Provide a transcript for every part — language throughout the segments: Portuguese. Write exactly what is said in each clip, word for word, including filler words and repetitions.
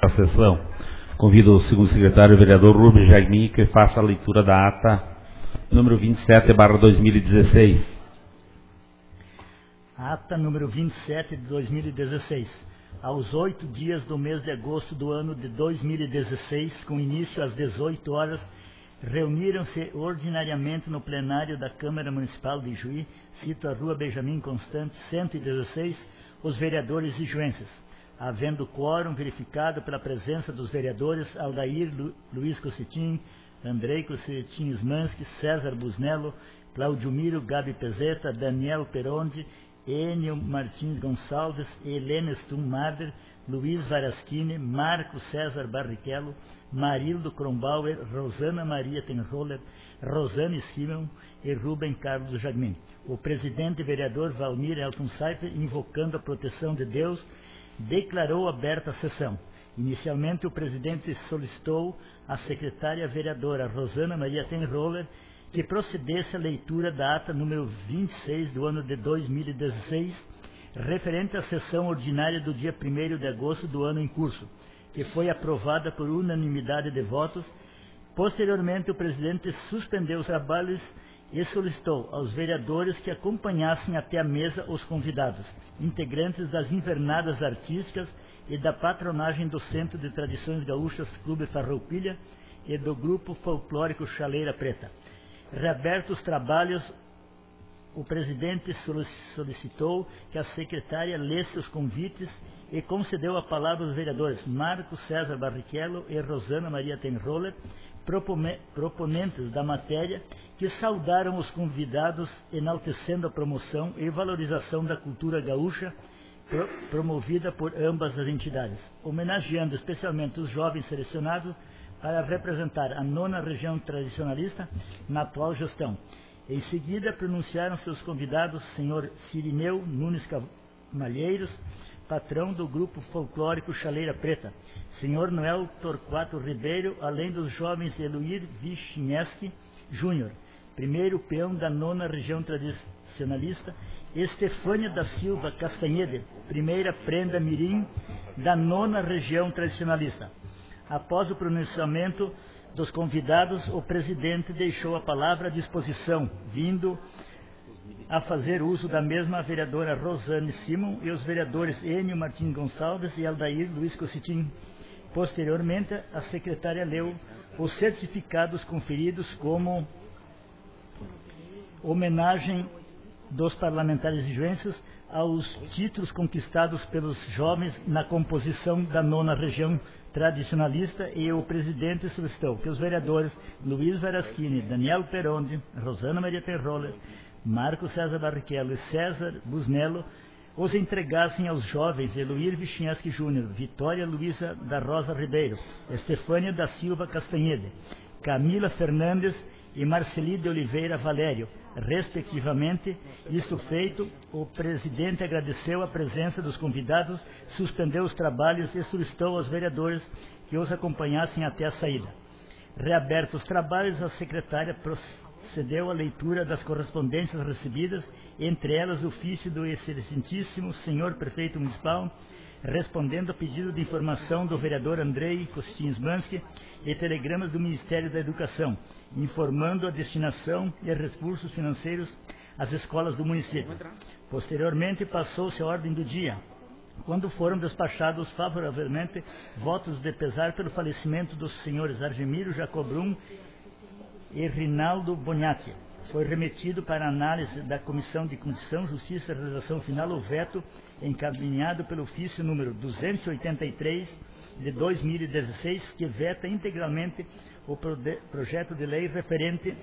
A sessão. Convido o segundo secretário, o vereador Rubens Jaimin, que faça a leitura da ata número vinte e sete barra dois mil e dezesseis. Ata número vinte e sete de dois mil e dezesseis. Aos oito dias do mês de agosto do ano de dois mil e dezesseis, com início às dezoito horas, reuniram-se ordinariamente no plenário da Câmara Municipal de Ijuí, cito a Rua Benjamin Constant, cento e dezesseis, os vereadores ijuenses, havendo quórum verificado pela presença dos vereadores Aldair Lu, Luiz Cossetin, Andrei Cossetin Smansky, César Busnello, Claudio Miro, Gabi Pezeta, Daniel Perondi, Enio Martins Gonçalves, Helena Stummader, Luiz Varaschini, Marco César Barrichello, Marildo Kronbauer, Rosana Maria Tenroller, Rosane Simon e Rubem Carlos Jaimin. O presidente vereador Valmir Elton Seifer, invocando a proteção de Deus, declarou aberta a sessão. Inicialmente, o presidente solicitou à secretária vereadora Rosana Maria Tenroller que procedesse à leitura da ata número vinte e seis do ano de dois mil e dezesseis, referente à sessão ordinária do dia primeiro de agosto do ano em curso, que foi aprovada por unanimidade de votos. Posteriormente, o presidente suspendeu os trabalhos e solicitou aos vereadores que acompanhassem até a mesa os convidados, integrantes das invernadas artísticas e da patronagem do Centro de Tradições Gaúchas Clube Farroupilha e do Grupo Folclórico Chaleira Preta. Reabertos os trabalhos, o presidente solicitou que a secretária lesse os convites e concedeu a palavra aos vereadores Marco César Barrichello e Rosana Maria Tenroller, proponentes da matéria, que saudaram os convidados, enaltecendo a promoção e valorização da cultura gaúcha pro, promovida por ambas as entidades, homenageando especialmente os jovens selecionados para representar a nona região tradicionalista na atual gestão. Em seguida, pronunciaram seus convidados senhor Cirineu Nunes Camalheiros, patrão do Grupo Folclórico Chaleira Preta, senhor Noel Torquato Ribeiro, além dos jovens Eluir Vichniewski Júnior, primeiro peão da nona região tradicionalista, Estefânia da Silva Castanhede, primeira prenda mirim da nona região tradicionalista. Após o pronunciamento dos convidados, o presidente deixou a palavra à disposição, vindo a fazer uso da mesma a vereadora Rosane Simon e os vereadores Enio Martins Gonçalves e Aldair Luiz Cossetin. Posteriormente, a secretária leu os certificados conferidos como homenagem dos parlamentares ijuenses aos títulos conquistados pelos jovens na composição da nona região tradicionalista, e o presidente solicitou que os vereadores Luiz Varaschini, Daniel Perondi, Rosana Maria Tenroller, Marco César Barrichello e César Busnello os entregassem aos jovens Eluir Vichniewski Júnior, Vitória Luiza da Rosa Ribeiro, Estefânia da Silva Castanhede, Camila Fernandes e Marceli de Oliveira Valério, respectivamente. Isto feito, o presidente agradeceu a presença dos convidados, suspendeu os trabalhos e solicitou aos vereadores que os acompanhassem até a saída. Reabertos os trabalhos, a secretária procedeu à leitura das correspondências recebidas, entre elas o ofício do excelentíssimo senhor prefeito municipal, respondendo ao pedido de informação do vereador Andrei Cossetin Smansky, e telegramas do Ministério da Educação, informando a destinação e recursos financeiros às escolas do município. Posteriormente, passou-se a ordem do dia, quando foram despachados favoravelmente votos de pesar pelo falecimento dos senhores Argemiro Jacobrum e Rinaldo Boniati. Foi remetido para análise da Comissão de Constituição, Justiça e Realização Final o veto encaminhado pelo ofício número duzentos e oitenta e três de dois mil e dezesseis, que veta integralmente o projeto de lei referente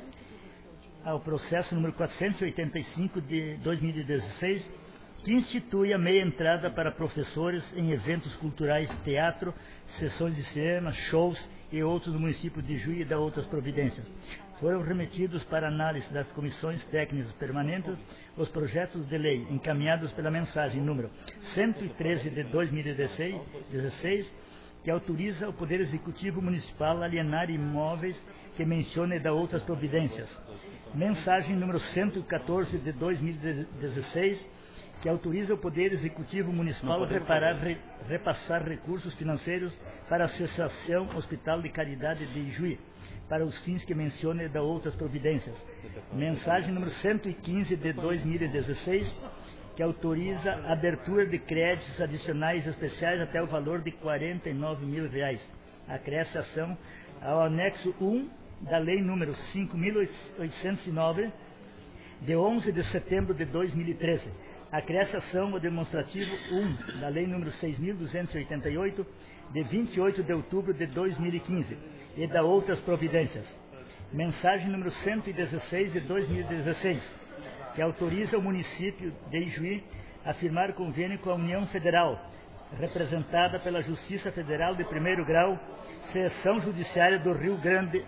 ao processo número quatrocentos e oitenta e cinco de dois mil e dezesseis, que institui a meia entrada para professores em eventos culturais, teatro, sessões de cinema, shows e outros no município de Ijuí, e da outras providências. Foram remetidos para análise das comissões técnicas permanentes os projetos de lei encaminhados pela mensagem número cento e treze de dois mil e dezesseis, que autoriza o Poder Executivo Municipal a alienar imóveis que mencione da outras providências. Mensagem número cento e quatorze de dois mil e dezesseis, que autoriza o Poder Executivo Municipal a reparar, re, repassar recursos financeiros para a Associação Hospital de Caridade de Ijuí, para os fins que menciona e dá outras providências. Mensagem número cento e quinze de dois mil e dezesseis, que autoriza a abertura de créditos adicionais especiais até o valor de quarenta e nove mil reais. Acresce ação ao anexo um da Lei número cinco mil oitocentos e nove, de onze de setembro de dois mil e treze. Acresce ação ao demonstrativo um da Lei número seis mil duzentos e oitenta e oito, de vinte e oito de outubro de dois mil e quinze, e da outras providências. Mensagem número cento e dezesseis de dois mil e dezesseis, que autoriza o município de Ijuí a firmar convênio com a União Federal, representada pela Justiça Federal de Primeiro Grau, Seção Judiciária do Rio Grande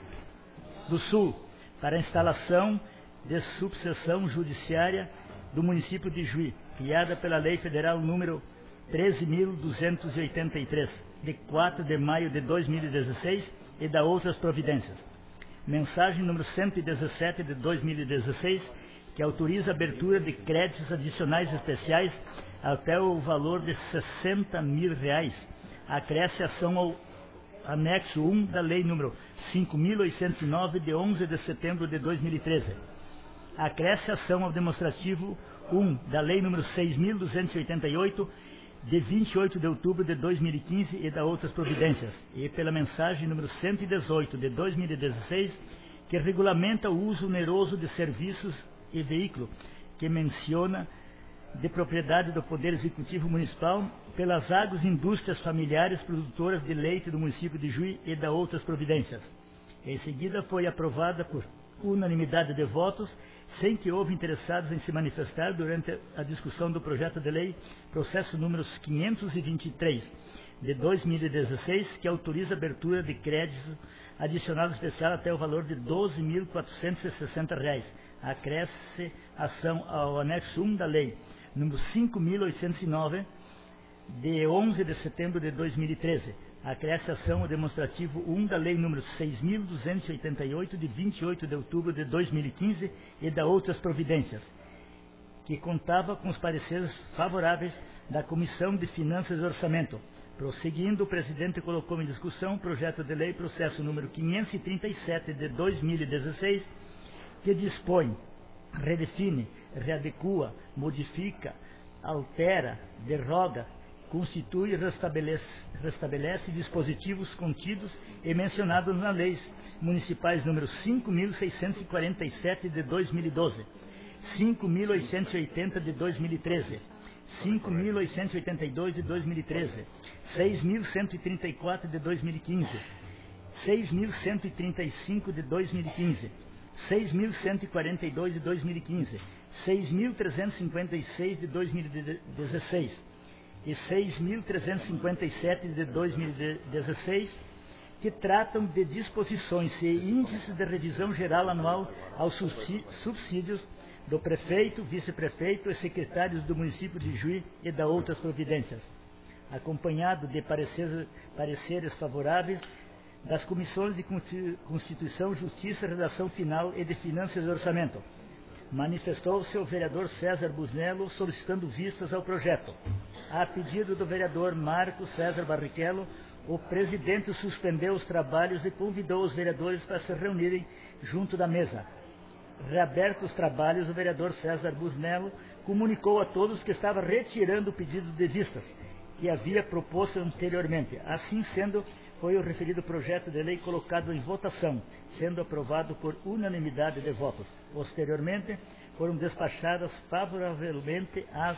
do Sul, para a instalação de subseção judiciária do município de Ijuí, criada pela Lei Federal número treze mil duzentos e oitenta e três, de quatro de maio de dois mil e dezesseis, e da outras providências. Mensagem número cento e dezessete de dois mil e dezesseis, que autoriza a abertura de créditos adicionais especiais até o valor de sessenta mil reais. Acresce ação ao anexo um da Lei número cinco mil oitocentos e nove, de onze de setembro de dois mil e treze. Acresce ação ao demonstrativo um da Lei número seis mil duzentos e oitenta e oito, de vinte e oito de outubro de dois mil e quinze, e da outras providências. E pela mensagem número cento e dezoito de dois mil e dezesseis, que regulamenta o uso oneroso de serviços e veículo, que menciona de propriedade do Poder Executivo Municipal pelas agroindústrias familiares produtoras de leite do município de Ijuí, e da outras providências. Em seguida foi aprovada por unanimidade de votos, sem que houve interessados em se manifestar durante a discussão do projeto de lei, processo número quinhentos e vinte e três, de dois mil e dezesseis, que autoriza a abertura de crédito adicional especial até o valor de doze mil quatrocentos e sessenta reais. Acresce ação ao anexo um da Lei número cinco mil oitocentos e nove, de onze de setembro de dois mil e treze. Acresce ação ao demonstrativo um da Lei número seis mil duzentos e oitenta e oito, de vinte e oito de outubro de dois mil e quinze, e da outras providências, que contava com os pareceres favoráveis da Comissão de Finanças e Orçamento. Prosseguindo, o presidente colocou em discussão o projeto de lei, processo número quinhentos e trinta e sete de dois mil e dezesseis, que dispõe, redefine, readequa, modifica, altera, derroga, constitui e restabelece, restabelece dispositivos contidos e mencionados nas leis municipais número cinco mil seiscentos e quarenta e sete de dois mil e doze, cinco mil oitocentos e oitenta de dois mil e treze, cinco mil oitocentos e oitenta e dois de dois mil e treze, seis mil cento e trinta e quatro de dois mil e quinze, seis mil cento e trinta e cinco de dois mil e quinze, seis mil cento e quarenta e dois de dois mil e quinze, seis mil trezentos e cinquenta e seis de dois mil e dezesseis e seis mil trezentos e cinquenta e sete de dois mil e dezesseis, que tratam de disposições e índices de revisão geral anual aos subsídios do prefeito, vice-prefeito e secretários do município de Ijuí, e da outras providências, acompanhado de pareceres, pareceres favoráveis das comissões de Constituição, Justiça, Redação Final e de Finanças e Orçamento. Manifestou-se o vereador César Busnello solicitando vistas ao projeto. A pedido do vereador Marco César Barrichello, o presidente suspendeu os trabalhos e convidou os vereadores para se reunirem junto da mesa. Reabertos os trabalhos, o vereador César Busnello comunicou a todos que estava retirando o pedido de vistas que havia proposto anteriormente. Assim sendo, foi o referido projeto de lei colocado em votação, sendo aprovado por unanimidade de votos. Posteriormente, foram despachadas favoravelmente as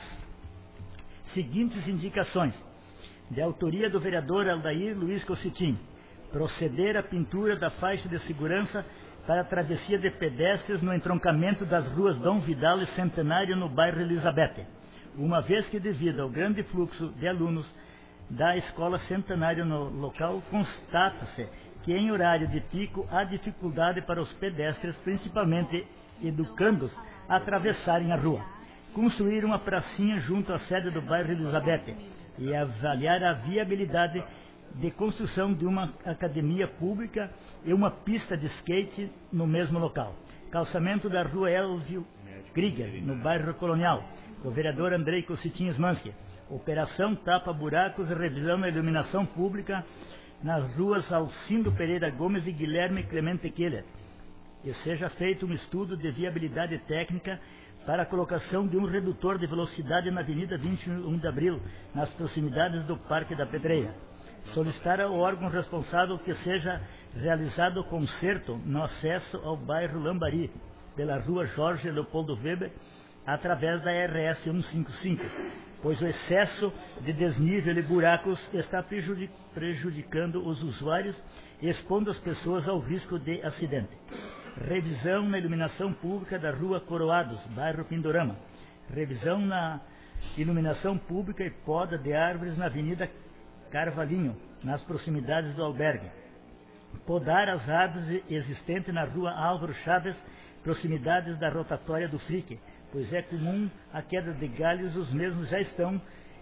seguintes indicações: de autoria do vereador Aldair Luiz Cocitim, proceder à pintura da faixa de segurança para a travessia de pedestres no entroncamento das ruas Dom Vidal e Centenário, no bairro Elizabeth, uma vez que, devido ao grande fluxo de alunos da Escola Centenário no local, constata-se que em horário de pico há dificuldade para os pedestres, principalmente educandos, a atravessarem a rua. Construir uma pracinha junto à sede do bairro Elizabeth e avaliar a viabilidade de construção de uma academia pública e uma pista de skate no mesmo local. Calçamento da rua Elvio Krieger, no bairro Colonial, do vereador Andrei Cocitinho Smansky. Operação Tapa Buracos e revisão da iluminação pública nas ruas Alcindo Pereira Gomes e Guilherme Clemente Keller. E seja feito um estudo de viabilidade técnica para a colocação de um redutor de velocidade na Avenida vinte e um de Abril, nas proximidades do Parque da Pedreira. Solicitar ao órgão responsável que seja realizado o conserto no acesso ao bairro Lambari, pela rua Jorge Leopoldo Weber, através da R S cento e cinquenta e cinco, pois o excesso de desnível e buracos está prejudicando os usuários e expondo as pessoas ao risco de acidente. Revisão na iluminação pública da rua Coroados, bairro Pindorama. Revisão na iluminação pública e poda de árvores na Avenida Carvalhinho, nas proximidades do albergue. Podar as árvores existentes na rua Álvaro Chaves, proximidades da rotatória do Frique, pois é comum a queda de galhos, os mesmos já estão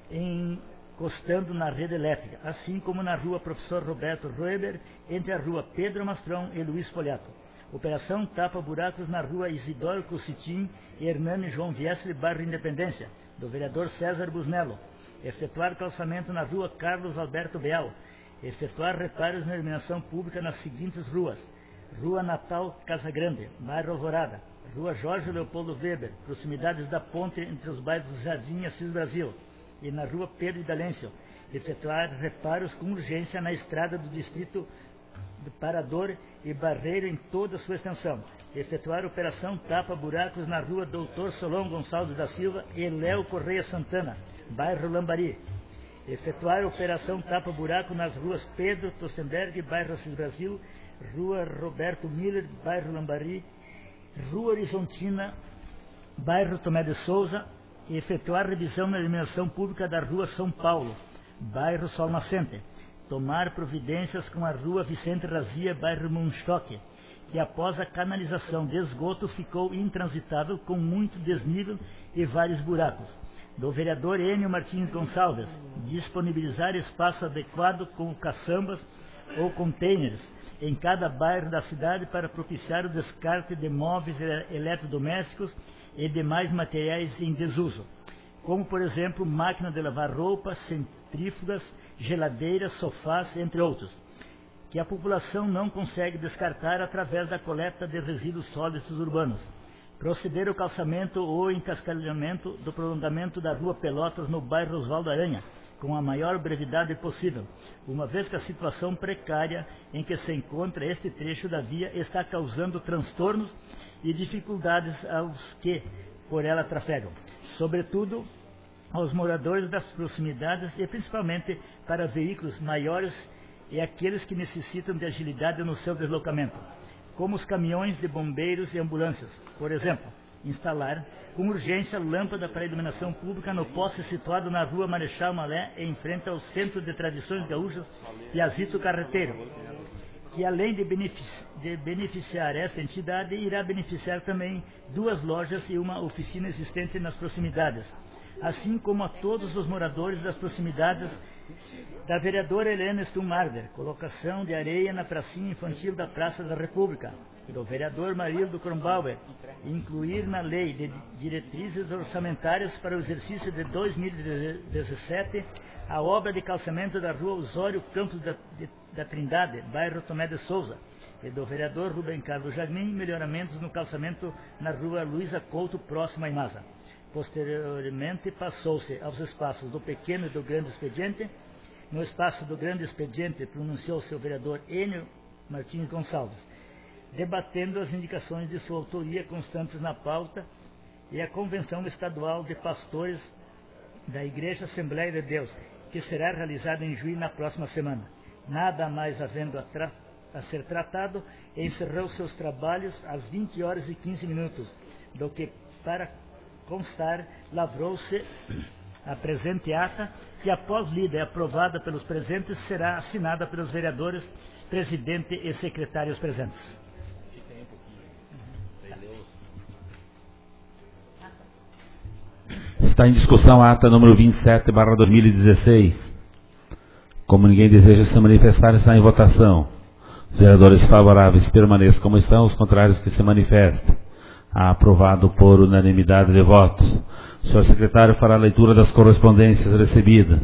encostando na rede elétrica, assim como na rua Professor Roberto Roeber, entre a rua Pedro Mastrão e Luiz Folhato. Operação Tapa Buracos na rua Isidoro Cocitim e Hernani João Viesli, bairro Independência, do vereador César Busnello. Efetuar calçamento na rua Carlos Alberto Beal. Efetuar reparos na iluminação pública nas seguintes ruas: Rua Natal Casa Grande, bairro Alvorada, Rua Jorge Leopoldo Weber, proximidades da ponte entre os bairros Jardim e Assis Brasil, e na Rua Pedro D'Alêncio. Efetuar reparos com urgência na estrada do distrito do Parador e Barreiro em toda a sua extensão. Efetuar operação Tapa Buracos na rua Doutor Solon Gonçalves da Silva e Léo Correia Santana, bairro Lambari. Efetuar operação Tapa Buraco nas ruas Pedro Tostenberg, bairro Assis Brasil, Rua Roberto Miller, bairro Lambari, Rua Horizontina, bairro Tomé de Souza. E efetuar revisão na iluminação pública da Rua São Paulo, bairro Sol Nascente. Tomar providências com a Rua Vicente Razia, bairro Munstock, que após a canalização de esgoto ficou intransitável com muito desnível e vários buracos. Do vereador Enio Martins Gonçalves, disponibilizar espaço adequado com caçambas ou containers em cada bairro da cidade para propiciar o descarte de móveis eletrodomésticos e demais materiais em desuso, como por exemplo máquina de lavar roupa, centrífugas, geladeiras, sofás, entre outros, que a população não consegue descartar através da coleta de resíduos sólidos urbanos. Proceder ao calçamento ou encascalhamento do prolongamento da Rua Pelotas no bairro Oswaldo Aranha, com a maior brevidade possível, uma vez que a situação precária em que se encontra este trecho da via está causando transtornos e dificuldades aos que por ela trafegam, sobretudo aos moradores das proximidades e principalmente para veículos maiores e aqueles que necessitam de agilidade no seu deslocamento, como os caminhões de bombeiros e ambulâncias. Por exemplo, instalar com urgência lâmpada para iluminação pública no poste situado na Rua Marechal Malé, em frente ao Centro de Tradições Gaúchas Piazito Carreteiro, que além de, benefici de beneficiar esta entidade, irá beneficiar também duas lojas e uma oficina existente nas proximidades, assim como a todos os moradores das proximidades. Da vereadora Helena Stumarder, colocação de areia na pracinha infantil da Praça da República. Do vereador Marildo Kronbauer, incluir na lei de diretrizes orçamentárias para o exercício de dois mil e dezessete a obra de calçamento da Rua Osório Campos da, de, da Trindade, bairro Tomé de Souza. E do vereador Rubem Carlos Jagmin, melhoramentos no calçamento na Rua Luísa Couto, próxima a Imasa. Posteriormente, passou-se aos espaços do pequeno e do grande expediente. No espaço do grande expediente, pronunciou-se o vereador Enio Martins Gonçalves, debatendo as indicações de sua autoria constantes na pauta e a Convenção Estadual de Pastores da Igreja Assembleia de Deus, que será realizada em Juí na próxima semana. Nada mais havendo a, tra a ser tratado, encerrou seus trabalhos às vinte horas e quinze minutos, do que para constar, lavrou-se a presente ata, que após lida e aprovada pelos presentes, será assinada pelos vereadores, presidente e secretários presentes. Está em discussão a ata número vinte e sete barra dois mil e dezesseis. Como ninguém deseja se manifestar, está em votação. Os vereadores favoráveis permaneçam como estão, os contrários que se manifestem. Aprovado por unanimidade de votos. O senhor secretário fará a leitura das correspondências recebidas.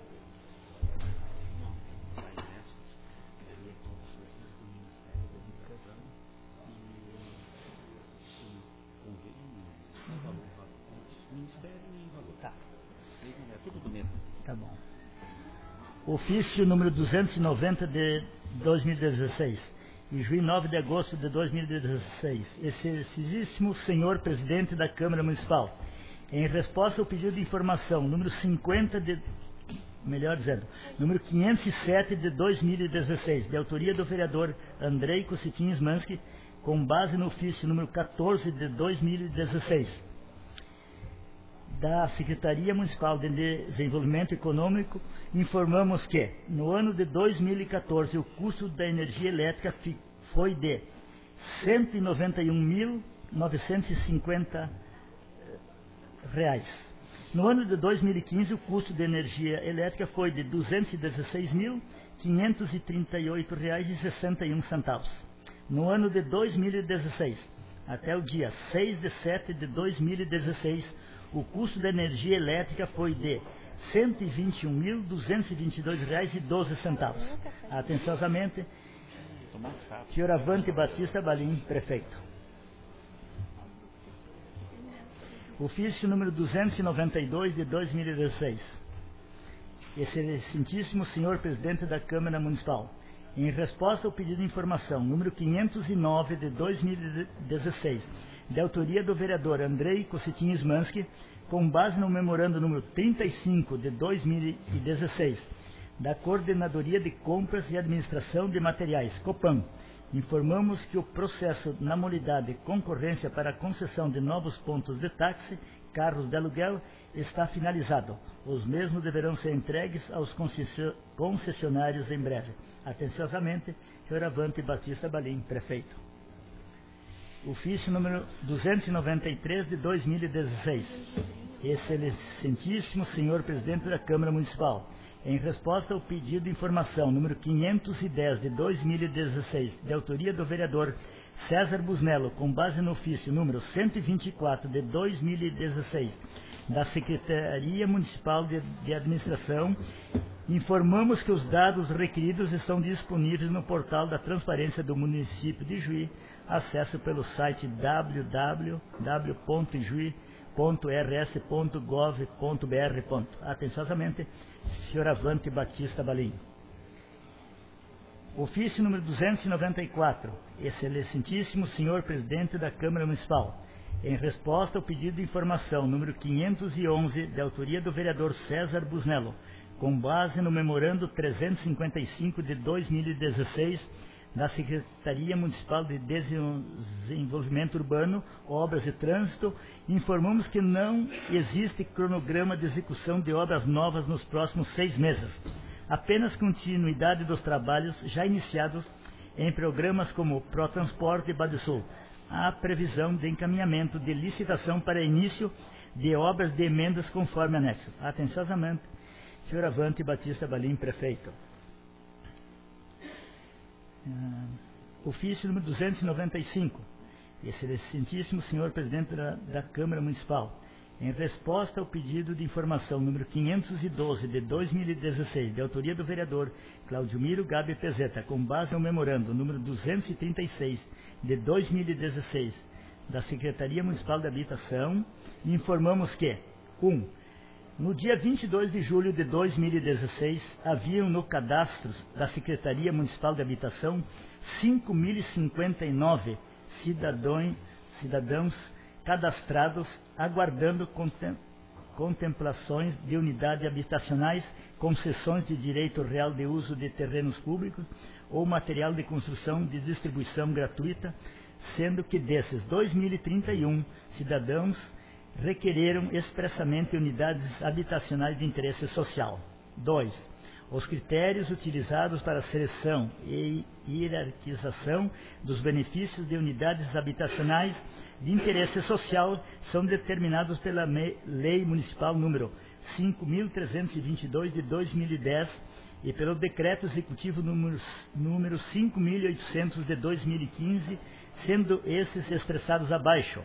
Tá bom. Ofício número duzentos e noventa de dois mil e dezesseis. E Juiz nove de agosto de dois mil e dezesseis. Excelentíssimo senhor presidente da Câmara Municipal, em resposta ao pedido de informação número cinquenta de... melhor dizendo, número quinhentos e sete de dois mil e dezesseis, de autoria do vereador Andrei Cossetin Smansky, com base no ofício número quatorze de dois mil e dezesseis, da Secretaria Municipal de Desenvolvimento Econômico, informamos que, no ano de dois mil e quatorze, o custo da energia elétrica foi de cento e noventa e um mil novecentos e cinquenta reais. No ano de dois mil e quinze, o custo de energia elétrica foi de duzentos e dezesseis mil quinhentos e trinta e oito reais e sessenta e um centavos. No ano de dois mil e dezesseis, até o dia seis de setembro de dois mil e dezesseis, o custo da energia elétrica foi de cento e vinte e um mil duzentos e vinte e dois reais e doze centavos. Atenciosamente, senhor Avante Batista Balim, prefeito. Ofício número duzentos e noventa e dois de dois mil e dezesseis. Excelentíssimo senhor presidente da Câmara Municipal, em resposta ao pedido de informação número quinhentos e nove de dois mil e dezesseis, de autoria do vereador Andrei Cossetin Smansky, com base no memorando número trinta e cinco de dois mil e dezesseis, da Coordenadoria de Compras e Administração de Materiais, Copan, informamos que o processo na modalidade de concorrência para a concessão de novos pontos de táxi, carros de aluguel, está finalizado. Os mesmos deverão ser entregues aos concessionários em breve. Atenciosamente, senhor Avante Batista Balim, prefeito. Ofício número duzentos e noventa e três de dois mil e dezesseis. Excelentíssimo senhor presidente da Câmara Municipal, em resposta ao pedido de informação número quinhentos e dez de dois mil e dezesseis, de autoria do vereador César Busnello, com base no ofício número cento e vinte e quatro de dois mil e dezesseis, da Secretaria Municipal de, de Administração, informamos que os dados requeridos estão disponíveis no portal da Transparência do município de Juí, acesso pelo site w w w ponto juí ponto r s ponto gov ponto b r. Atenciosamente, senhor Avante Batista Balim. Ofício número duzentos e noventa e quatro. Excelentíssimo senhor presidente da Câmara Municipal, em resposta ao pedido de informação número quinhentos e onze, de autoria do vereador César Busnello, com base no memorando trezentos e cinquenta e cinco de dois mil e dezesseis, da Secretaria Municipal de Desenvolvimento Urbano, Obras e Trânsito, informamos que não existe cronograma de execução de obras novas nos próximos seis meses, apenas continuidade dos trabalhos já iniciados em programas como Protransporte e Badesul. Há previsão de encaminhamento de licitação para início de obras de emendas conforme anexo. Atenciosamente, senhor Avante Batista Balim, prefeito. Uh, ofício número duzentos e noventa e cinco. Excelentíssimo senhor presidente da, da Câmara Municipal, em resposta ao pedido de informação número quinhentos e doze de dois mil e dezesseis, de autoria do vereador Claudiomiro Gabi Pezeta, com base no memorando número duzentos e trinta e seis de dois mil e dezesseis, da Secretaria Municipal de Habitação, informamos que um No dia vinte e dois de julho de dois mil e dezesseis, haviam no cadastro da Secretaria Municipal de Habitação cinco mil e cinquenta e nove cidadãos, cidadãos cadastrados aguardando contem, contemplações de unidades habitacionais, concessões de direito real de uso de terrenos públicos ou material de construção de distribuição gratuita, sendo que desses dois mil e trinta e um cidadãos requereram expressamente unidades habitacionais de interesse social. dois. Os critérios utilizados para a seleção e hierarquização dos benefícios de unidades habitacionais de interesse social são determinados pela Lei Municipal número cinco mil trezentos e vinte e dois de dois mil e dez e pelo Decreto Executivo número, número cinco mil e oitocentos de dois mil e quinze, sendo esses expressados abaixo.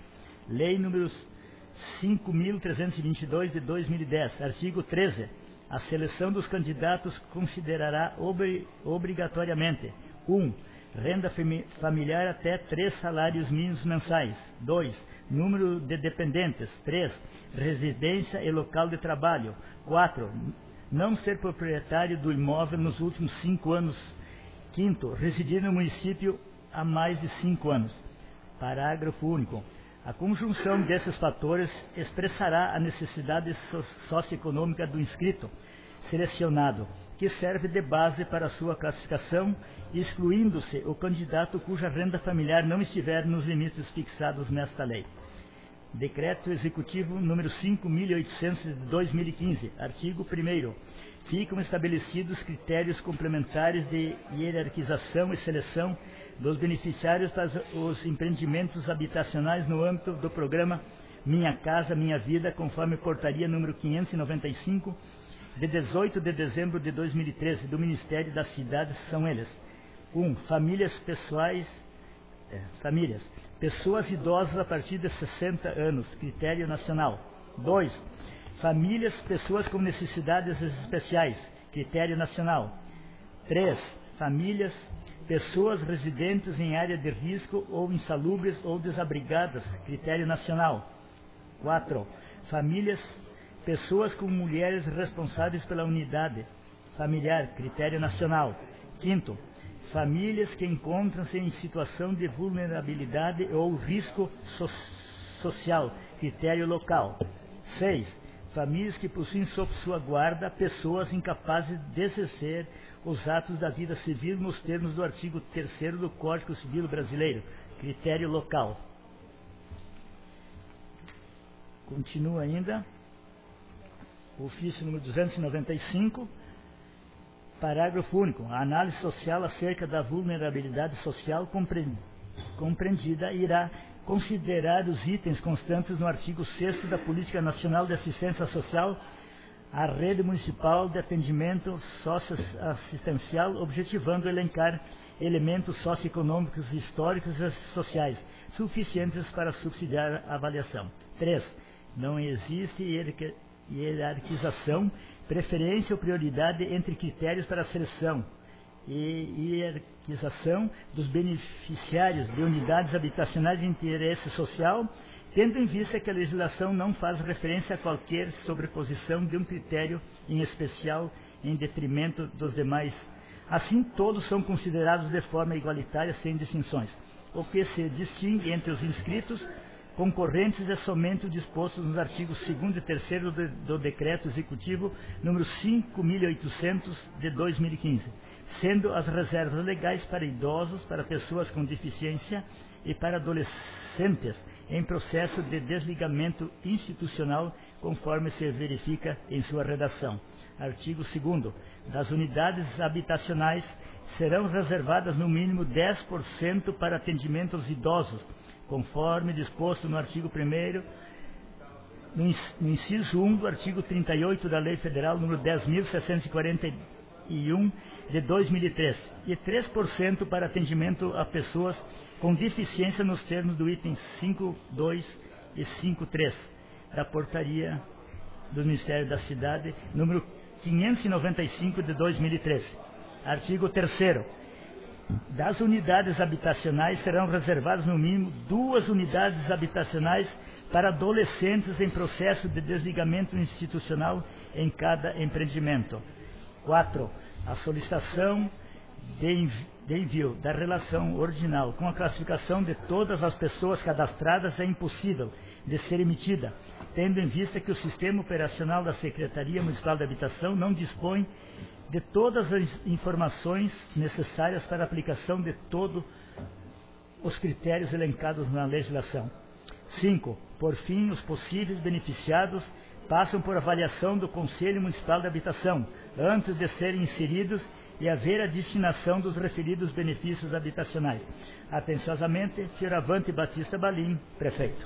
Lei número cinco mil trezentos e vinte e dois de dois mil e dez, artigo treze. A seleção dos candidatos considerará obri obrigatoriamente um Renda familiar até três salários mínimos mensais. dois Número de dependentes. três Residência e local de trabalho. quatro Não ser proprietário do imóvel nos últimos cinco anos. quinto Residir no município há mais de cinco anos. Parágrafo único. A conjunção desses fatores expressará a necessidade socioeconômica do inscrito selecionado, que serve de base para sua classificação, excluindo-se o candidato cuja renda familiar não estiver nos limites fixados nesta lei. Decreto Executivo número cinco mil e oitocentos de dois mil e quinze, artigo primeiro. Ficam estabelecidos critérios complementares de hierarquização e seleção dos beneficiários para os empreendimentos habitacionais no âmbito do programa Minha Casa Minha Vida, conforme portaria número quinhentos e noventa e cinco, de dezoito de dezembro de dois mil e treze, do Ministério das Cidades. São eles: um Famílias pessoais, é, famílias, pessoas idosas a partir de sessenta anos, critério nacional. dois Famílias, pessoas com necessidades especiais, critério nacional. três Famílias, pessoas residentes em área de risco ou insalubres ou desabrigadas, critério nacional. quatro Famílias, pessoas com mulheres responsáveis pela unidade familiar, critério nacional. quinto Famílias que encontram-se em situação de vulnerabilidade ou risco so social, critério local. seis Famílias que possuem sob sua guarda pessoas incapazes de exercer os atos da vida civil nos termos do artigo terceiro do Código Civil Brasileiro, critério local. Continua ainda ofício número duzentos e noventa e cinco, parágrafo único. A análise social acerca da vulnerabilidade social compreendida irá considerar os itens constantes no artigo sexto da Política Nacional de Assistência Social, a rede municipal de atendimento socioassistencial, objetivando elencar elementos socioeconômicos, históricos e sociais suficientes para subsidiar a avaliação. três Não existe hierarquização, preferência ou prioridade entre critérios para a seleção e hierarquização dos beneficiários de unidades habitacionais de interesse social, tendo em vista que a legislação não faz referência a qualquer sobreposição de um critério em especial em detrimento dos demais. Assim, todos são considerados de forma igualitária, sem distinções. O que se distingue entre os inscritos concorrentes é somente o disposto nos artigos segundo e terceiro do, do Decreto Executivo número cinco mil e oitocentos de dois mil e quinze, sendo as reservas legais para idosos, para pessoas com deficiência e para adolescentes em processo de desligamento institucional, conforme se verifica em sua redação. Artigo segundo. Das unidades habitacionais serão reservadas no mínimo dez por cento para atendimento aos idosos, conforme disposto no artigo primeiro, no inciso um do artigo trinta e oito da Lei Federal número dez mil seiscentos e quarenta e um de dois mil e três, e três por cento para atendimento a pessoas com deficiência nos termos do item cinco ponto dois e cinco ponto três da Portaria do Ministério da Cidade número quinhentos e noventa e cinco de dois mil e treze. Artigo terceiro. Das unidades habitacionais serão reservadas no mínimo duas unidades habitacionais para adolescentes em processo de desligamento institucional em cada empreendimento. quatro. A solicitação de envio da relação ordinal com a classificação de todas as pessoas cadastradas é impossível de ser emitida, tendo em vista que o sistema operacional da Secretaria Municipal de Habitação não dispõe de todas as informações necessárias para a aplicação de todos os critérios elencados na legislação. cinco. Por fim, os possíveis beneficiados passam por avaliação do Conselho Municipal de Habitação, antes de serem inseridos e haver a destinação dos referidos benefícios habitacionais. Atenciosamente, Fioravante Batista Balim, prefeito.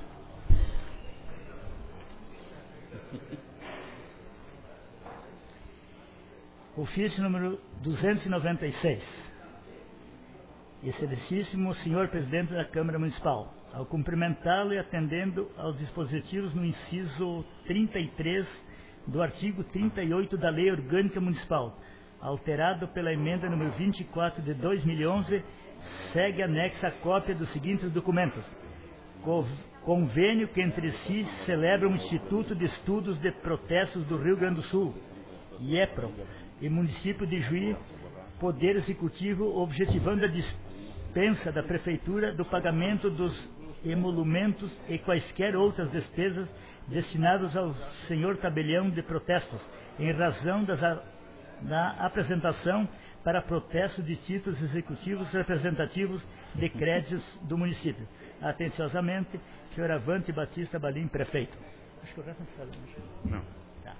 Ofício número duzentos e noventa e seis. Excelentíssimo senhor presidente da Câmara Municipal. Ao cumprimentá-lo e atendendo aos dispositivos no inciso trinta e três do artigo trinta e oito da Lei Orgânica Municipal, alterado pela emenda número vinte e quatro de dois mil e onze, segue anexa a cópia dos seguintes documentos. Convênio que entre si celebra o Instituto de Estudos de Protestos do Rio Grande do Sul, IEPRO, e município de Juí, Poder Executivo, objetivando a dispensa da Prefeitura do pagamento dos emolumentos e quaisquer outras despesas destinados ao senhor tabelião de protestos, em razão das, da apresentação para protesto de títulos executivos representativos de créditos do município. Atenciosamente, Fioravante Batista Balim, prefeito. Acho que o resto não precisa ler. Não. Tá.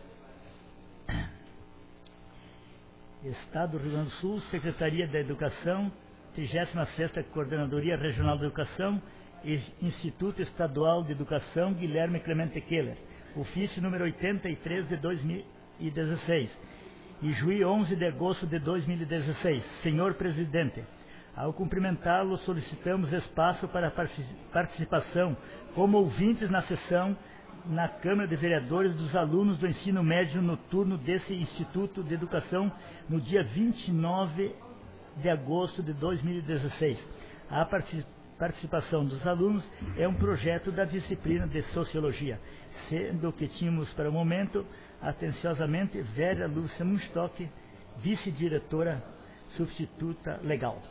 Estado do Rio Grande do Sul, Secretaria da Educação, trigésima sexta Coordenadoria Regional de Educação, Instituto Estadual de Educação Guilherme Clemente Keller, ofício número oitenta e três de dois mil e dezesseis, e Juí, onze de agosto de dois mil e dezesseis. Senhor Presidente, ao cumprimentá-lo, solicitamos espaço para participação como ouvintes na sessão na Câmara de Vereadores dos alunos do ensino médio noturno desse Instituto de Educação no dia vinte e nove de agosto de dois mil e dezesseis. A participação participação dos alunos é um projeto da disciplina de Sociologia, sendo que tínhamos para o momento, atenciosamente, Vera Lúcia Munstock, vice-diretora substituta legal.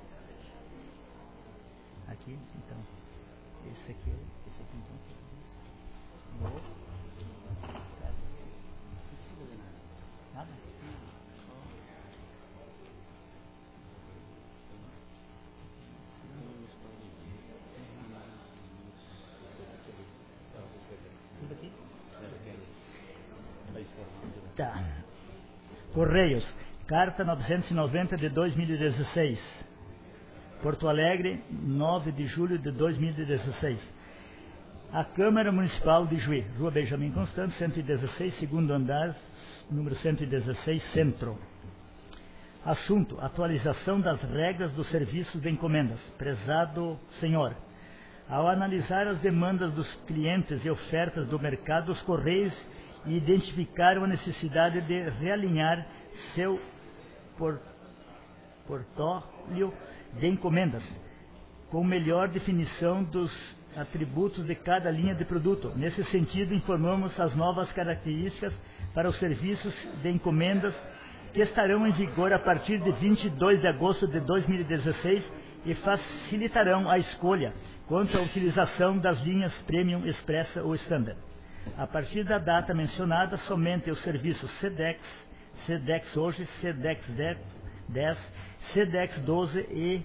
Aqui, então, esse aqui, esse aqui então, nada? Tá. Correios, carta novecentos e noventa de dois mil e dezesseis. Porto Alegre, nove de julho de dois mil e dezesseis. A Câmara Municipal de Juí, Rua Benjamin Constant, cento e dezesseis, segundo andar, número cento e dezesseis, Centro. Assunto: atualização das regras dos serviços de encomendas. Prezado senhor, ao analisar as demandas dos clientes e ofertas do mercado, os Correios identificaram a necessidade de realinhar seu por, portfólio de encomendas, com melhor definição dos atributos de cada linha de produto. Nesse sentido, informamos as novas características para os serviços de encomendas que estarão em vigor a partir de vinte e dois de agosto de dois mil e dezesseis e facilitarão a escolha quanto à utilização das linhas Premium, Expressa ou Standard. A partir da data mencionada, somente os serviços SEDEX, SEDEX hoje, SEDEX dez, SEDEX doze e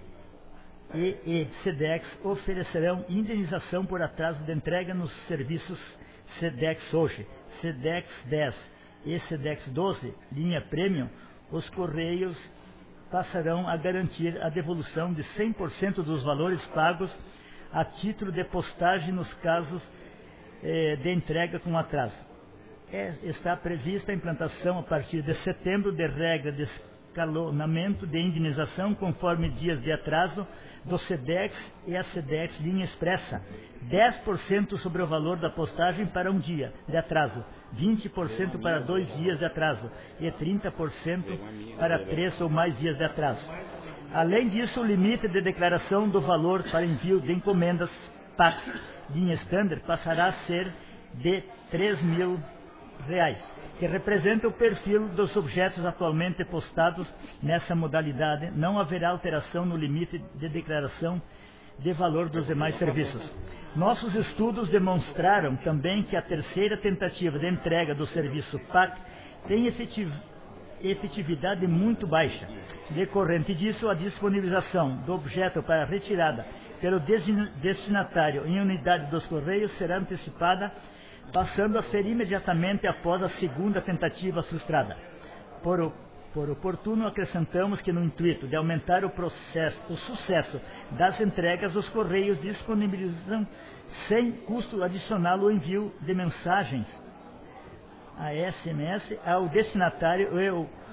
E E SEDEX oferecerão indenização por atraso de entrega nos serviços SEDEX hoje, SEDEX dez e SEDEX doze, linha Premium. Os Correios passarão a garantir a devolução de cem por cento dos valores pagos a título de postagem nos casos eh, de entrega com atraso. É, está prevista a implantação a partir de setembro de regra de escalonamento de indenização conforme dias de atraso do SEDEX e a SEDEX linha expressa, dez por cento sobre o valor da postagem para um dia de atraso, vinte por cento para dois dias de atraso e trinta por cento para três ou mais dias de atraso. Além disso, o limite de declaração do valor para envio de encomendas P A C linha Standard passará a ser de três mil reais, que representa o perfil dos objetos atualmente postados nessa modalidade. Não haverá alteração no limite de declaração de valor dos demais serviços. Nossos estudos demonstraram também que a terceira tentativa de entrega do serviço P A C tem efetiv efetividade muito baixa. Decorrente disso, a disponibilização do objeto para retirada pelo destinatário em unidade dos Correios será antecipada, passando a ser imediatamente após a segunda tentativa frustrada. Por, por oportuno, acrescentamos que, no intuito de aumentar o, processo, o sucesso das entregas, os Correios disponibilizam sem custo adicional o envio de mensagens a S M S ao destinatário e o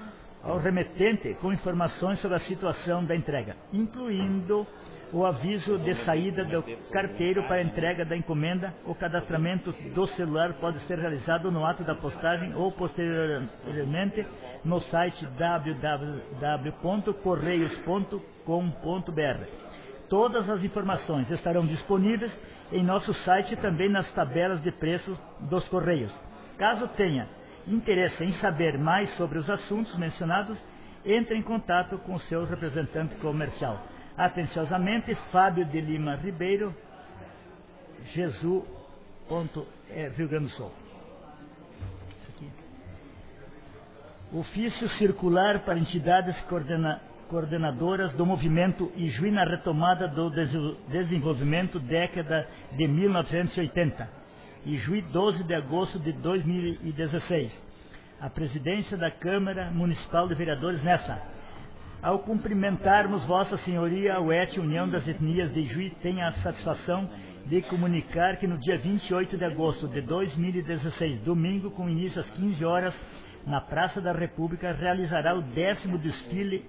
ao remetente com informações sobre a situação da entrega, incluindo o aviso de saída do carteiro para entrega da encomenda. O cadastramento do celular pode ser realizado no ato da postagem ou posteriormente no site w w w ponto correios ponto com ponto b r. Todas as informações estarão disponíveis em nosso site e também nas tabelas de preços dos Correios. Caso tenha interesse em saber mais sobre os assuntos mencionados, entre em contato com o seu representante comercial. Atenciosamente, Fábio de Lima Ribeiro, Jesus, ponto, é, Rio Grande do Sul. Isso aqui. Ofício circular para entidades coordena, coordenadoras do movimento Ijuí na retomada do desenvolvimento, década de mil novecentos e oitenta. Ijuí, doze de agosto de dois mil e dezesseis. A presidência da Câmara Municipal de Vereadores nessa. Ao cumprimentarmos Vossa Senhoria, a U E T, União das Etnias de Ijuí, tem a satisfação de comunicar que no dia vinte e oito de agosto de dois mil e dezesseis, domingo, com início às quinze horas, na Praça da República, realizará o décimo desfile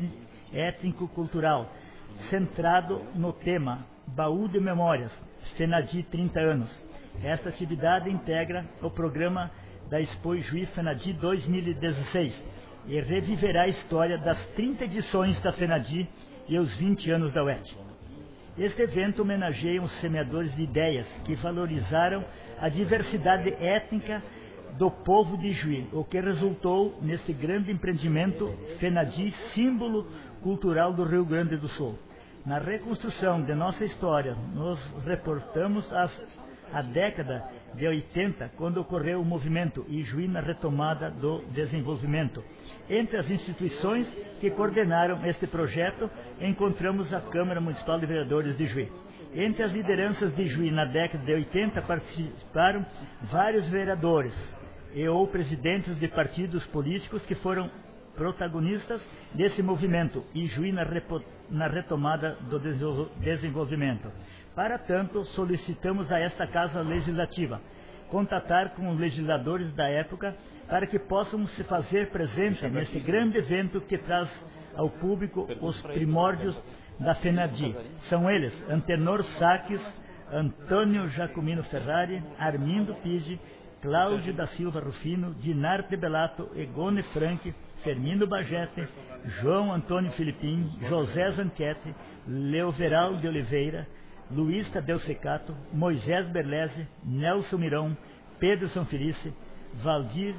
étnico-cultural, centrado no tema Baú de Memórias, FENADI trinta anos. Esta atividade integra o programa da Expo Ijuí FENADI dois mil e dezesseis e reviverá a história das trinta edições da FENADI e os vinte anos da U E T. Este evento homenageia os semeadores de ideias que valorizaram a diversidade étnica do povo de Ijuí, o que resultou neste grande empreendimento FENADI, símbolo cultural do Rio Grande do Sul. Na reconstrução de nossa história, nos reportamos às, à década de oitenta, quando ocorreu o movimento Ijuí na retomada do desenvolvimento. Entre as instituições que coordenaram este projeto, encontramos a Câmara Municipal de Vereadores de Ijuí. Entre as lideranças de Ijuí na década de oitenta participaram vários vereadores e ou presidentes de partidos políticos que foram protagonistas desse movimento Ijuí na, na retomada do desenvolvimento. Para tanto, solicitamos a esta Casa Legislativa contatar com os legisladores da época para que possam se fazer presente neste grande evento que traz ao público os primórdios da FENADI. São eles Antenor Saques, Antônio Jacomino Ferrari, Armindo Pigi, Cláudio da Silva Rufino, Dinarte Belato, Egone Frank, Firmino Bagete, João Antônio Filipim, José Zanquete, Leoveral de Oliveira, Luiz Tadeu Secato, Moisés Berlese, Nelson Mirão, Pedro Sanfelice, Valdir,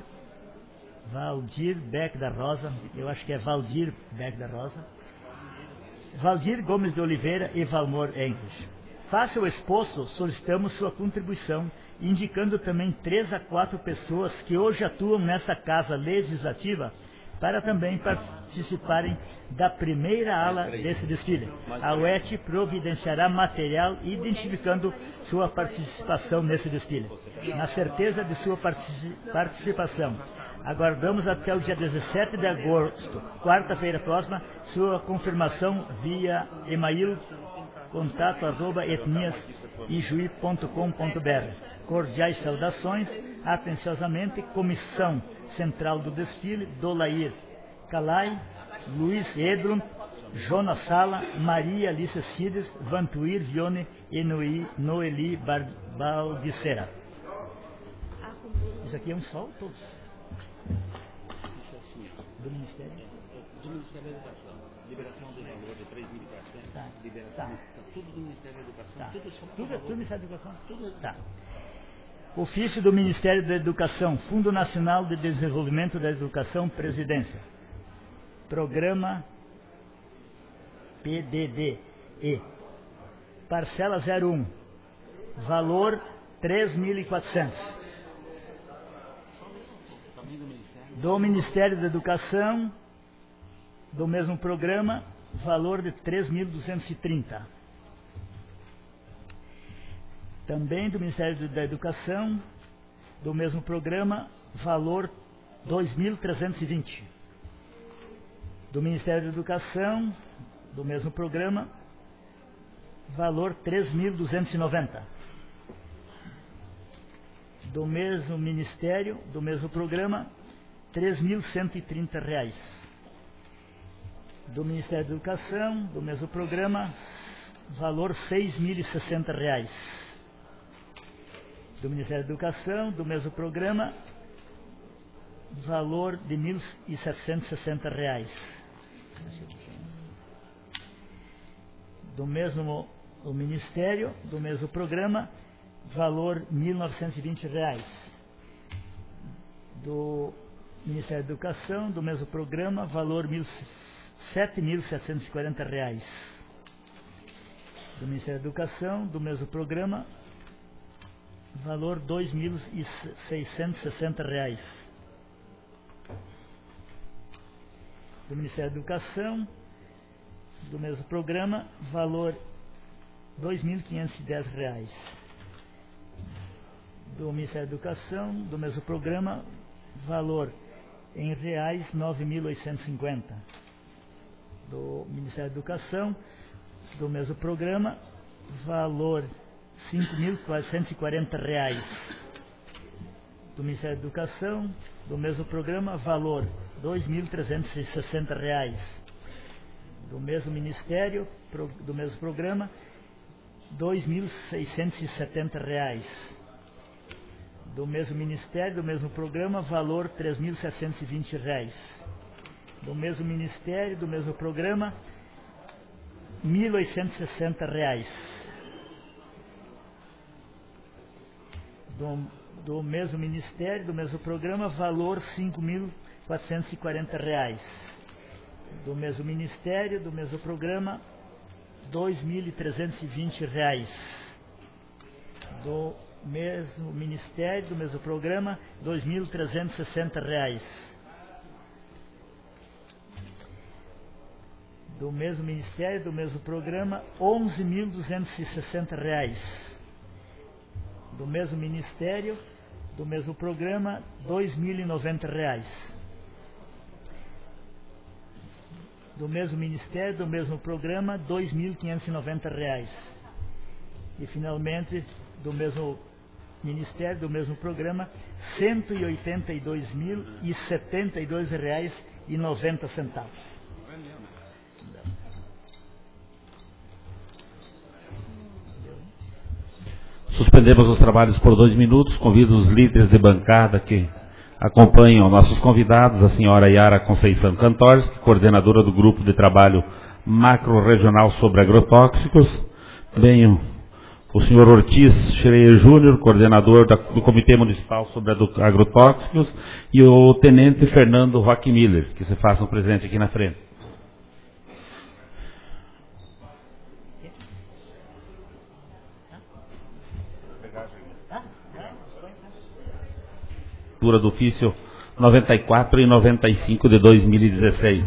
Valdir Beck da Rosa, eu acho que é Valdir Beck da Rosa, Valdir Gomes de Oliveira e Valmor English. Face ao exposto, solicitamos sua contribuição, indicando também três a quatro pessoas que hoje atuam nesta Casa Legislativa para também participarem da primeira ala desse desfile. A U E T providenciará material identificando sua participação nesse desfile. Na certeza de sua participação, aguardamos até o dia dezessete de agosto, quarta-feira próxima, sua confirmação via e-mail contato arroba etnias ijuí ponto com ponto b r. Cordiais saudações, atenciosamente, Comissão Central do Desfile, Dolair Calai, Luiz Edron, Jonas Sala, Maria Alice Cides, Vantuir Vione e Noeli Baldicera. Isso aqui é um só ou todos? Do Ministério? Do Ministério da Educação. Liberação do valor de três mil e quatrocentos. Tá. Liberação. Tá. Tá tudo do Ministério da Educação. Tá. Tudo só Tudo, tudo Ministério da Educação? Tudo. Tá. Ofício do Ministério da Educação, Fundo Nacional de Desenvolvimento da Educação, Presidência. Programa P D D E. Parcela zero um. Valor três mil e quatrocentos. Também do Ministério. Do Ministério da Educação, do mesmo programa, valor de três mil duzentos e trinta. Também do Ministério da Educação, do mesmo programa, valor dois mil trezentos e vinte. Do Ministério da Educação, do mesmo programa, valor três mil duzentos e noventa. Do mesmo Ministério, do mesmo programa, três mil cento e trinta reais. Do Ministério da Educação, do mesmo programa, valor seis mil e sessenta reais. Do Ministério da Educação, do mesmo programa, valor de mil e setecentos e sessenta reais. Do mesmo o Ministério, do mesmo programa, valor mil novecentos e vinte reais. Do Ministério da Educação, do mesmo programa, valor sete mil setecentos e quarenta reais. Do Ministério da Educação, do mesmo programa, valor dois mil seiscentos e sessenta reais. Do Ministério da Educação, do mesmo programa, valor dois mil quinhentos e dez reais. Do Ministério da Educação, do mesmo programa, valor em reais nove mil oitocentos e cinquenta. Do Ministério da Educação, do mesmo programa, valor cinco mil quatrocentos e quarenta reais. Do Ministério da Educação, do mesmo programa, valor dois mil trezentos e sessenta reais. Do mesmo Ministério, do mesmo programa, dois mil seiscentos e setenta reais. Do mesmo Ministério, do mesmo programa, valor três mil setecentos e vinte reais. Do mesmo Ministério, do mesmo programa, mil oitocentos e sessenta reais. Do, do mesmo Ministério, do mesmo programa, valor cinco mil quatrocentos e quarenta reais. Do mesmo Ministério, do mesmo programa, dois mil trezentos e vinte reais. Do mesmo Ministério, do mesmo programa, dois mil trezentos e sessenta reais. Do mesmo Ministério, do mesmo programa, onze mil duzentos e sessenta reais. Do mesmo Ministério, do mesmo programa, dois mil e noventa reais. Do mesmo Ministério, do mesmo programa, dois mil quinhentos e noventa reais. E finalmente, do mesmo Ministério, do mesmo programa, cento e oitenta e dois mil e setenta e dois reais e noventa centavos. Suspendemos os trabalhos por dois minutos. Convido os líderes de bancada que acompanham nossos convidados, a senhora Yara Conceição Kantorski, coordenadora do Grupo de Trabalho Macro-Regional sobre Agrotóxicos, também o, o senhor Ortiz Schreier Júnior, coordenador da, do Comitê Municipal sobre Agrotóxicos, e o tenente Fernando Roque Miller, que se façam presente aqui na frente. Do ofício noventa e quatro e noventa e cinco de dois mil e dezesseis.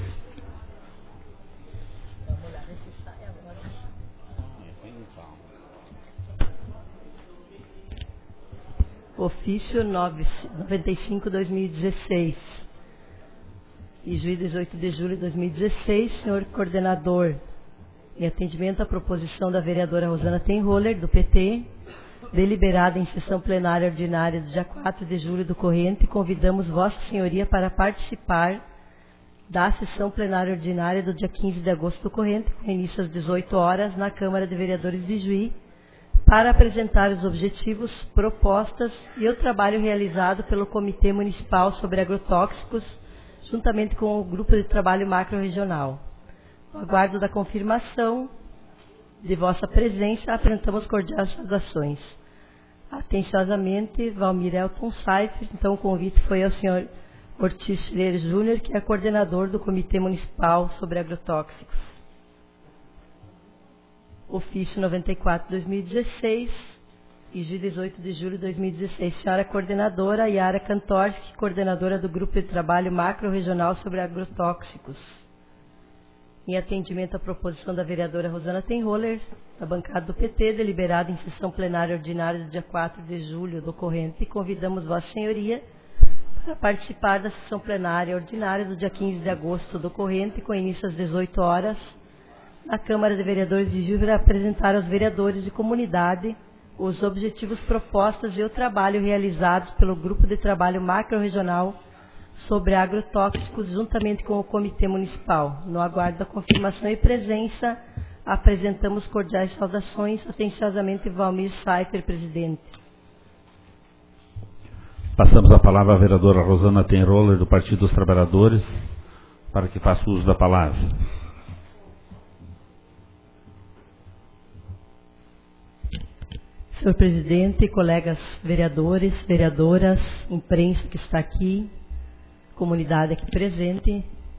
Ofício noventa e cinco de dois mil e dezesseis. E juiz dezoito de julho de dois mil e dezesseis, senhor coordenador, em atendimento à proposição da vereadora Rosana Tenholler, do P T, deliberada em sessão plenária ordinária do dia quatro de julho do corrente, convidamos Vossa Senhoria para participar da sessão plenária ordinária do dia quinze de agosto do corrente, com início às dezoito horas, na Câmara de Vereadores de Juí, para apresentar os objetivos, propostas e o trabalho realizado pelo Comitê Municipal sobre Agrotóxicos, juntamente com o Grupo de Trabalho Macro-Regional. No aguardo da confirmação de vossa presença, apresentamos cordiais saudações. Atenciosamente, Valmir Elton Seifer. Então, o convite foi ao senhor Ortiz Schreier Júnior, que é coordenador do Comitê Municipal sobre Agrotóxicos. Ofício noventa e quatro de dois mil e dezesseis e de dezoito de julho de dois mil e dezesseis. Senhora coordenadora Yara Kantorski, coordenadora do Grupo de Trabalho Macro-Regional sobre Agrotóxicos. Em atendimento à proposição da vereadora Rosana Tenholler, da bancada do P T, deliberada em sessão plenária ordinária do dia quatro de julho do corrente, convidamos Vossa Senhoria para participar da sessão plenária ordinária do dia quinze de agosto do corrente, com início às dezoito horas, na Câmara de Vereadores de Juí, para apresentar aos vereadores de comunidade os objetivos, propostas e o trabalho realizados pelo Grupo de Trabalho Macro-Regional sobre agrotóxicos, juntamente com o Comitê Municipal. No aguardo da confirmação e presença, apresentamos cordiais saudações. Atenciosamente, Valmir Saifer, presidente. Passamos a palavra à vereadora Rosana Tenroller, do Partido dos Trabalhadores, para que faça uso da palavra. Senhor presidente, colegas vereadores, vereadoras, imprensa que está aqui, comunidade aqui presente,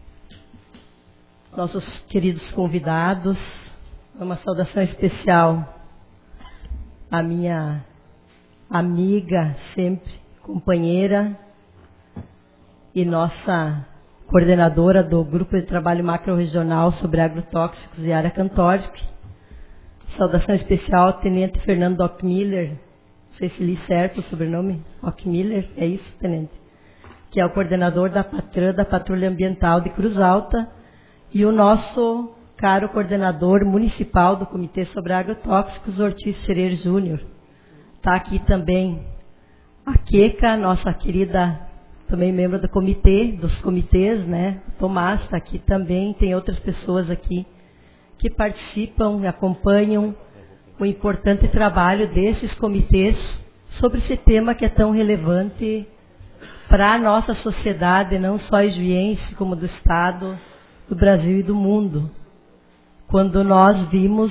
nossos queridos convidados, uma saudação especial à minha amiga, sempre companheira e nossa coordenadora do Grupo de Trabalho Macro-Regional sobre Agrotóxicos e Área Cantórica. Saudação especial ao Tenente Fernando Ockmiller, não sei se li certo o sobrenome, Ockmiller, é isso, Tenente? Que é o coordenador da Patran, da Patrulha Ambiental de Cruz Alta, e o nosso caro coordenador municipal do Comitê sobre Agrotóxicos, Ortiz Scherer Júnior. Está aqui também a Queca, nossa querida, também membro do comitê, dos comitês, né? O Tomás está aqui também, tem outras pessoas aqui que participam e acompanham o importante trabalho desses comitês sobre esse tema que é tão relevante para a nossa sociedade, não só ijuiense, como do Estado, do Brasil e do mundo. Quando nós vimos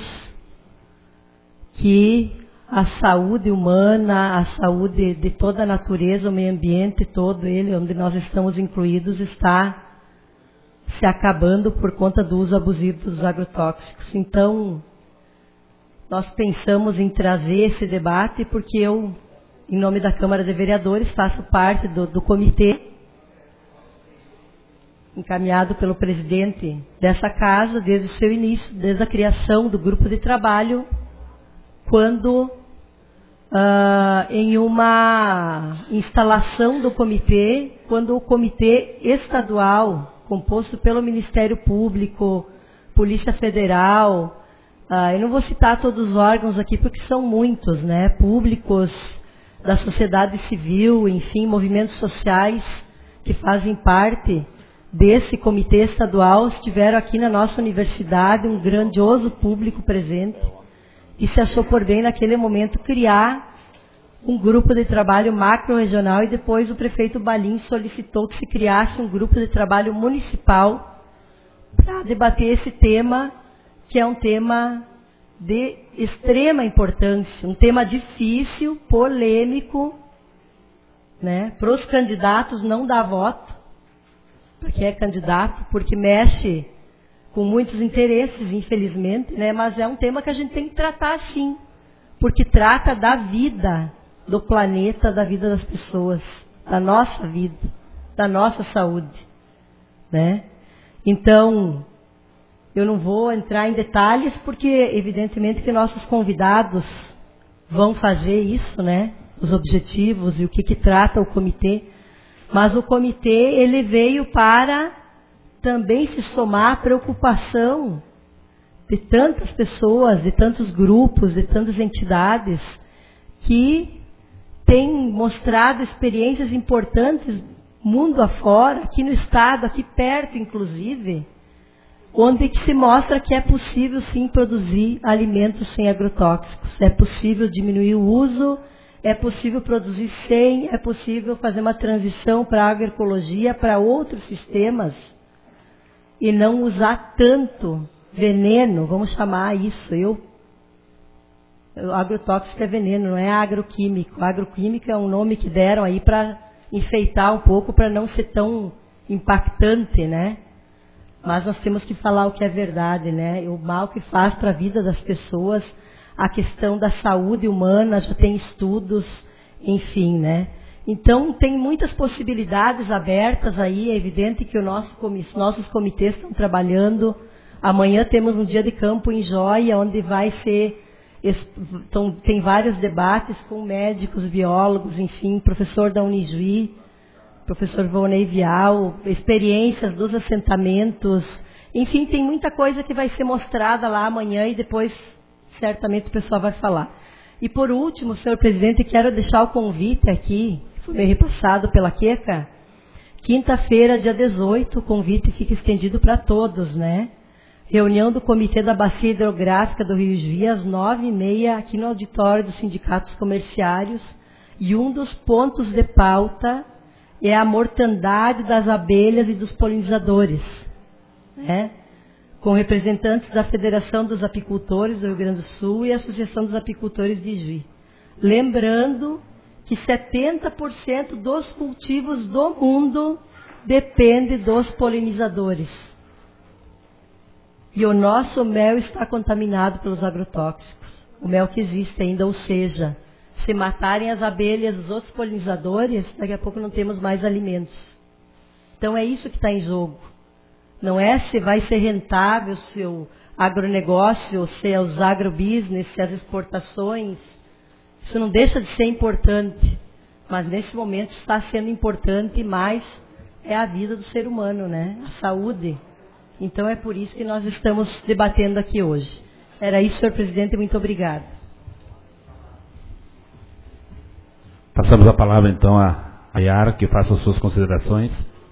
que a saúde humana, a saúde de toda a natureza, o meio ambiente todo ele, onde nós estamos incluídos, está se acabando por conta do uso abusivo dos agrotóxicos. Então, nós pensamos em trazer esse debate porque eu, em nome da Câmara de Vereadores, faço parte do, do comitê encaminhado pelo presidente dessa casa desde o seu início, desde a criação do grupo de trabalho, quando uh, em uma instalação do comitê, quando o comitê estadual, composto pelo Ministério Público, Polícia Federal, uh, eu não vou citar todos os órgãos aqui porque são muitos, né, públicos, da sociedade civil, enfim, movimentos sociais que fazem parte desse comitê estadual, estiveram aqui na nossa universidade, um grandioso público presente, e se achou por bem, naquele momento, criar um grupo de trabalho macro-regional, e depois o prefeito Balim solicitou que se criasse um grupo de trabalho municipal para debater esse tema, que é um tema de extrema importância, um tema difícil, polêmico, né? Para os candidatos não dá voto, porque é candidato, porque mexe com muitos interesses, infelizmente, né? Mas é um tema que a gente tem que tratar sim, porque trata da vida do planeta, da vida das pessoas, da nossa vida, da nossa saúde, né? Então, eu não vou entrar em detalhes, porque evidentemente que nossos convidados vão fazer isso, né? Os objetivos e o que, que trata o comitê. Mas o comitê, ele veio para também se somar à preocupação de tantas pessoas, de tantos grupos, de tantas entidades que têm mostrado experiências importantes mundo afora, aqui no estado, aqui perto inclusive, onde que se mostra que é possível sim produzir alimentos sem agrotóxicos, é possível diminuir o uso, é possível produzir sem, é possível fazer uma transição para a agroecologia, para outros sistemas, e não usar tanto veneno, vamos chamar isso. Eu, o agrotóxico é veneno, não é agroquímico. Agroquímico é um nome que deram aí para enfeitar um pouco, para não ser tão impactante, né? Mas nós temos que falar o que é verdade, né? O mal que faz para a vida das pessoas, a questão da saúde humana, já tem estudos, enfim, né? Então, tem muitas possibilidades abertas aí, é evidente que o nosso, nossos comitês estão trabalhando. Amanhã temos um dia de campo em Joia, onde vai ser, então, tem vários debates com médicos, biólogos, enfim, professor da Unijuí, professor Volney Vial, experiências dos assentamentos, enfim, tem muita coisa que vai ser mostrada lá amanhã e depois, certamente, o pessoal vai falar. E por último, senhor presidente, quero deixar o convite aqui, foi me repassado pela Queca, Quinta-feira, dia dezoito, o convite fica estendido para todos, né? Reunião do Comitê da Bacia Hidrográfica do Rio Juí, às nove e meia, aqui no auditório dos sindicatos comerciários. E um dos pontos de pauta é a mortandade das abelhas e dos polinizadores, né? Com representantes da Federação dos Apicultores do Rio Grande do Sul e a Associação dos Apicultores de Juí. Lembrando que setenta por cento dos cultivos do mundo depende dos polinizadores. E o nosso mel está contaminado pelos agrotóxicos. O mel que existe ainda, ou seja, se matarem as abelhas e os outros polinizadores, daqui a pouco não temos mais alimentos. Então é isso que está em jogo. Não é se vai ser rentável o seu agronegócio, se é os agrobusiness, se as exportações. Isso não deixa de ser importante. Mas nesse momento está sendo importante mais é a vida do ser humano, né? A saúde. Então é por isso que nós estamos debatendo aqui hoje. Era isso, senhor presidente, muito obrigada. Passamos a palavra então a Yara, que faça as suas considerações.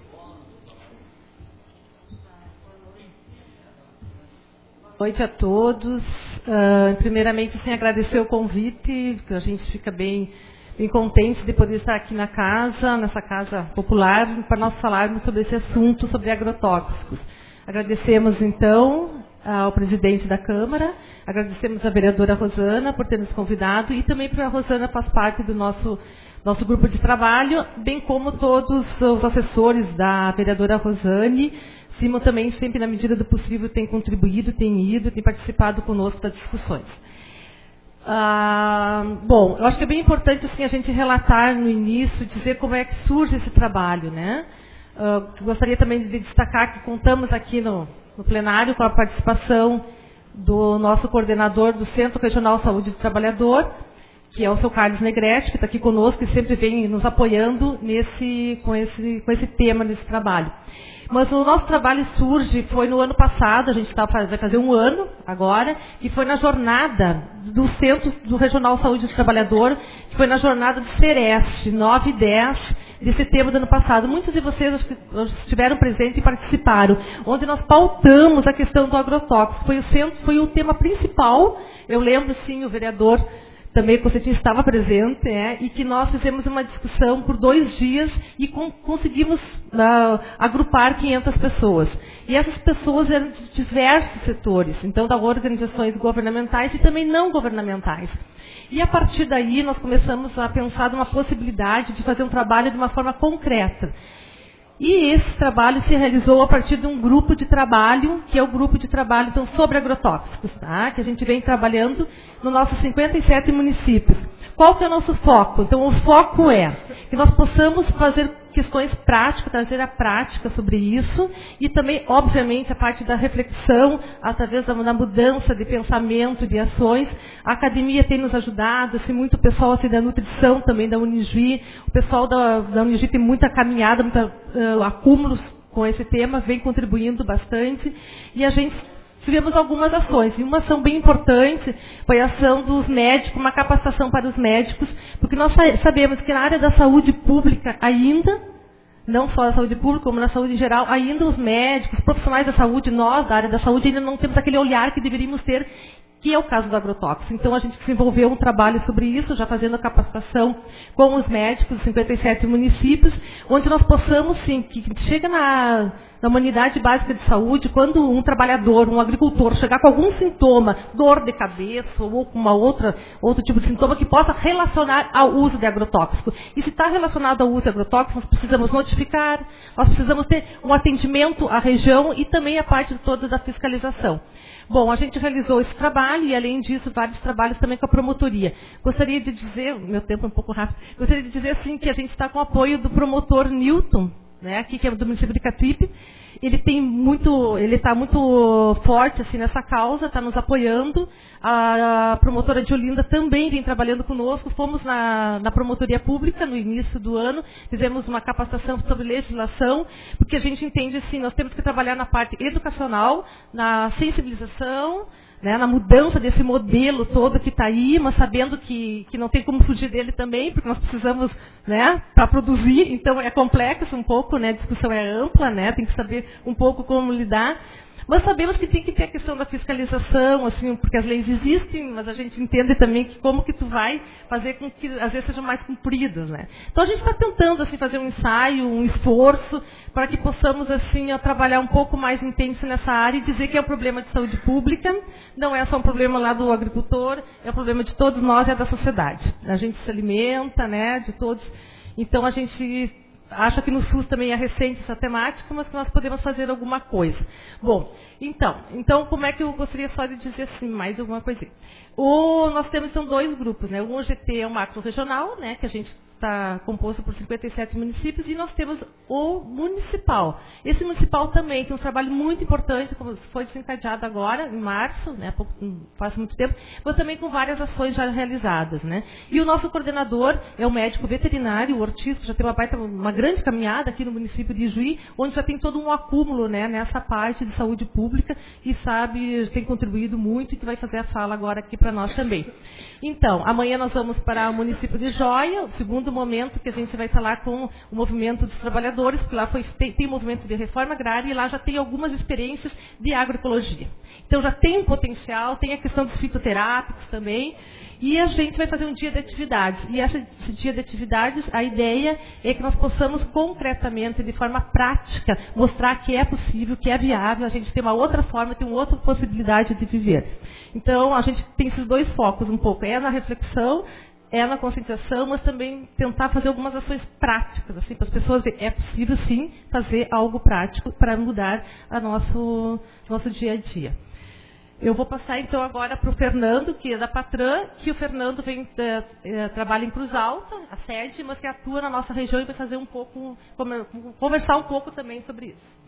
Boa noite a todos. Uh, primeiramente, sim, agradecer o convite, que a gente fica bem, bem contente de poder estar aqui na casa, nessa casa popular, para nós falarmos sobre esse assunto, sobre agrotóxicos. Agradecemos, então, ao presidente da Câmara, agradecemos à vereadora Rosana por ter nos convidado e também para a Rosana faz parte do nosso, nosso grupo de trabalho, bem como todos os assessores da vereadora Rosane. Simon também, sempre na medida do possível, tem contribuído, tem ido, tem participado conosco das discussões. Ah, bom, eu acho que é bem importante assim, a gente relatar no início, dizer como é que surge esse trabalho, né? Uh, gostaria também de destacar que contamos aqui no, no plenário com a participação do nosso coordenador do Centro Regional Saúde do Trabalhador, que é o seu Carlos Negrete, que está aqui conosco e sempre vem nos apoiando nesse, com, esse, com esse tema, nesse trabalho. Mas o nosso trabalho surge, foi no ano passado, a gente tá, vai fazer um ano agora, que foi na jornada do Centro do Regional Saúde do Trabalhador, que foi na jornada do Sereste, nove e dez de setembro do ano passado. Muitos de vocês estiveram presentes e participaram, onde nós pautamos a questão do agrotóxico. Foi o, centro, foi o tema principal, eu lembro sim, o vereador também, o Constantino estava presente, é, e que nós fizemos uma discussão por dois dias e com, conseguimos uh, agrupar quinhentas pessoas. E essas pessoas eram de diversos setores, então, das organizações governamentais e também não governamentais. E a partir daí nós começamos a pensar numa possibilidade de fazer um trabalho de uma forma concreta. E esse trabalho se realizou a partir de um grupo de trabalho, que é o grupo de trabalho então, sobre agrotóxicos, tá? Que a gente vem trabalhando nos nossos cinquenta e sete municípios. Qual que é o nosso foco? Então, o foco é que nós possamos fazer questões práticas, trazer a prática sobre isso, e também, obviamente, a parte da reflexão, através da, da mudança de pensamento, de ações. A academia tem nos ajudado, assim, muito o pessoal assim, da nutrição também, da Unijuí. O pessoal da, da Unijuí tem muita caminhada, muita, uh, acúmulos com esse tema, vem contribuindo bastante, e a gente tivemos algumas ações, e uma ação bem importante foi a ação dos médicos, uma capacitação para os médicos, porque nós sabemos que na área da saúde pública ainda, não só na saúde pública, como na saúde em geral, ainda os médicos, os profissionais da saúde, nós da área da saúde, ainda não temos aquele olhar que deveríamos ter, que é o caso do agrotóxico. Então, a gente desenvolveu um trabalho sobre isso, já fazendo a capacitação com os médicos dos cinquenta e sete municípios, onde nós possamos, sim, que chega na, na unidade básica de saúde, quando um trabalhador, um agricultor, chegar com algum sintoma, dor de cabeça ou com uma outra, outro tipo de sintoma que possa relacionar ao uso de agrotóxico. E se está relacionado ao uso de agrotóxico, nós precisamos notificar, nós precisamos ter um atendimento à região e também a parte toda da fiscalização. Bom, a gente realizou esse trabalho e, além disso, vários trabalhos também com a promotoria. Gostaria de dizer, meu tempo é um pouco rápido, gostaria de dizer assim que a gente está com o apoio do promotor Newton, né, aqui, que é do município de Catripe. Ele tem muito, ele está muito forte assim nessa causa, está nos apoiando. A promotora de Olinda também vem trabalhando conosco. Fomos na, na promotoria pública no início do ano, fizemos uma capacitação sobre legislação, porque a gente entende assim, nós temos que trabalhar na parte educacional, na sensibilização, né, na mudança desse modelo todo que está aí, mas sabendo que, que não tem como fugir dele também, porque nós precisamos, né, para produzir, então é complexo um pouco pouco, né? A discussão é ampla, né? Tem que saber um pouco como lidar. Mas sabemos que tem que ter a questão da fiscalização, assim, porque as leis existem, mas a gente entende também que como que tu vai fazer com que às vezes sejam mais cumpridas, né? Então a gente está tentando assim fazer um ensaio, um esforço para que possamos assim a trabalhar um pouco mais intenso nessa área e dizer que é um problema de saúde pública, não é só um problema lá do agricultor, é um problema de todos nós e é da sociedade. A gente se alimenta, né? De todos. Então a gente acha que no SUS também é recente essa temática, mas que nós podemos fazer alguma coisa. Bom, então, então como é que eu gostaria só de dizer assim, mais alguma coisinha? O, nós temos então dois grupos, né? O G T é um macro-regional, né? Que a gente está composto por cinquenta e sete municípios, e nós temos o municipal. Esse municipal também tem um trabalho muito importante, como foi desencadeado agora, em março, né, pouco, faz muito tempo, mas também com várias ações já realizadas, né. E o nosso coordenador é o médico veterinário, o Ortiz, que já tem uma, baita, uma grande caminhada aqui no município de Ijuí, onde já tem todo um acúmulo, né, nessa parte de saúde pública, e sabe, tem contribuído muito e que vai fazer a fala agora aqui para nós também. Então, amanhã nós vamos para o município de Joia, o segundo momento que a gente vai falar com o movimento dos trabalhadores, porque lá foi, tem, tem um movimento de reforma agrária e lá já tem algumas experiências de agroecologia. Então já tem um potencial, tem a questão dos fitoterápicos também, e a gente vai fazer um dia de atividades. E esse dia de atividades, a ideia é que nós possamos concretamente, de forma prática, mostrar que é possível, que é viável, a gente tem uma outra forma, tem uma outra possibilidade de viver. Então, a gente tem esses dois focos um pouco, é na reflexão, é na conscientização, mas também tentar fazer algumas ações práticas, assim, para as pessoas verem, é possível sim fazer algo prático para mudar a nosso, nosso dia a dia. Eu vou passar então agora para o Fernando, que é da Patran, que o Fernando vem, é, é, trabalha em Cruz Alta, a sede, mas que atua na nossa região e vai fazer um pouco, conversar um pouco também sobre isso.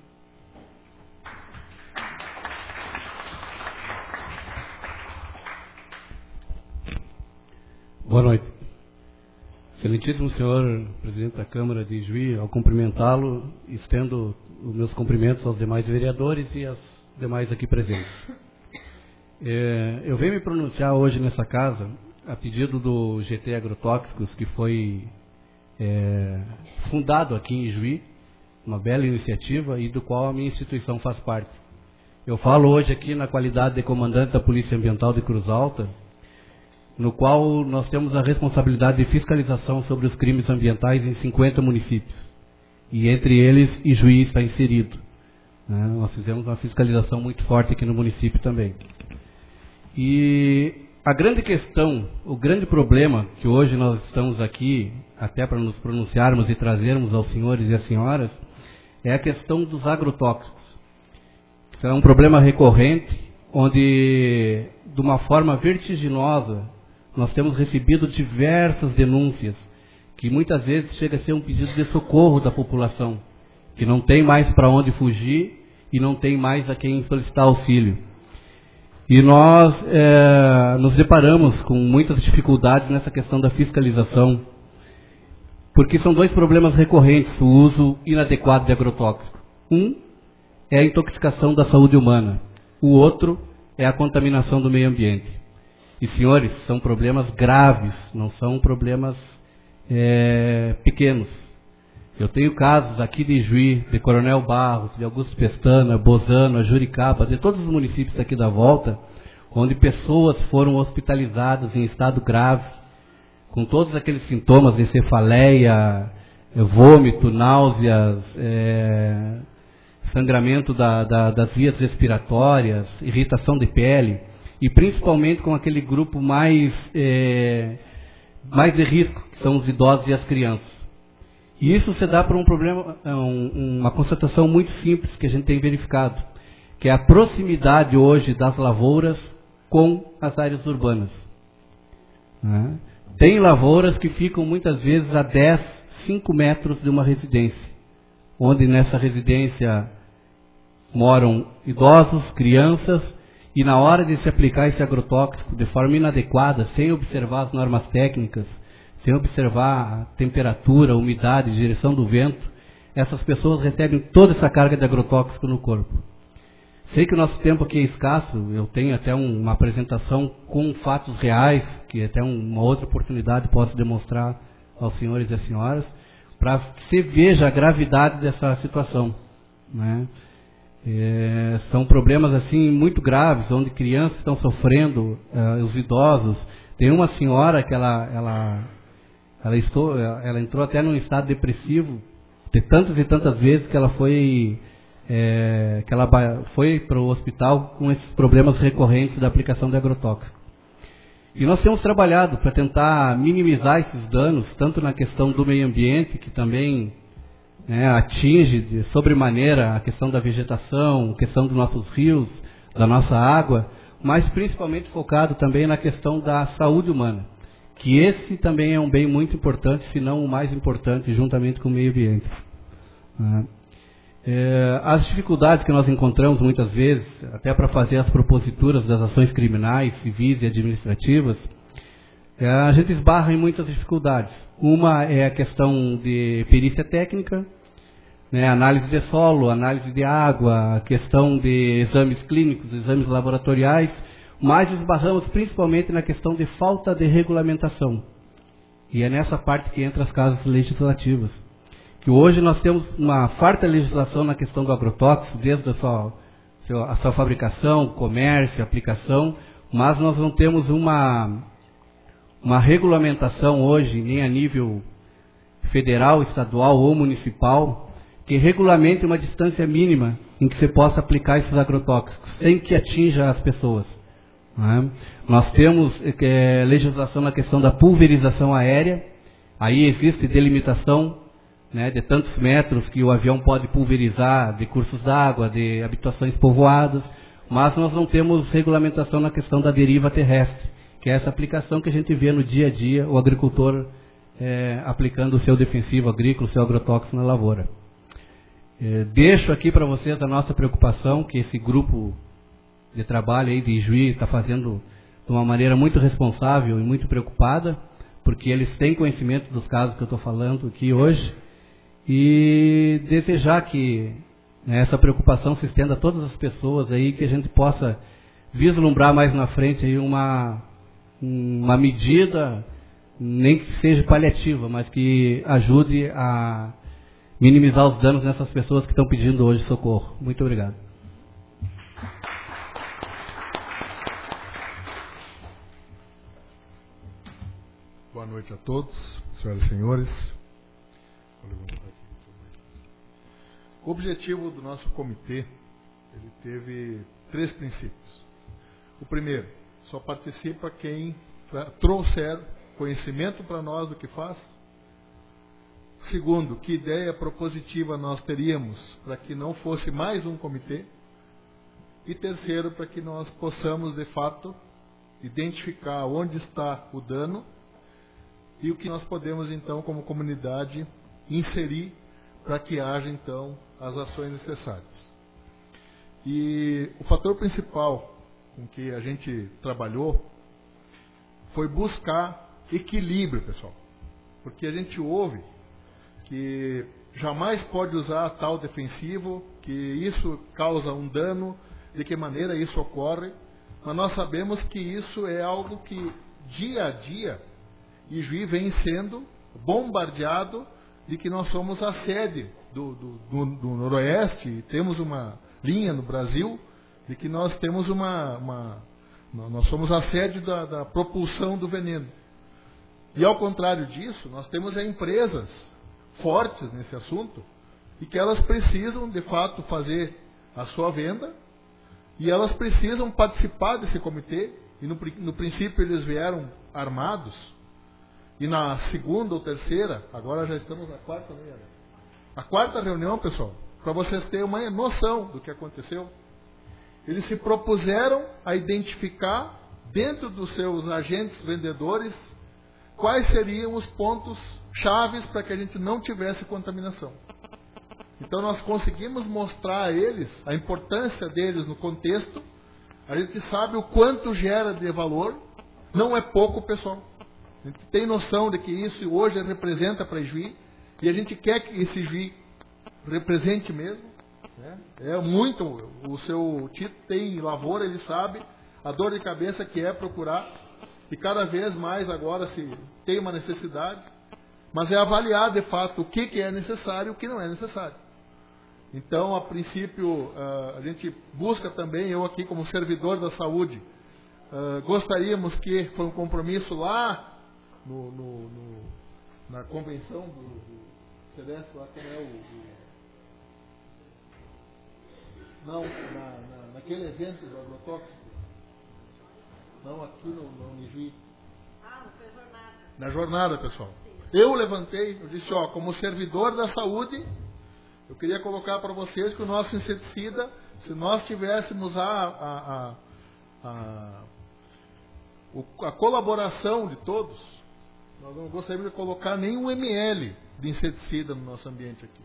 Boa noite. Excelentíssimo senhor presidente da Câmara de Ijuí, ao cumprimentá-lo, estendo os meus cumprimentos aos demais vereadores e aos demais aqui presentes. É, eu venho me pronunciar hoje nessa casa a pedido do G T Agrotóxicos, que foi é, fundado aqui em Ijuí, uma bela iniciativa e do qual a minha instituição faz parte. Eu falo hoje aqui na qualidade de comandante da Polícia Ambiental de Cruz Alta, no qual nós temos a responsabilidade de fiscalização sobre os crimes ambientais em cinquenta municípios. E entre eles, Ijuí está inserido. Né? Nós fizemos uma fiscalização muito forte aqui no município também. E a grande questão, o grande problema que hoje nós estamos aqui, até para nos pronunciarmos e trazermos aos senhores e às senhoras, é a questão dos agrotóxicos. É um problema recorrente, onde, de uma forma vertiginosa, nós temos recebido diversas denúncias, que muitas vezes chega a ser um pedido de socorro da população, que não tem mais para onde fugir e não tem mais a quem solicitar auxílio. E nós é, nos deparamos com muitas dificuldades nessa questão da fiscalização, porque são dois problemas recorrentes, o uso inadequado de agrotóxico. Um é a intoxicação da saúde humana, o outro é a contaminação do meio ambiente. E, senhores, são problemas graves, não são problemas é, pequenos. Eu tenho casos aqui de Ijuí, de Coronel Barros, de Augusto Pestana, Bozano, Juricaba, de todos os municípios aqui da volta, onde pessoas foram hospitalizadas em estado grave, com todos aqueles sintomas de cefaleia, vômito, náuseas, é, sangramento da, da, das vias respiratórias, irritação de pele, e principalmente com aquele grupo mais, é, mais de risco, que são os idosos e as crianças. E isso se dá por um problema, um, uma constatação muito simples que a gente tem verificado, que é a proximidade hoje das lavouras com as áreas urbanas. Né? Tem lavouras que ficam muitas vezes a dez, cinco metros de uma residência, onde nessa residência moram idosos, crianças, e na hora de se aplicar esse agrotóxico de forma inadequada, sem observar as normas técnicas, sem observar a temperatura, a umidade, a direção do vento, essas pessoas recebem toda essa carga de agrotóxico no corpo. Sei que o nosso tempo aqui é escasso, eu tenho até um, uma apresentação com fatos reais, que até uma outra oportunidade posso demonstrar aos senhores e às senhoras, para que você veja a gravidade dessa situação, né? É, são problemas assim muito graves, onde crianças estão sofrendo, uh, os idosos. Tem uma senhora que ela, ela, ela, estou, ela entrou até num estado depressivo, de tantas e tantas vezes que ela foi, é, que ela foi para o hospital com esses problemas recorrentes da aplicação de agrotóxico. E nós temos trabalhado para tentar minimizar esses danos, tanto na questão do meio ambiente, que também, né, atinge de sobremaneira a questão da vegetação, a questão dos nossos rios, da nossa água, mas principalmente focado também na questão da saúde humana, que esse também é um bem muito importante, se não o mais importante, juntamente com o meio ambiente. É, as dificuldades que nós encontramos muitas vezes, até para fazer as proposituras das ações criminais, civis e administrativas, é, a gente esbarra em muitas dificuldades. Uma é a questão de perícia técnica, né, análise de solo, análise de água, a questão de exames clínicos, exames laboratoriais, mas esbarramos principalmente na questão de falta de regulamentação. E é nessa parte que entra as casas legislativas. Que hoje nós temos uma farta legislação na questão do agrotóxico, desde a sua, a sua fabricação, comércio, aplicação, mas nós não temos uma, uma regulamentação hoje, nem a nível federal, estadual ou municipal, que regulamente uma distância mínima em que você possa aplicar esses agrotóxicos, sem que atinja as pessoas. Né? Nós temos é, legislação na questão da pulverização aérea, aí existe delimitação, né, de tantos metros que o avião pode pulverizar, de cursos d'água, de habitações povoadas, mas nós não temos regulamentação na questão da deriva terrestre, que é essa aplicação que a gente vê no dia a dia, o agricultor é, aplicando o seu defensivo agrícola, o seu agrotóxico na lavoura. É, deixo aqui para vocês a nossa preocupação, que esse grupo de trabalho aí de Ijuí está fazendo de uma maneira muito responsável e muito preocupada, porque eles têm conhecimento dos casos que eu estou falando aqui hoje, e desejar que, né, essa preocupação se estenda a todas as pessoas aí, que a gente possa vislumbrar mais na frente aí uma, uma medida, nem que seja paliativa, mas que ajude a minimizar os danos nessas pessoas que estão pedindo hoje socorro. Muito obrigado. Boa noite a todos, senhoras e senhores. O objetivo do nosso comitê, ele teve três princípios. O primeiro, só participa quem trouxer conhecimento para nós do que faz. Segundo, que ideia propositiva nós teríamos para que não fosse mais um comitê. E terceiro, para que nós possamos, de fato, identificar onde está o dano e o que nós podemos, então, como comunidade, inserir para que haja, então, as ações necessárias. E o fator principal com que a gente trabalhou foi buscar equilíbrio, pessoal. Porque a gente ouve que jamais pode usar tal defensivo, que isso causa um dano, de que maneira isso ocorre, mas nós sabemos que isso é algo que, dia a dia, Ijuí vem sendo bombardeado de que nós somos a sede do, do, do, do Noroeste, e temos uma linha no Brasil, de que nós temos uma... uma nós somos a sede da, da propulsão do veneno. E ao contrário disso, nós temos empresas fortes nesse assunto, e que elas precisam, de fato, fazer a sua venda, e elas precisam participar desse comitê, e no, no princípio eles vieram armados, e na segunda ou terceira, agora já estamos na quarta, né? A quarta reunião, pessoal, para vocês terem uma noção do que aconteceu, eles se propuseram a identificar, dentro dos seus agentes vendedores, quais seriam os pontos chaves para que a gente não tivesse contaminação. Então nós conseguimos mostrar a eles a importância deles no contexto. A gente sabe o quanto gera de valor. Não é pouco, pessoal. A gente tem noção de que isso hoje representa para Ijuí, e a gente quer que esse Ijuí represente mesmo. Né? É muito. O seu Tito tem lavoura, ele sabe a dor de cabeça que é procurar, e cada vez mais agora se tem uma necessidade. mas é avaliar de fato o que, que é necessário e o que não é necessário. Então, a princípio, a gente busca também, eu aqui como servidor da saúde, gostaríamos que, foi um compromisso lá no, no, no, na convenção do, do C D S, lá que é o... o não, na, na, naquele evento do agrotóxico. Não, aqui no, no Unijuí. Ah, foi jornada. Na jornada, pessoal. Eu levantei, eu disse, ó, como servidor da saúde, eu queria colocar para vocês que o nosso inseticida, se nós tivéssemos a, a, a, a, a colaboração de todos, nós não gostaríamos de colocar nenhum ml de inseticida no nosso ambiente aqui.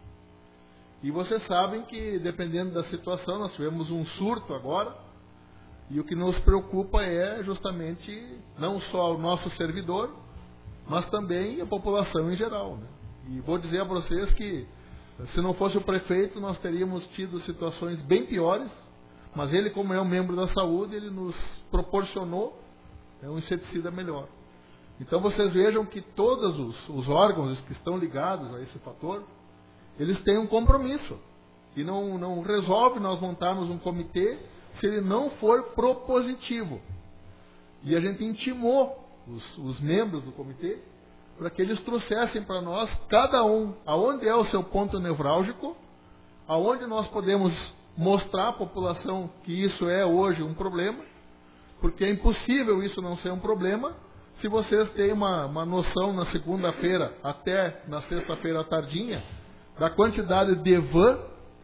E vocês sabem que, dependendo da situação, nós tivemos um surto agora, e o que nos preocupa é justamente não só o nosso servidor, mas também a população em geral, né? E vou dizer a vocês que, se não fosse o prefeito, nós teríamos tido situações bem piores, mas ele, como é um membro da saúde, ele nos proporcionou um inseticida melhor. Então vocês vejam que todos os, os órgãos que estão ligados a esse fator, eles têm um compromisso. E não, não resolve nós montarmos um comitê se ele não for propositivo. E a gente intimou os, os membros do comitê para que eles trouxessem para nós, cada um, aonde é o seu ponto nevrálgico, aonde nós podemos mostrar à população que isso é hoje um problema, porque é impossível isso não ser um problema se vocês têm uma, uma noção na segunda-feira até na sexta-feira à tardinha da quantidade de van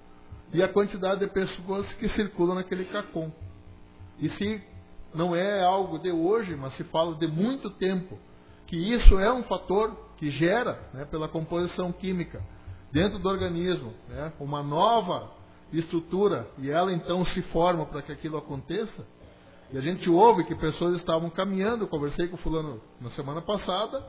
e a quantidade de pessoas que circulam naquele CACOM. E se não é algo de hoje, mas se fala de muito tempo, que isso é um fator que gera, né, pela composição química dentro do organismo, né, uma nova estrutura, e ela então se forma para que aquilo aconteça. E a gente ouve que pessoas estavam caminhando, eu conversei com o fulano na semana passada,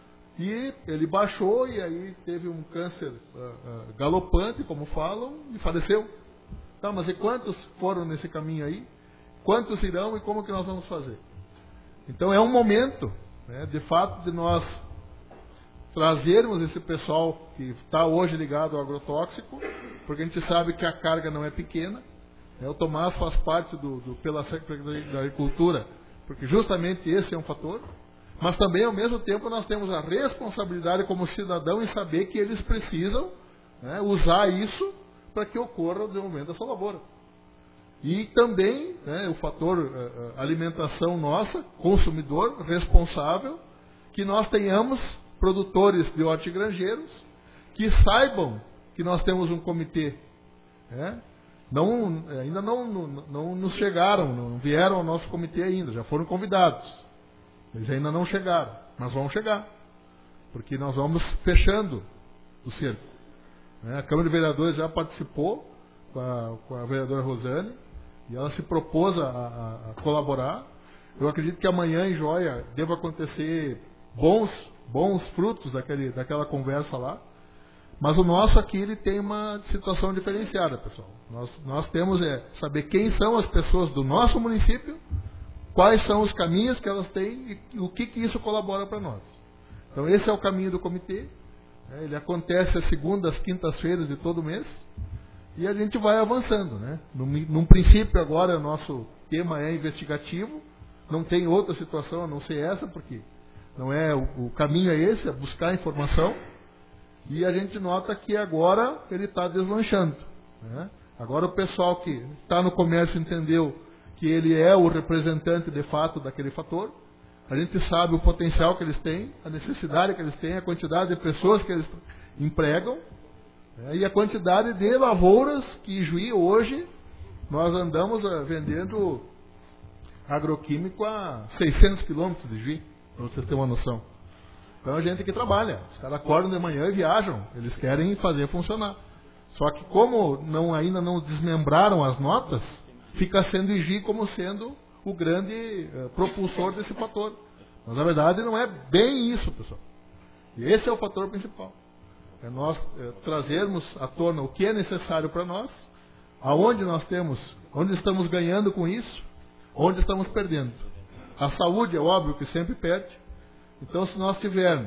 e ele baixou e aí teve um câncer uh, uh, galopante, como falam, e faleceu. Tá, mas e quantos foram nesse caminho aí? Quantos irão e como que nós vamos fazer? Então é um momento, né, de fato, de nós trazermos esse pessoal que está hoje ligado ao agrotóxico, porque a gente sabe que a carga não é pequena. Né, o Tomás faz parte do, do pela Secretaria da Agricultura, porque justamente esse é um fator. Mas também, ao mesmo tempo, nós temos a responsabilidade como cidadão em saber que eles precisam, né, usar isso para que ocorra o desenvolvimento dessa lavoura. E também, né, o fator uh, alimentação nossa, consumidor responsável, que nós tenhamos produtores de hortigranjeiros que saibam que nós temos um comitê. Né? Não, ainda não, não, não nos chegaram, não vieram ao nosso comitê ainda, já foram convidados. Eles ainda não chegaram, mas vão chegar, porque nós vamos fechando o cerco. Né? A Câmara de Vereadores já participou com a, com a vereadora Rosane, e ela se propôs a, a, a colaborar. Eu acredito que amanhã em Joia deva acontecer bons, bons frutos daquele, daquela conversa lá, mas o nosso aqui ele tem uma situação diferenciada, pessoal. Nós, nós temos é saber quem são as pessoas do nosso município, quais são os caminhos que elas têm e o que, que isso colabora para nós. Então esse é o caminho do comitê. Né? Ele acontece às segundas, quintas-feiras de todo mês. E a gente vai avançando. Né? Num, num princípio agora o nosso tema é investigativo. Não tem outra situação a não ser essa, porque não é, o, o caminho é esse, é buscar informação. E a gente nota que agora ele está deslanchando. Né? Agora o pessoal que está no comércio entendeu que ele é o representante de fato daquele fator. A gente sabe o potencial que eles têm, a necessidade que eles têm, a quantidade de pessoas que eles empregam, né, e a quantidade de lavouras que em Juí hoje nós andamos uh, vendendo agroquímico a seiscentos quilômetros de Juí, para vocês terem uma noção. Então a gente que trabalha, os caras acordam de manhã e viajam, eles querem fazer funcionar. Só que como não, ainda não desmembraram as notas, fica sendo I G I como sendo o grande uh, propulsor desse fator. Mas na verdade não é bem isso, pessoal. E esse é o fator principal. É nós uh, trazermos à tona o que é necessário para nós, aonde nós temos, onde estamos ganhando com isso, onde estamos perdendo. A saúde é óbvio que sempre perde. Então se nós tivermos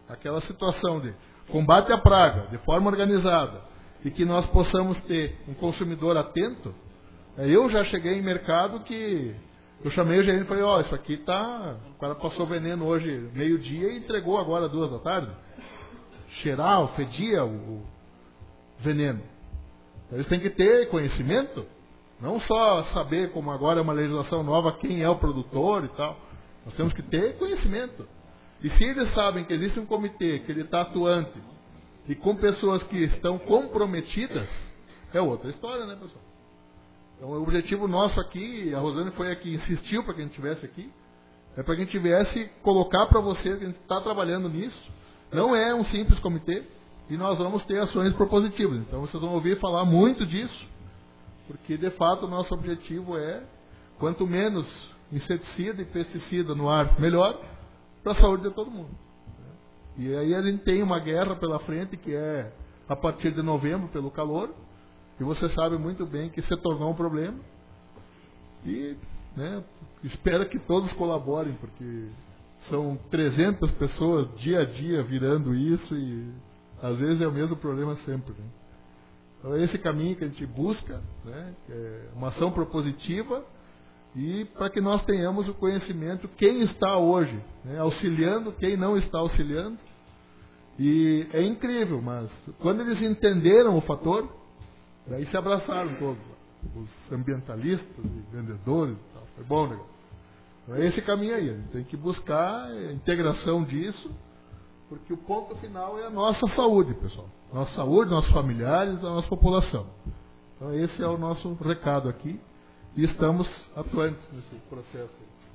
aquela situação de combate à praga de forma organizada e que nós possamos ter um consumidor atento. Eu já cheguei em mercado que eu chamei o gerente e falei, ó, oh, isso aqui tá, o cara passou veneno hoje meio-dia e entregou agora duas da tarde. Cheirava, fedia o, o veneno. Eles têm que ter conhecimento, não só saber, como agora é uma legislação nova, quem é o produtor e tal. Nós temos que ter conhecimento. E se eles sabem que existe um comitê, que ele está atuante, e com pessoas que estão comprometidas, é outra história, né, pessoal? Então, o objetivo nosso aqui, a Rosane foi aqui, insistiu para que a gente estivesse aqui, é para que a gente viesse colocar para vocês que a gente está trabalhando nisso. Não é um simples comitê, e nós vamos ter ações propositivas. Então, vocês vão ouvir falar muito disso, porque, de fato, o nosso objetivo é, quanto menos inseticida e pesticida no ar, melhor, para a saúde de todo mundo. E aí a gente tem uma guerra pela frente, que é a partir de novembro, pelo calor, e você sabe muito bem que se tornou um problema. E né, espero que todos colaborem, porque são trezentas pessoas dia a dia virando isso e às vezes é o mesmo problema sempre. Né? Então é esse caminho que a gente busca, né, é uma ação propositiva, e para que nós tenhamos o conhecimento quem está hoje, né, auxiliando, quem não está auxiliando. E é incrível, mas quando eles entenderam o fator, daí se abraçaram todos, os ambientalistas e vendedores e tal. Foi bom, né? Então é esse caminho aí, a gente tem que buscar a integração disso, porque o ponto final é a nossa saúde, pessoal. Nossa saúde, nossos familiares, a nossa população. Então esse é o nosso recado aqui, e estamos atuantes nesse processo.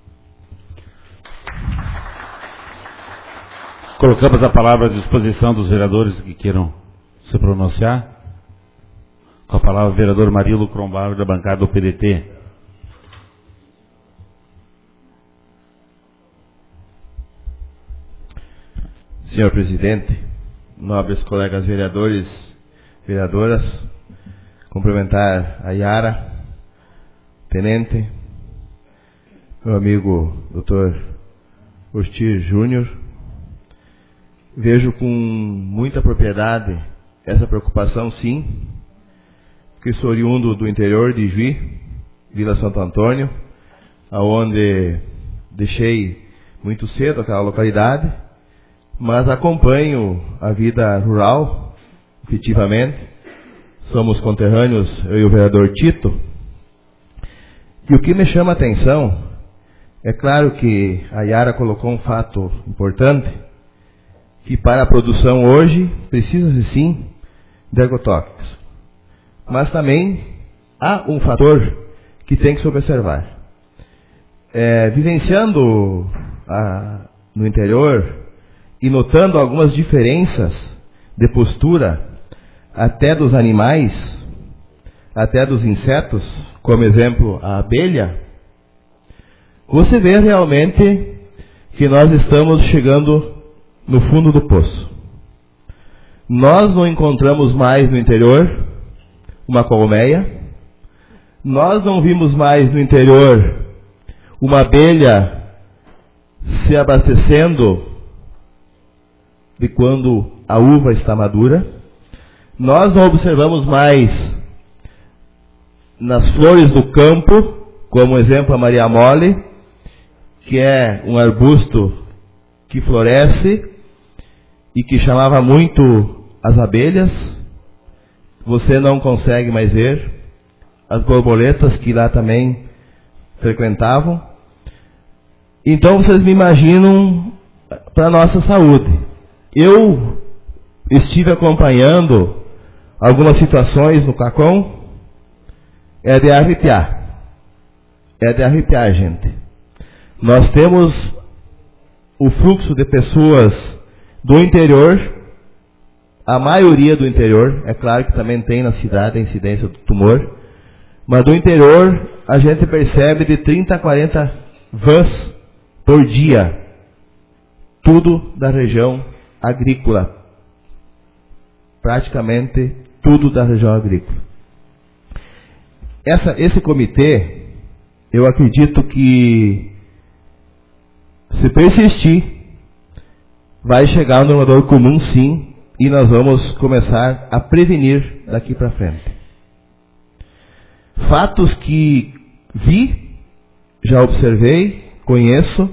Colocamos a palavra à disposição dos vereadores que queiram se pronunciar. Com a palavra o vereador Marilo Crombauer, da bancada do P D T. Senhor presidente, nobres colegas vereadores, vereadoras, cumprimentar a Yara, tenente, meu amigo doutor Ostir Júnior. Vejo com muita propriedade essa preocupação, sim, porque sou oriundo do interior de Juí, Vila Santo Antônio, aonde deixei muito cedo aquela localidade, mas acompanho a vida rural, efetivamente. Somos conterrâneos, eu e o vereador Tito. E o que me chama a atenção, é claro que a Yara colocou um fato importante, que para a produção hoje precisa-se sim de agrotóxicos. Mas também há um fator que tem que se observar. É, vivenciando a, no interior e notando algumas diferenças de postura, até dos animais, até dos insetos, como exemplo a abelha, você vê realmente que nós estamos chegando no fundo do poço. Nós não encontramos mais no interior uma colmeia, nós não vimos mais no interior uma abelha se abastecendo de quando a uva está madura, nós não observamos mais nas flores do campo, como exemplo a Maria Mole, que é um arbusto que floresce e que chamava muito as abelhas. Você não consegue mais ver as borboletas que lá também frequentavam. Então vocês me imaginam para a nossa saúde. Eu estive acompanhando algumas situações no Cacom, é de arrepiar. É de arrepiar, gente. Nós temos o fluxo de pessoas do interior, a maioria do interior, é claro que também tem na cidade a incidência do tumor, mas do interior a gente percebe de trinta a quarenta vans por dia, tudo da região agrícola, praticamente tudo da região agrícola. Essa, esse comitê, eu acredito que, se persistir, vai chegar um denominador comum sim, e nós vamos começar a prevenir daqui para frente. Fatos que vi, já observei, conheço,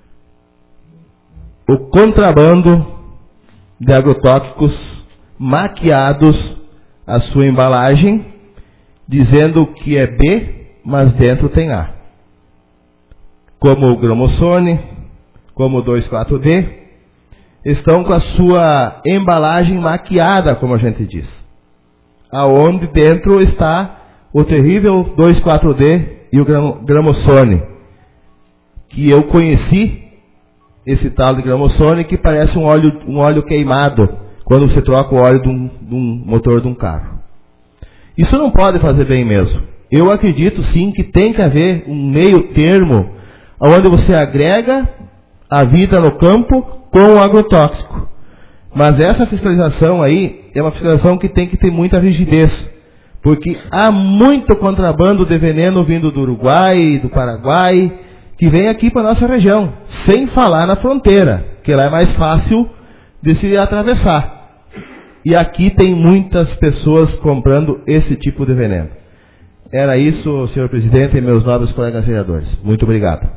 o contrabando de agrotóxicos maquiados a sua embalagem, dizendo que é B, mas dentro tem A. Como o Gramossone, como o dois quatro D, estão com a sua embalagem maquiada, como a gente diz. Aonde dentro está o terrível dois quatro D e o Gramossone, que eu conheci, esse tal de Gramossone, que parece um óleo, um óleo queimado, quando você troca o óleo de um, de um motor de um carro. Isso não pode fazer bem mesmo. Eu acredito sim que tem que haver um meio termo, onde você agrega a vida no campo com o agrotóxico. Mas essa fiscalização aí é uma fiscalização que tem que ter muita rigidez, porque há muito contrabando de veneno vindo do Uruguai, do Paraguai, que vem aqui para a nossa região, sem falar na fronteira, que lá é mais fácil de se atravessar. E aqui tem muitas pessoas comprando esse tipo de veneno. Era isso, senhor presidente e meus nobres colegas vereadores. Muito obrigado.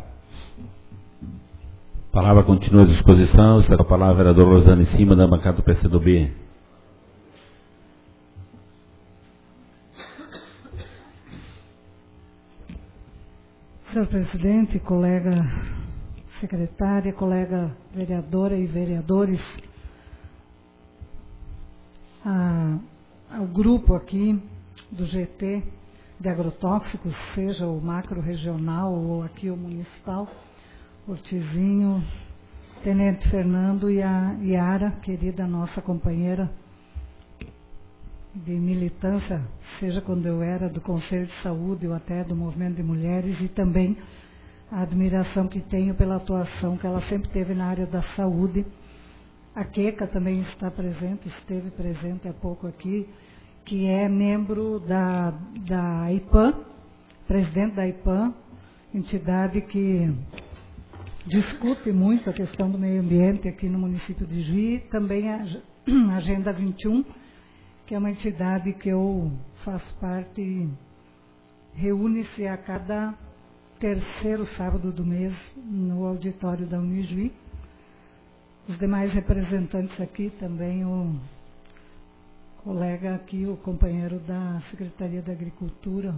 A palavra continua à disposição. Está com a palavra o vereador Rosane Cima, da bancada do P C do B. Senhor presidente, colega secretária, colega vereadora e vereadores, a, ao grupo aqui do G T de agrotóxicos, seja o macro-regional ou aqui o municipal, Ortizinho, Tenente Fernando e a Yara, querida nossa companheira de militância, seja quando eu era do Conselho de Saúde ou até do Movimento de Mulheres, e também a admiração que tenho pela atuação que ela sempre teve na área da saúde. A Queca também está presente, esteve presente há pouco aqui, que é membro da, da I P A M, presidente da I P A M, entidade que discute muito a questão do meio ambiente aqui no município de Juí, também a Agenda vinte e um, que é uma entidade que eu faço parte e reúne-se a cada terceiro sábado do mês no auditório da Unijuí. Os demais representantes aqui, também o colega aqui, o companheiro da Secretaria da Agricultura,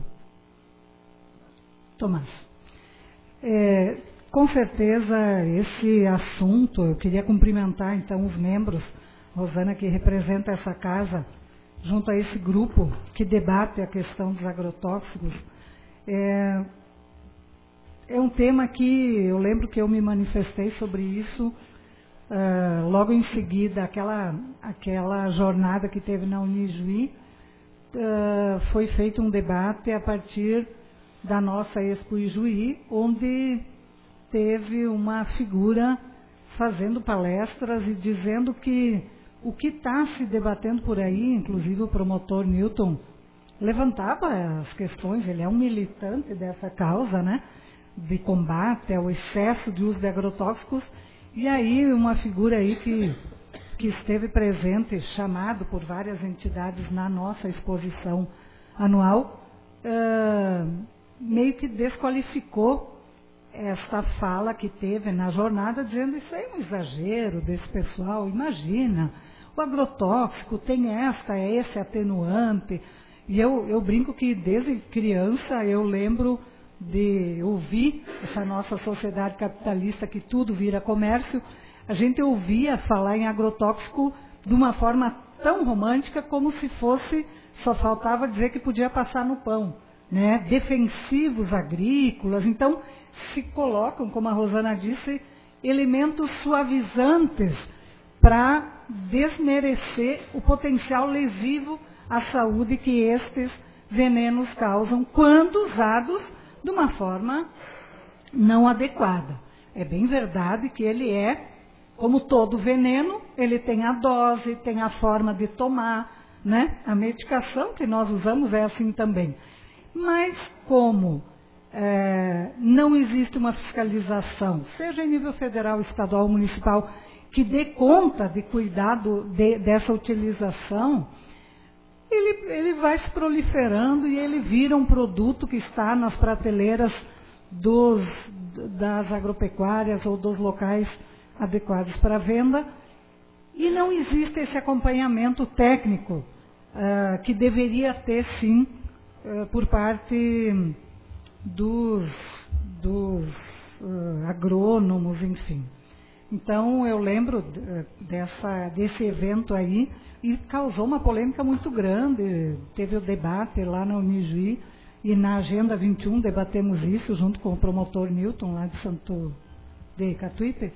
Tomás. É, com certeza, esse assunto, eu queria cumprimentar então os membros, Rosana, que representa essa casa, junto a esse grupo que debate a questão dos agrotóxicos. É, é um tema que eu lembro que eu me manifestei sobre isso uh, logo em seguida, aquela, aquela jornada que teve na Unijuí, uh, foi feito um debate a partir da nossa Expo Ijuí, onde teve uma figura fazendo palestras e dizendo que o que está se debatendo por aí, inclusive o promotor Newton levantava as questões, ele é um militante dessa causa, né, de combate ao excesso de uso de agrotóxicos, e aí uma figura aí que, que esteve presente, chamado por várias entidades na nossa exposição anual, uh, meio que desqualificou esta fala que teve na jornada, dizendo isso aí é um exagero desse pessoal, imagina, o agrotóxico tem esta, é esse atenuante. E eu, eu brinco que desde criança eu lembro de ouvir essa nossa sociedade capitalista que tudo vira comércio, a gente ouvia falar em agrotóxico de uma forma tão romântica como se fosse, só faltava dizer que podia passar no pão, né? Defensivos agrícolas, então se colocam, como a Rosana disse, elementos suavizantes para desmerecer o potencial lesivo à saúde que estes venenos causam quando usados de uma forma não adequada. É bem verdade que ele é, como todo veneno, ele tem a dose, tem a forma de tomar, né? A medicação que nós usamos é assim também. Mas como é, não existe uma fiscalização, seja em nível federal, estadual, municipal, que dê conta de cuidado de, dessa utilização, ele, ele vai se proliferando e ele vira um produto que está nas prateleiras dos, das agropecuárias ou dos locais adequados para venda, e não existe esse acompanhamento técnico uh, que deveria ter, sim, uh, por parte dos, dos uh, agrônomos, enfim. Então, eu lembro uh, dessa, desse evento aí, e causou uma polêmica muito grande. Teve o debate lá na Unijuí, e na Agenda vinte e um debatemos isso, junto com o promotor Newton, lá de Santo de Catuípe,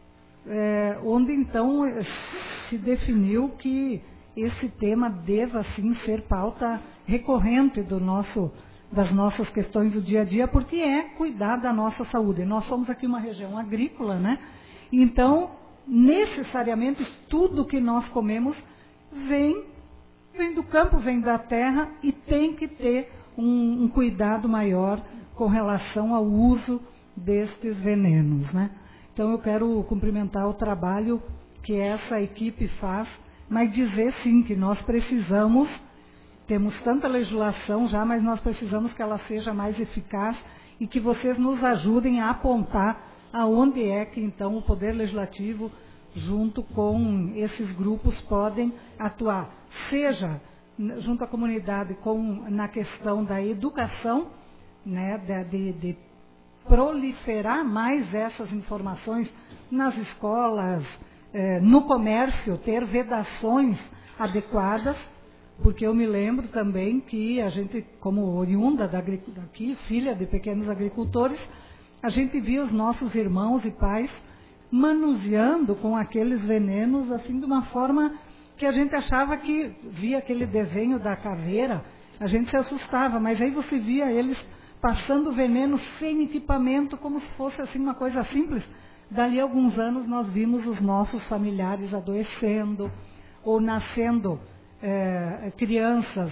é, onde então se definiu que esse tema deva, sim, ser pauta recorrente do nosso, das nossas questões do dia a dia, porque é cuidar da nossa saúde. Nós somos aqui uma região agrícola, né? Então, necessariamente, tudo que nós comemos vem, vem do campo, vem da terra, e tem que ter um, um cuidado maior com relação ao uso destes venenos, né? Então, eu quero cumprimentar o trabalho que essa equipe faz, mas dizer, sim, que nós precisamos, temos tanta legislação já, mas nós precisamos que ela seja mais eficaz e que vocês nos ajudem a apontar aonde é que, então, o Poder Legislativo, junto com esses grupos, podem atuar, seja junto à comunidade com, na questão da educação, né, de, de proliferar mais essas informações nas escolas, eh, no comércio, ter vedações adequadas, porque eu me lembro também que a gente, como oriunda daqui, filha de pequenos agricultores, a gente via os nossos irmãos e pais manuseando com aqueles venenos, assim, de uma forma que a gente achava que, via aquele desenho da caveira, a gente se assustava, mas aí você via eles passando veneno sem equipamento, como se fosse, assim, uma coisa simples. Dali a alguns anos nós vimos os nossos familiares adoecendo, ou nascendo é, crianças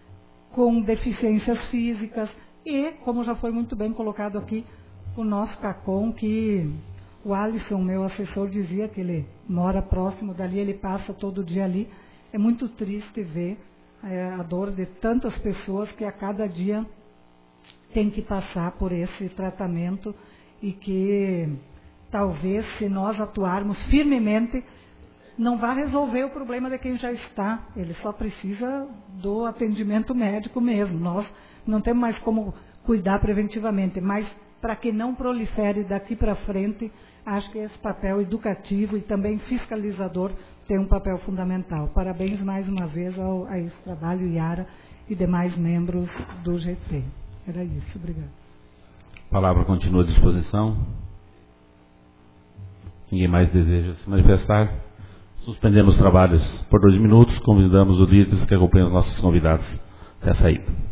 com deficiências físicas, e, como já foi muito bem colocado aqui, o nosso CACOM, que o Alisson, meu assessor, dizia que ele mora próximo dali, ele passa todo dia ali. É muito triste ver é, a dor de tantas pessoas que a cada dia tem que passar por esse tratamento, e que talvez, se nós atuarmos firmemente, não vai resolver o problema de quem já está. Ele só precisa do atendimento médico mesmo. Nós não temos mais como cuidar preventivamente, mas para que não prolifere daqui para frente, acho que esse papel educativo e também fiscalizador tem um papel fundamental. Parabéns mais uma vez ao, a esse trabalho, Yara, e demais membros do G T. Era isso, obrigado. A palavra continua à disposição. Ninguém mais deseja se manifestar? Suspendemos os trabalhos por dois minutos. Convidamos os líderes que acompanham os nossos convidados até a saída.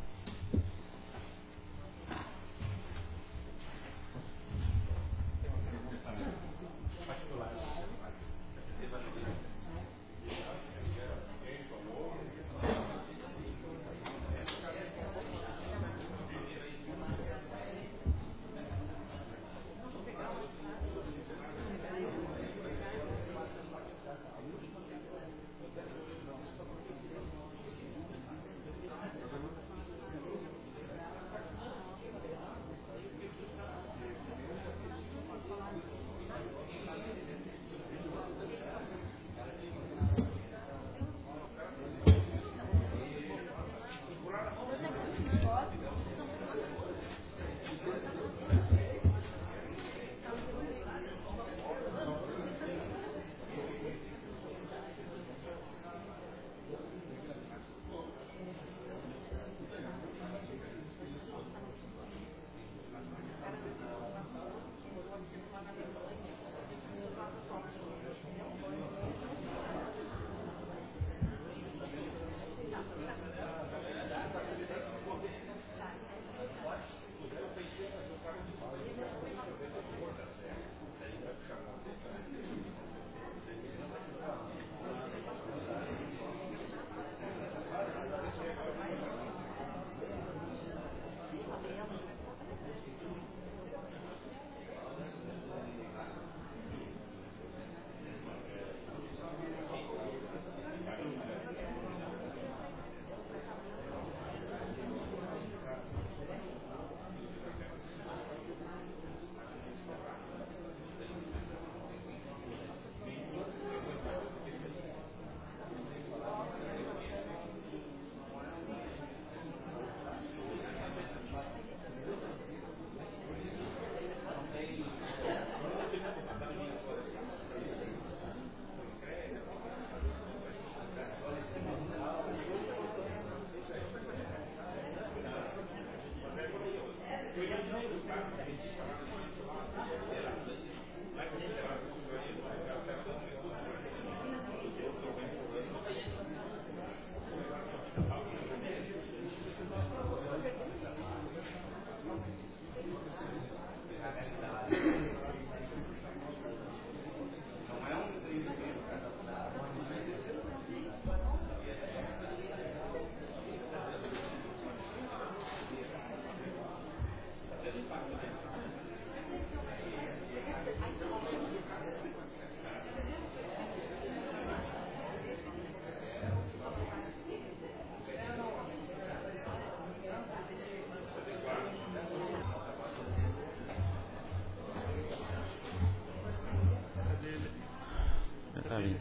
Tá bem.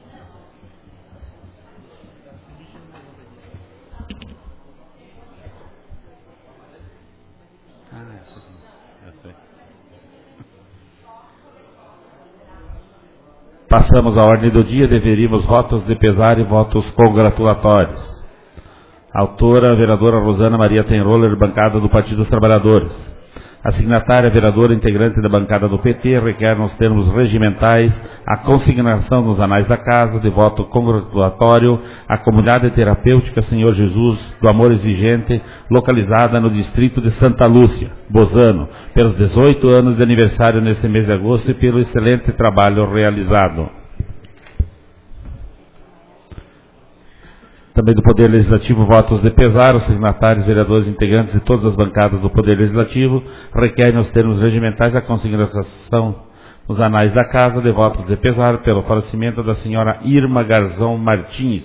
Ah, essa aqui. Essa aí. Passamos à ordem do dia, deveríamos votos de pesar e votos congratulatórios. Autora, a vereadora Rosana Maria Tenroller, bancada do Partido dos Trabalhadores. A signatária, a vereadora integrante da bancada do P T, requer nos termos regimentais a consignação nos anais da casa de voto congratulatório à comunidade terapêutica Senhor Jesus do Amor Exigente, localizada no distrito de Santa Lúcia, Bozano, pelos dezoito anos de aniversário nesse mês de agosto e pelo excelente trabalho realizado. Também do Poder Legislativo, votos de pesar. Os signatários, vereadores integrantes de todas as bancadas do Poder Legislativo requerem nos termos regimentais a consignação nos anais da Casa de votos de pesar pelo falecimento da senhora Irma Garzão Martins.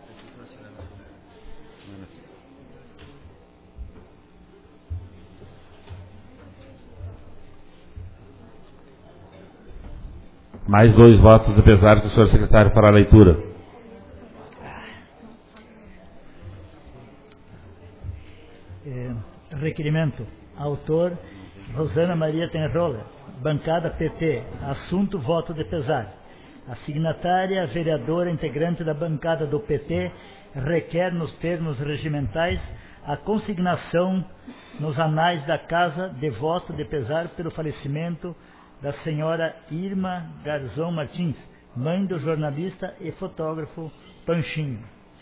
Mais dois votos de pesar que o senhor secretário fará a leitura. Requerimento. Autor, Rosana Maria Tenroller. Bancada P T. Assunto, voto de pesar. A signatária, a vereadora integrante da bancada do P T, requer nos termos regimentais a consignação nos anais da Casa de voto de pesar pelo falecimento da senhora Irma Garzão Martins, mãe do jornalista e fotógrafo Panchinho.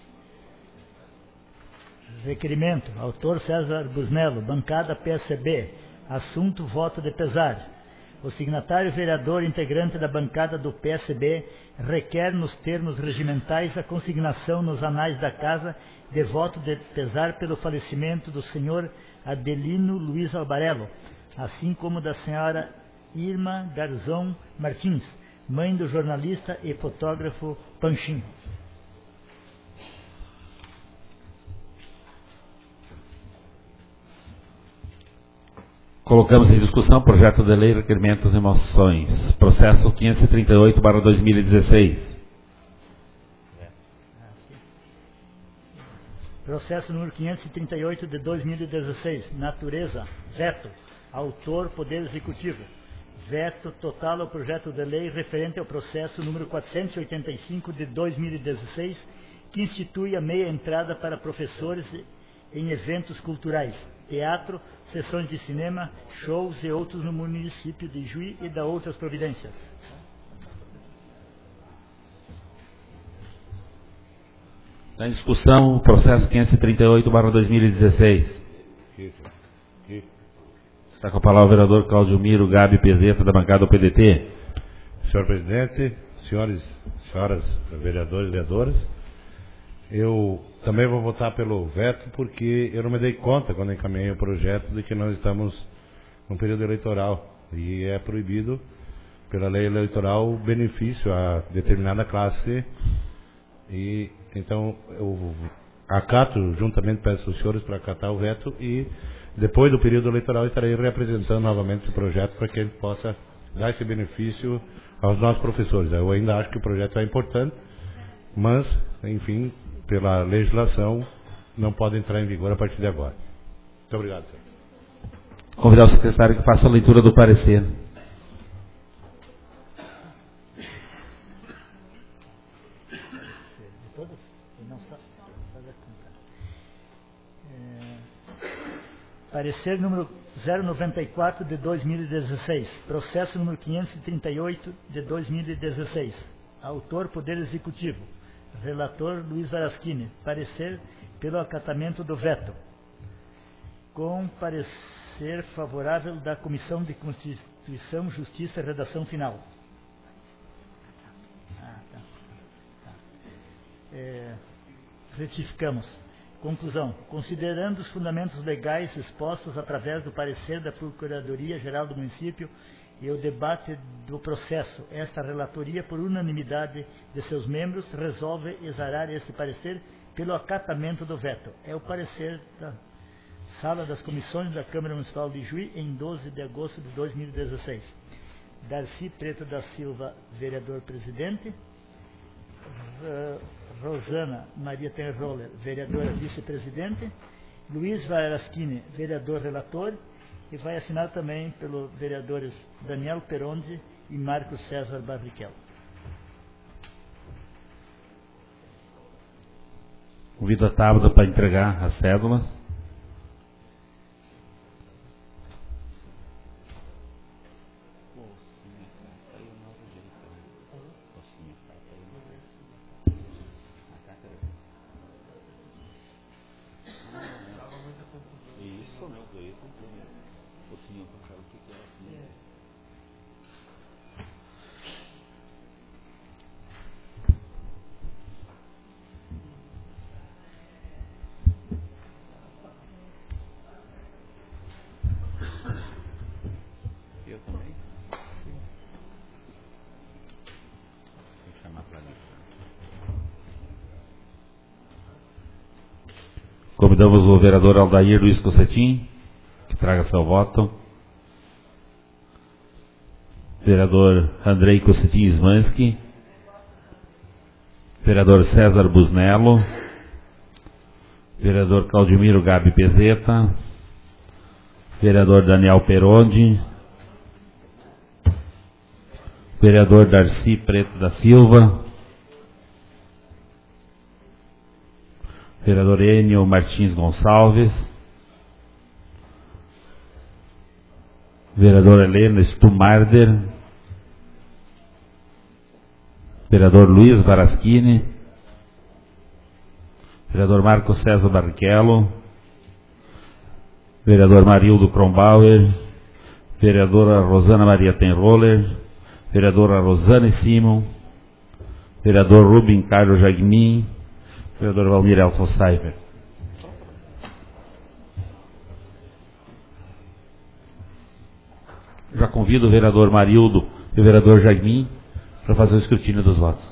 Requerimento. Autor César Busnello. Bancada P S B. Assunto, voto de pesar. O signatário vereador integrante da bancada do P S B requer nos termos regimentais a consignação nos anais da Casa de voto de pesar pelo falecimento do senhor Adelino Luiz Albarello, assim como da senhora Irma Garzão Martins, mãe do jornalista e fotógrafo Panchinho. Colocamos em discussão projeto de lei, requerimentos e moções. Processo quinhentos e trinta e oito barra dois mil e dezesseis. Processo número quinhentos e trinta e oito de dois mil e dezesseis. Natureza. Veto. Autor, Poder Executivo. Veto total ao projeto de lei referente ao processo número quatrocentos e oitenta e cinco de dois mil e dezesseis, que institui a meia entrada para professores em eventos culturais, teatro, sessões de cinema, shows e outros no município de Juí e da outras providências. Está em discussão o processo quinhentos e trinta e oito barra dois mil e dezesseis. Está com a palavra o vereador Cláudio Miro Gabi Pezeta, da bancada do P D T. Senhor presidente, senhores, senhoras vereadores e vereadoras, eu também vou votar pelo veto porque eu não me dei conta quando encaminhei o projeto de que nós estamos num período eleitoral e é proibido pela lei eleitoral o benefício a determinada classe. E então eu acato, juntamente peço aos senhores para acatar o veto e depois do período eleitoral estarei reapresentando novamente esse projeto para que ele possa dar esse benefício aos nossos professores. Eu ainda acho que o projeto é importante, mas, enfim, pela legislação, não pode entrar em vigor a partir de agora. Muito obrigado, senhor. Convidar o secretário que faça a leitura do parecer. Parecer número zero noventa e quatro de dois mil e dezesseis. Processo número quinhentos e trinta e oito de dois mil e dezesseis. Autor, Poder Executivo. Relator, Luiz Araschini. Parecer pelo acatamento do veto. Com parecer favorável da Comissão de Constituição, Justiça e Redação Final. Ah, tá. Tá. É, retificamos. Conclusão. Considerando os fundamentos legais expostos através do parecer da Procuradoria-Geral do Município e o debate do processo, esta relatoria, por unanimidade de seus membros, resolve exarar este parecer pelo acatamento do veto. É o parecer da Sala das Comissões da Câmara Municipal de Juí, em doze de agosto de dois mil e dezesseis. Darcy Preto da Silva, vereador presidente. Rosana Maria Tenroller, vereadora vice-presidente. Luiz Varaschini, vereador relator. E vai assinar também pelos vereadores Daniel Peronzi e Marcos César Barrichello. Convido a Tabata para entregar as cédulas. Convidamos o vereador Aldair Luiz Cossetim, que traga seu voto. Vereador Andrei Cossetim Smansky. Vereador César Busnello. Vereador Claudimiro Gabi Pezeta. Vereador Daniel Perondi. Vereador Darcy Preto da Silva. Vereador Enio Martins Gonçalves. Vereador Helena Stumarder. Vereador Luiz Varaschini. Vereador Marcos César Barrichello. Vereador Marildo Kronbauer. Vereadora Rosana Maria Tenroller. Vereadora Rosane Simon. Vereador Rubem Carlos Jagmin. Vereador Valmir Elson Saiver. Já convido o vereador Marildo e o vereador Jagmin para fazer o escrutínio dos votos.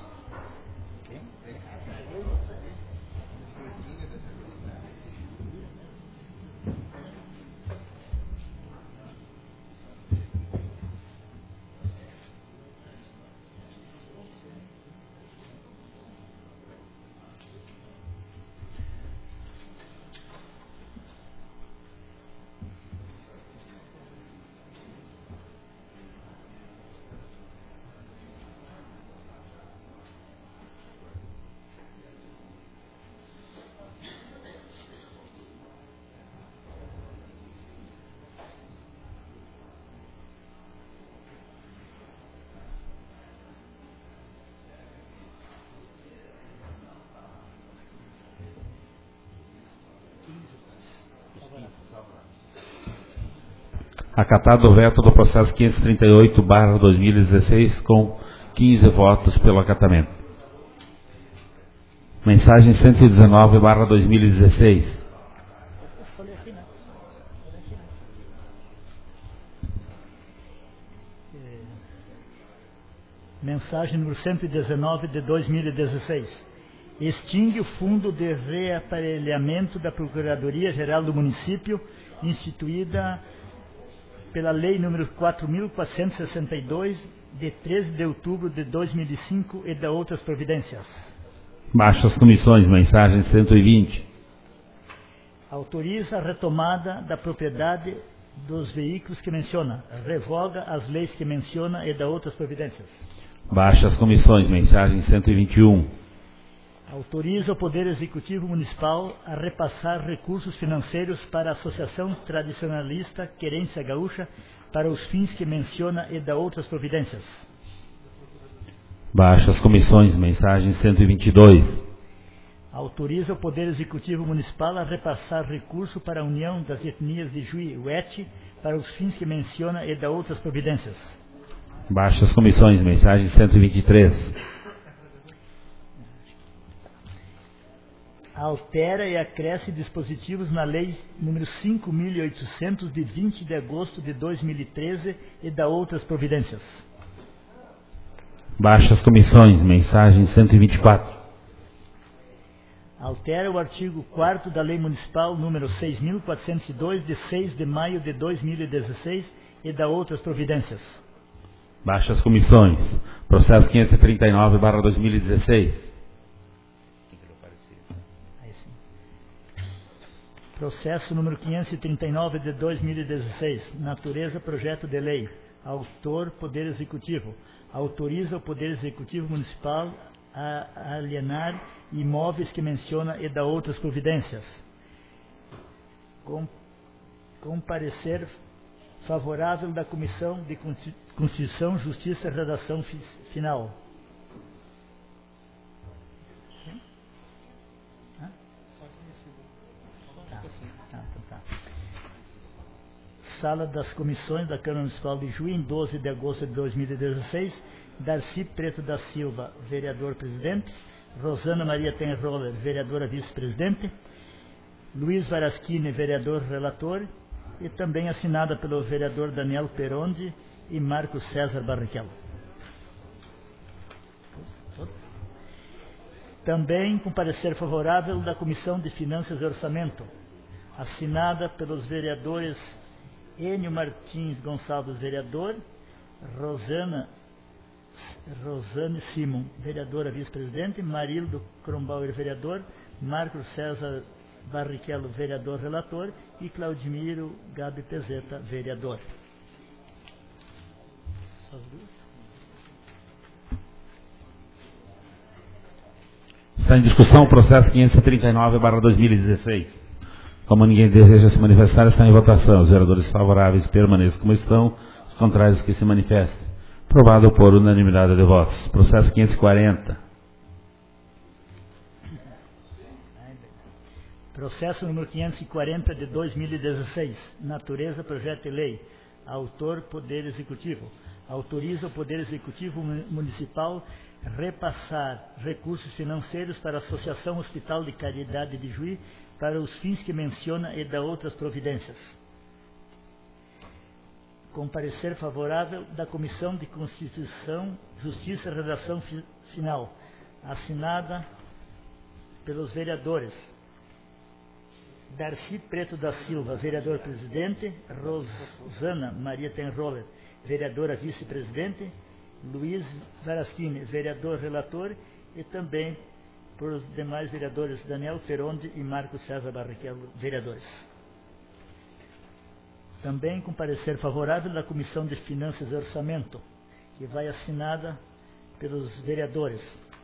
Acatado o veto do processo quinhentos e trinta e oito barra dois mil e dezesseis com quinze votos pelo acatamento. Mensagem cento e dezenove barra dois mil e dezesseis. Mensagem número cento e dezenove de dois mil e dezesseis. Extingue o fundo de reaparelhamento da Procuradoria-Geral do Município, instituída pela Lei número quatro mil quatrocentos e sessenta e dois, de treze de outubro de dois mil e cinco, e da outras providências. Baixa as comissões, mensagem cento e vinte. Autoriza a retomada da propriedade dos veículos que menciona, revoga as leis que menciona e da outras providências. Baixa as comissões, mensagem cento e vinte e um. Autoriza o Poder Executivo Municipal a repassar recursos financeiros para a Associação Tradicionalista Querência Gaúcha para os fins que menciona e da outras providências. Baixa as comissões, mensagem cento e vinte e dois. Autoriza o Poder Executivo Municipal a repassar recurso para a União das Etnias de Juí, U E T, para os fins que menciona e da outras providências. Baixa as comissões, mensagem cento e vinte e três. Altera e acresce dispositivos na Lei número cinco mil e oitocentos, de vinte de agosto de dois mil e treze, e da outras providências. Baixa as comissões, mensagem cento e vinte e quatro. Altera o artigo quarto da Lei Municipal número seis mil quatrocentos e dois, de seis de maio de dois mil e dezesseis, e da outras providências. Baixa as comissões. Processo quinhentos e trinta e nove barra dois mil e dezesseis. Processo número quinhentos e trinta e nove de dois mil e dezesseis. Natureza, projeto de lei. Autor, Poder Executivo. Autoriza o Poder Executivo Municipal a alienar imóveis que menciona e dá outras providências. Com, com parecer favorável da Comissão de Constituição, Justiça e Redação fi, Final. Hã? Tá, tá, tá, tá. Sala das Comissões da Câmara Municipal de Juí, em doze de agosto de dois mil e dezesseis. Darcy Preto da Silva, vereador-presidente. Rosana Maria Tenroller, vereadora vice-presidente. Luiz Varaschini, vereador-relator. E também assinada pelo vereador Daniel Perondi e Marcos César Barrichello. Também com parecer favorável da Comissão de Finanças e Orçamento, assinada pelos vereadores Enio Martins Gonçalves, vereador, Rosana Rosane Simon, vereadora vice-presidente, Marildo Krombauer, vereador, Marcos César Barrichello, vereador relator, e Claudimiro Gabi Pezeta, vereador. Só as duas? Está em discussão o processo quinhentos e trinta e nove barra dois mil e dezesseis. Como ninguém deseja se manifestar, está em votação. Os vereadores favoráveis permaneçam como estão, os contrários que se manifestem. Aprovado por unanimidade de votos. Processo quinhentos e quarenta. Processo número quinhentos e quarenta de dois mil e dezesseis. Natureza, projeto e lei. Autor, Poder Executivo. Autoriza o Poder Executivo Municipal repassar recursos financeiros para a Associação Hospital de Caridade de Juí para os fins que menciona e dá outras providências. Com parecer favorável da Comissão de Constituição, Justiça e Redação Final, assinada pelos vereadores Darcy Preto da Silva, vereador-presidente, Rosana Maria Tenroller, vereadora vice-presidente, Luiz Varaschini, vereador-relator, e também por os demais vereadores Daniel Perondi e Marcos César Barrichello, vereadores. Também com parecer favorável da Comissão de Finanças e Orçamento, que vai assinada pelos vereadores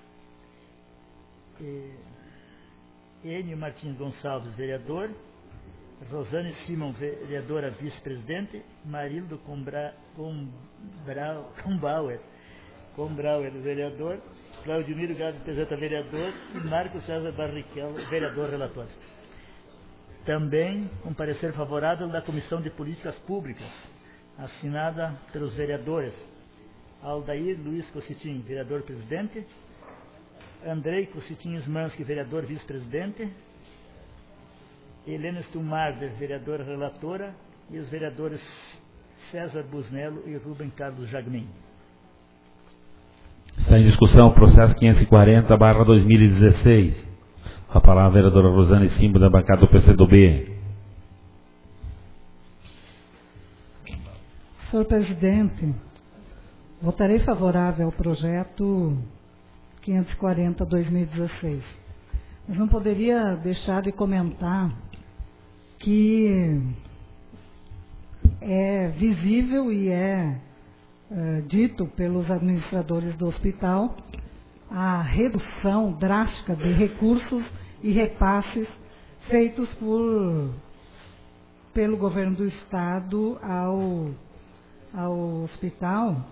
Enio Martins Gonçalves, vereador, Rosane Simon, vereadora vice-presidente, Marildo Combra, Combra, Combauer, Combrauer, vereador, Claudimiro Gabi Pezeta, vereador, e Marcos César Barrichello, vereador relator. Também com parecer favorável da Comissão de Políticas Públicas, assinada pelos vereadores Aldair Luiz Cocitim, vereador-presidente, Andrei Cocitim Smansky, vereador vice-presidente, Helena Stumarder, vereadora relatora, e os vereadores César Busnello e Rubem Carlos Jagmin. Está em discussão o processo quinhentos e quarenta barra dois mil e dezesseis. Com a palavra a vereadora Rosane Simbo, da bancada do P C do B. Senhor presidente, votarei favorável ao projeto quinhentos e quarenta barra dois mil e dezesseis. Mas não poderia deixar de comentar que é visível e é, é dito pelos administradores do hospital a redução drástica de recursos e repasses feitos por, pelo governo do estado ao, ao hospital.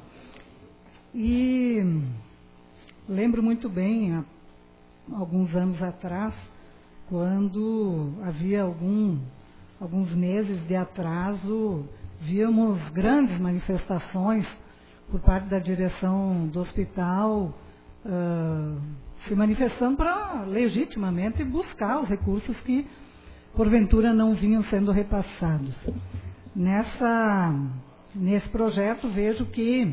E lembro muito bem, há alguns anos atrás, quando havia algum, alguns meses de atraso, víamos grandes manifestações por parte da direção do hospital, uh, se manifestando para legitimamente buscar os recursos que, porventura, não vinham sendo repassados. Nessa, nesse projeto, vejo que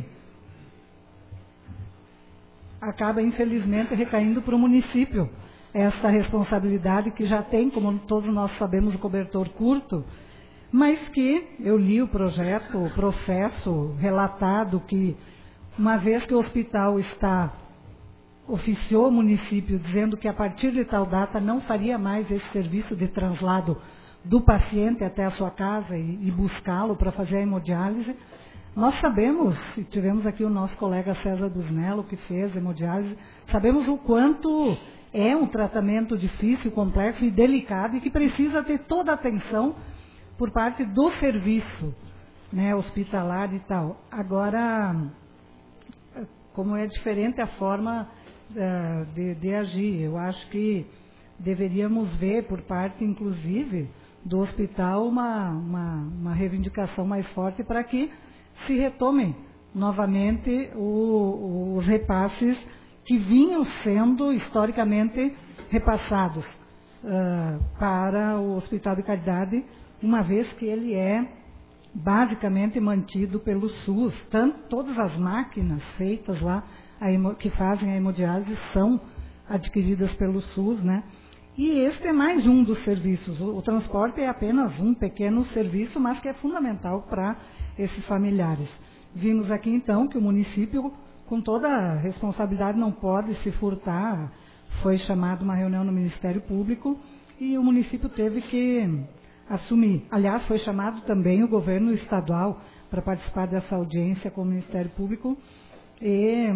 acaba, infelizmente, recaindo para o município esta responsabilidade que já tem, como todos nós sabemos, o cobertor curto, mas que eu li o projeto, o processo relatado que, uma vez que o hospital está, oficiou o município dizendo que a partir de tal data não faria mais esse serviço de translado do paciente até a sua casa e, e buscá-lo para fazer a hemodiálise. Nós sabemos, e tivemos aqui o nosso colega César Busnello, que fez hemodiálise, sabemos o quanto é um tratamento difícil, complexo e delicado e que precisa ter toda a atenção por parte do serviço, né, hospitalar e tal. Agora, como é diferente a forma uh, de, de agir, eu acho que deveríamos ver por parte, inclusive, do hospital uma, uma, uma reivindicação mais forte para que se retomem novamente o, os repasses que vinham sendo historicamente repassados uh, para o Hospital de Caridade, uma vez que ele é basicamente mantido pelo SUS. Tanto, todas as máquinas feitas lá, a hemo, que fazem a hemodiálise, são adquiridas pelo SUS, né? E este é mais um dos serviços. O, o transporte é apenas um pequeno serviço, mas que é fundamental para esses familiares. Vimos aqui, então, que o município, com toda a responsabilidade, não pode se furtar. Foi chamada uma reunião no Ministério Público e o município teve que assumir. Aliás, foi chamado também o governo estadual para participar dessa audiência com o Ministério Público. E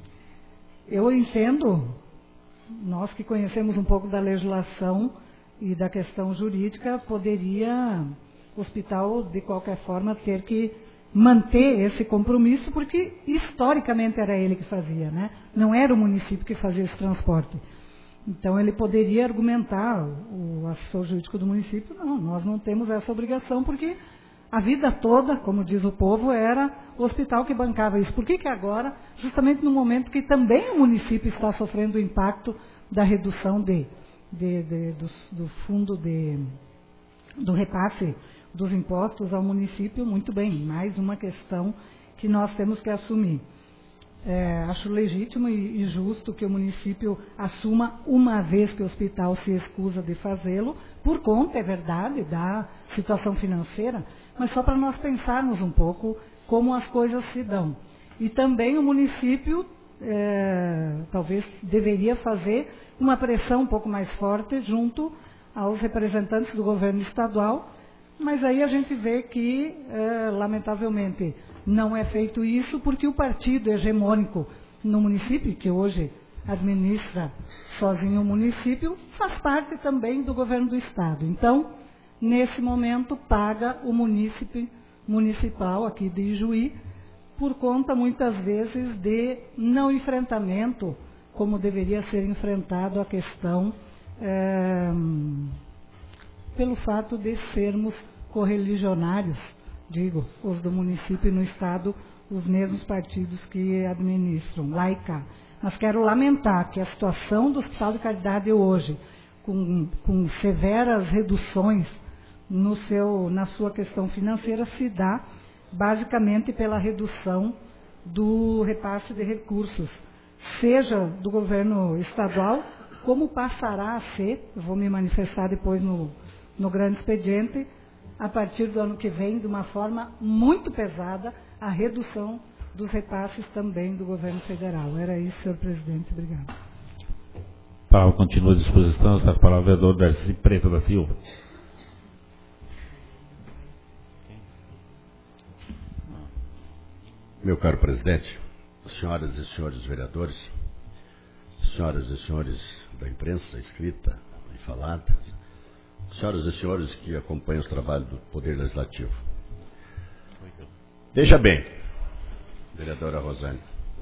eu entendo, nós que conhecemos um pouco da legislação e da questão jurídica, poderia o hospital, de qualquer forma, ter que manter esse compromisso, porque historicamente era ele que fazia, né? Não era o município que fazia esse transporte. Então ele poderia argumentar, o assessor jurídico do município, não, nós não temos essa obrigação, porque a vida toda, como diz o povo, era o hospital que bancava isso. Por que que agora, justamente no momento que também o município está sofrendo o impacto da redução de, de, de, do, do fundo de, do repasse dos impostos ao município, muito bem, mais uma questão que nós temos que assumir. É, acho legítimo e, e justo que o município assuma, uma vez que o hospital se excusa de fazê-lo, por conta, é verdade, da situação financeira, mas só para nós pensarmos um pouco como as coisas se dão. E também o município é, talvez deveria fazer uma pressão um pouco mais forte junto aos representantes do governo estadual, mas aí a gente vê que, é, lamentavelmente, não é feito isso porque o partido hegemônico no município, que hoje administra sozinho o município, faz parte também do governo do estado. Então, nesse momento, paga o munícipe municipal aqui de Ijuí, por conta, muitas vezes, de não enfrentamento, como deveria ser enfrentado a questão, é, pelo fato de sermos correligionários, digo, os do município e no estado, os mesmos partidos que administram, lá e cá. Mas quero lamentar que a situação do Hospital de Caridade hoje, com, com severas reduções no seu, na sua questão financeira, se dá basicamente pela redução do repasse de recursos, seja do governo estadual, como passará a ser, eu vou me manifestar depois no, no grande expediente, a partir do ano que vem, de uma forma muito pesada, a redução dos repasses também do governo federal. Era isso, senhor presidente. Obrigado. Paulo, continua à disposição. Está com a palavra o vereador Darcy Preto da Silva. Meu caro presidente, senhoras e senhores vereadores, senhoras e senhores da imprensa escrita e falada, senhoras e senhores que acompanham o trabalho do Poder Legislativo. Veja bem, vereadora Rosane,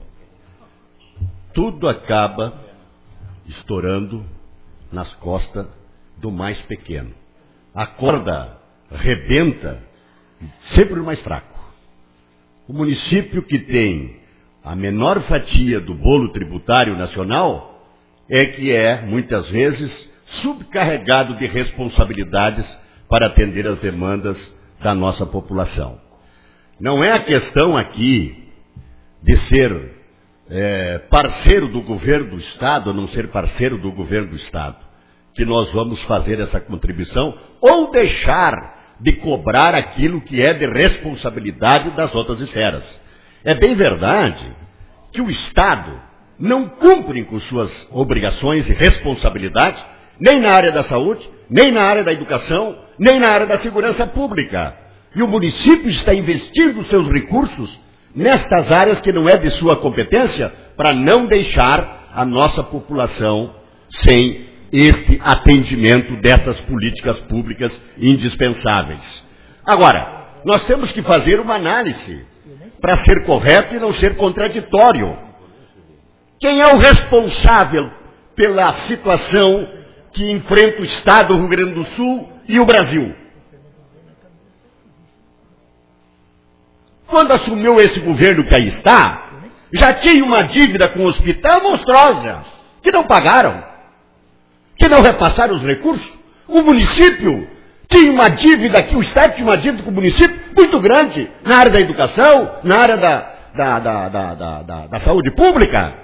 tudo acaba estourando nas costas do mais pequeno. A corda rebenta sempre o mais fraco. O município que tem a menor fatia do bolo tributário nacional é que é, muitas vezes, subcarregado de responsabilidades para atender as demandas da nossa população. Não é a questão aqui de ser é, parceiro do governo do Estado ou não ser parceiro do governo do Estado, que nós vamos fazer essa contribuição ou deixar de cobrar aquilo que é de responsabilidade das outras esferas. É bem verdade que o Estado não cumpre com suas obrigações e responsabilidades nem na área da saúde, nem na área da educação, nem na área da segurança pública. E o município está investindo seus recursos nestas áreas que não é de sua competência, para não deixar a nossa população sem este atendimento dessas políticas públicas indispensáveis. Agora, nós temos que fazer uma análise para ser correto e não ser contraditório. Quem é o responsável pela situação que enfrenta o Estado, o Rio Grande do Sul e o Brasil? Quando assumiu esse governo que aí está, já tinha uma dívida com o hospital monstruosa, que não pagaram, que não repassaram os recursos. O município tinha uma dívida aqui, o Estado tinha uma dívida com o município muito grande, na área da educação, na área da, da, da, da, da, da, da saúde pública.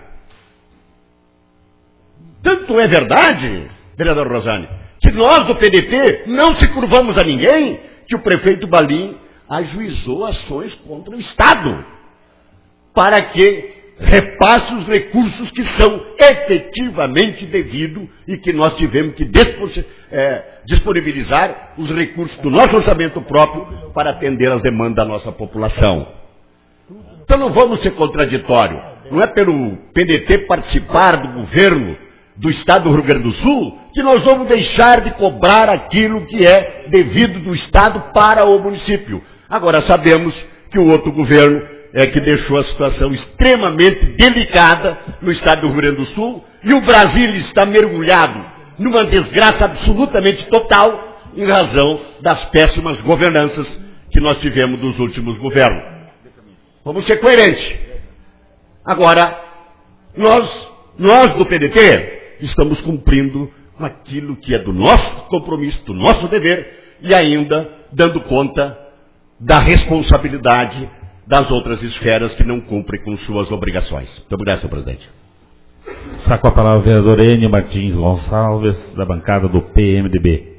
Tanto é verdade, vereador Rosane, que nós do P D T não se curvamos a ninguém, que o prefeito Balim ajuizou ações contra o Estado, para que repasse os recursos que são efetivamente devidos e que nós tivemos que disponibilizar os recursos do nosso orçamento próprio para atender às demandas da nossa população. Então não vamos ser contraditórios. Não é pelo P D T participar do governo do Estado do Rio Grande do Sul que nós vamos deixar de cobrar aquilo que é devido do Estado para o município. Agora sabemos que o outro governo é que deixou a situação extremamente delicada no Estado do Rio Grande do Sul e o Brasil está mergulhado numa desgraça absolutamente total em razão das péssimas governanças que nós tivemos dos últimos governos. Vamos ser coerentes. Agora, nós, nós do P D T estamos cumprindo com aquilo que é do nosso compromisso, do nosso dever e ainda dando conta da responsabilidade das outras esferas que não cumprem com suas obrigações. Muito obrigado, senhor presidente. Está com a palavra o vereador Enio Martins Gonçalves, da bancada do P M D B.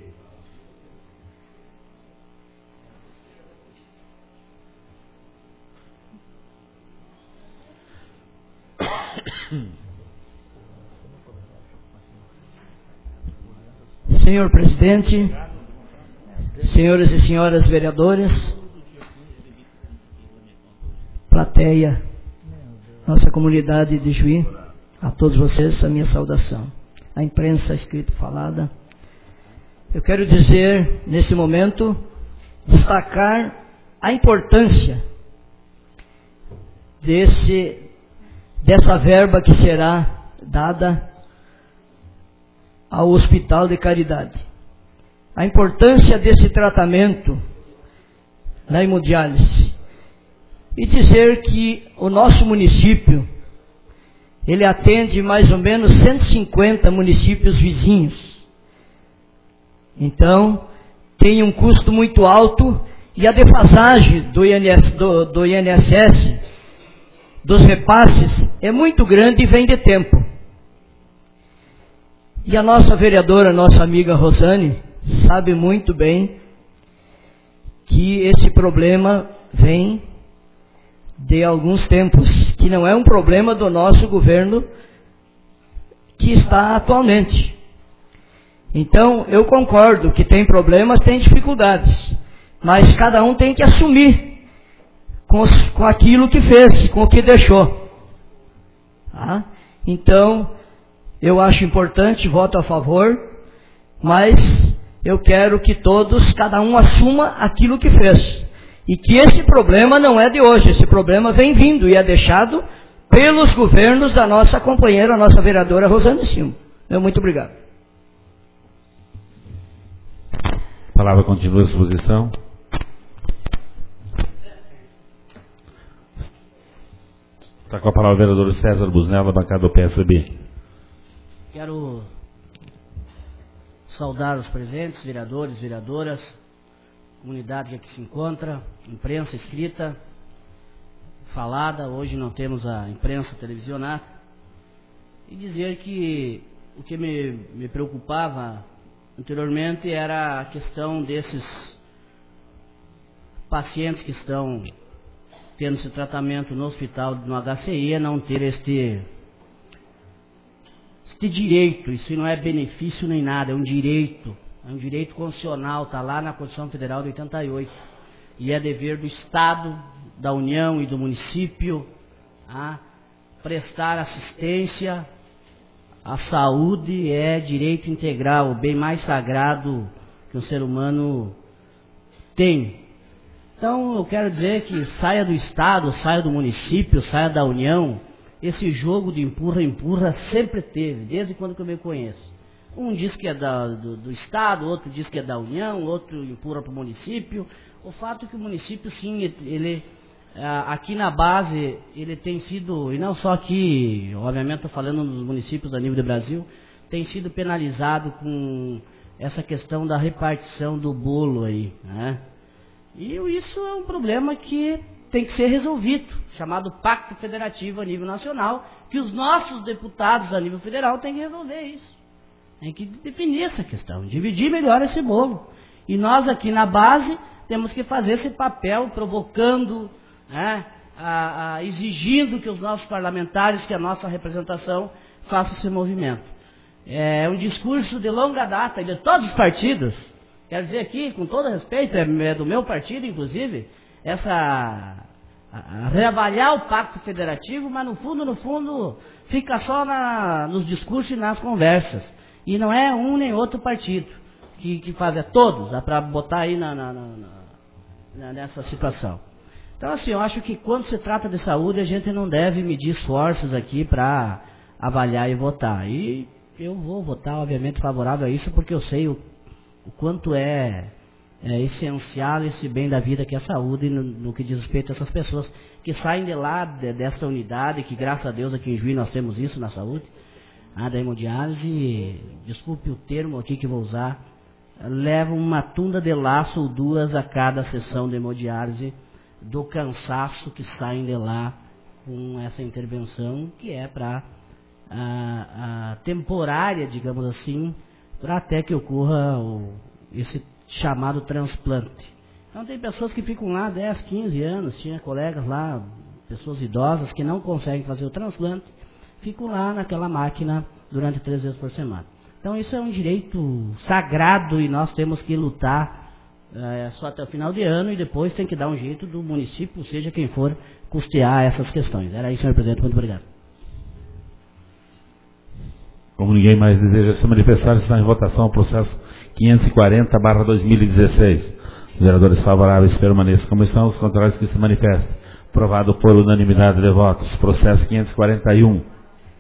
Senhor presidente, senhoras e senhoras vereadores, plateia, nossa comunidade de Juí, a todos vocês a minha saudação. A imprensa escrita e falada. Eu quero dizer, nesse momento, destacar a importância desse, dessa verba que será dada ao Hospital de Caridade. A importância desse tratamento na hemodiálise. E dizer que o nosso município, ele atende mais ou menos cento e cinquenta municípios vizinhos. Então, tem um custo muito alto e a defasagem do I N S S, do, do I N S S, dos repasses, é muito grande e vem de tempo. E a nossa vereadora, nossa amiga Rosane, sabe muito bem que esse problema vem de alguns tempos, que não é um problema do nosso governo que está atualmente. Então, eu concordo que tem problemas, tem dificuldades, mas cada um tem que assumir com, os, com aquilo que fez, com o que deixou. Tá? Então, eu acho importante, voto a favor, mas eu quero que todos, cada um assuma aquilo que fez. E que esse problema não é de hoje, esse problema vem vindo e é deixado pelos governos da nossa companheira, a nossa vereadora Rosane Silva. Muito obrigado. A palavra continua a exposição. Está com a palavra o vereador César Busnel, da bancada do P S D B. Quero saudar os presentes, vereadores, vereadoras, comunidade que aqui se encontra, imprensa escrita, falada, hoje não temos a imprensa televisionada, e dizer que o que me, me preocupava anteriormente era a questão desses pacientes que estão tendo esse tratamento no hospital, no H C I, não ter este este direito, isso não é benefício nem nada, é um direito, é um direito constitucional, está lá na Constituição Federal de oitenta e oito, e é dever do Estado, da União e do município a prestar assistência à saúde, é direito integral, o bem mais sagrado que um ser humano tem. Então eu quero dizer que saia do Estado, saia do município, saia da União, esse jogo de empurra-empurra sempre teve, desde quando que eu me conheço. Um diz que é da, do, do Estado, outro diz que é da União, outro empurra para o município. O fato é que o município, sim, ele, aqui na base, ele tem sido, e não só aqui, obviamente estou falando nos municípios a nível do Brasil, tem sido penalizado com essa questão da repartição do bolo aí, né? E isso é um problema que tem que ser resolvido, chamado Pacto Federativo a nível nacional, que os nossos deputados a nível federal têm que resolver isso. Tem que definir essa questão, dividir melhor esse bolo. E nós aqui na base temos que fazer esse papel, provocando, né, a, a, exigindo que os nossos parlamentares, que a nossa representação, faça esse movimento. É um discurso de longa data, de todos os partidos. Quero dizer aqui, com todo respeito, é do meu partido, inclusive, essa a, a reavaliar o Pacto Federativo, mas no fundo, no fundo, fica só na, nos discursos e nas conversas. E não é um nem outro partido que, que faz, é todos, dá para botar aí na, na, na, na, nessa situação. Então, assim, eu acho que quando se trata de saúde, a gente não deve medir esforços aqui para avaliar e votar. E eu vou votar, obviamente, favorável a isso, porque eu sei o, o quanto é, é essencial esse bem da vida que é a saúde, no, no que diz respeito a essas pessoas que saem de lá, de, desta unidade, que graças a Deus aqui em Juiz nós temos isso na saúde, a da hemodiálise, desculpe o termo aqui que vou usar, leva uma tunda de laço ou duas a cada sessão de hemodiálise, do cansaço que saem de lá com essa intervenção, que é para a, a temporária, digamos assim, para até que ocorra o, esse chamado transplante. Então tem pessoas que ficam lá dez, quinze anos, tinha colegas lá, pessoas idosas que não conseguem fazer o transplante, ficam lá naquela máquina durante três vezes por semana. Então isso é um direito sagrado e nós temos que lutar é, só até o final de ano, e depois tem que dar um jeito do município, seja quem for, custear essas questões. Era isso, senhor presidente. Muito obrigado. Como ninguém mais deseja se manifestar, está em votação o processo quinhentos e quarenta barra dois mil e dezesseis. Os vereadores favoráveis permaneçam como estão, os contrários que se manifestem. Aprovado por unanimidade de votos. Processo quinhentos e quarenta e um.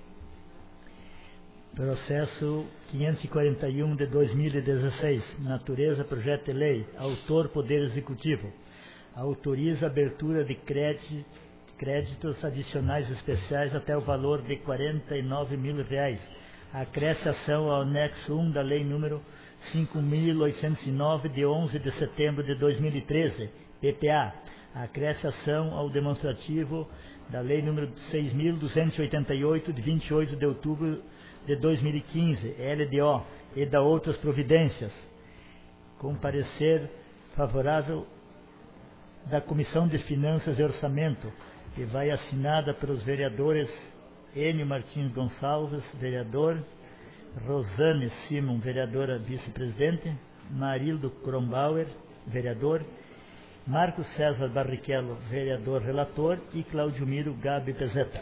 Processo quinhentos e quarenta e um de dois mil e dezesseis. Natureza, projeto de lei. Autor, Poder Executivo. Autoriza a abertura de crédito, créditos adicionais especiais até o valor de quarenta e nove mil reais. Acresce ação ao anexo um da lei número cinco mil oitocentos e nove, de onze de setembro de dois mil e treze, P P A. Acresce ação ao demonstrativo da lei número seis mil duzentos e oitenta e oito, de vinte e oito de outubro de dois mil e quinze, L D O, e da outras providências, com parecer favorável da Comissão de Finanças e Orçamento, que vai assinada pelos vereadores Enio Martins Gonçalves, vereador, Rosane Simon, vereadora vice-presidente, Marildo Kronbauer, vereador, Marcos César Barrichello, vereador relator, e Claudio Miro Gabi Pezeta.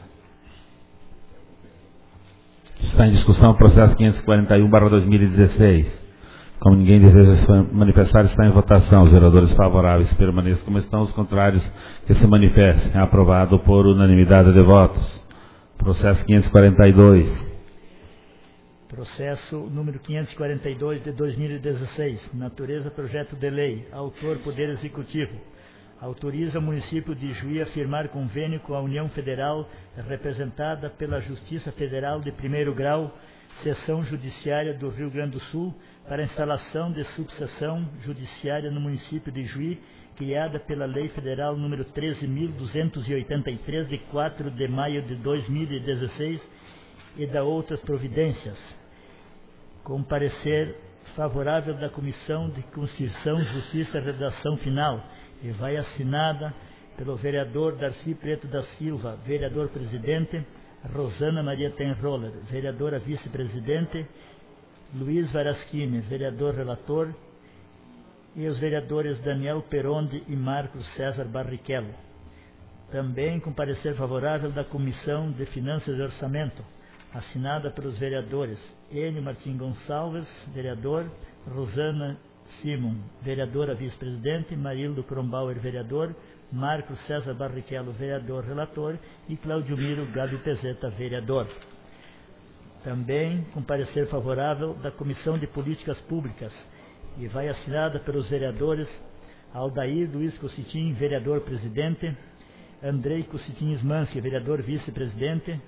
Está em discussão o processo quinhentos e quarenta e um barra dois mil e dezesseis. Como ninguém deseja se manifestar, está em votação. Os vereadores favoráveis permaneçam como estão, os contrários que se manifestem. É aprovado por unanimidade de votos. Processo quinhentos e quarenta e dois. Processo número quinhentos e quarenta e dois de dois mil e dezesseis. Natureza, projeto de lei. Autor, Poder Executivo. Autoriza o município de Juí a firmar convênio com a União Federal, representada pela Justiça Federal de Primeiro Grau, Seção Judiciária do Rio Grande do Sul, para a instalação de subseção judiciária no município de Juí, criada pela Lei Federal número treze mil duzentos e oitenta e três, de quatro de maio de dois mil e dezesseis, e da outras providências, com parecer favorável da Comissão de Constituição, Justiça e Redação Final, e vai assinada pelo vereador Darcy Preto da Silva, vereador presidente, Rosana Maria Tenroller, vereadora vice-presidente, Luiz Varaschini, vereador relator, e os vereadores Daniel Peronde e Marcos César Barrichello. Também com parecer favorável da Comissão de Finanças e Orçamento, assinada pelos vereadores Enio Martim Gonçalves, vereador, Rosana Simon, vereadora vice-presidente, Marildo Kronbauer, vereador, Marcos César Barrichello, vereador relator, e Claudio Miro Gabi Pezeta, vereador. Também com parecer favorável da Comissão de Políticas Públicas, e vai assinada pelos vereadores Aldair Luiz Cocitim, vereador presidente, Andrei Cocitim Smanski, vereador vice-presidente,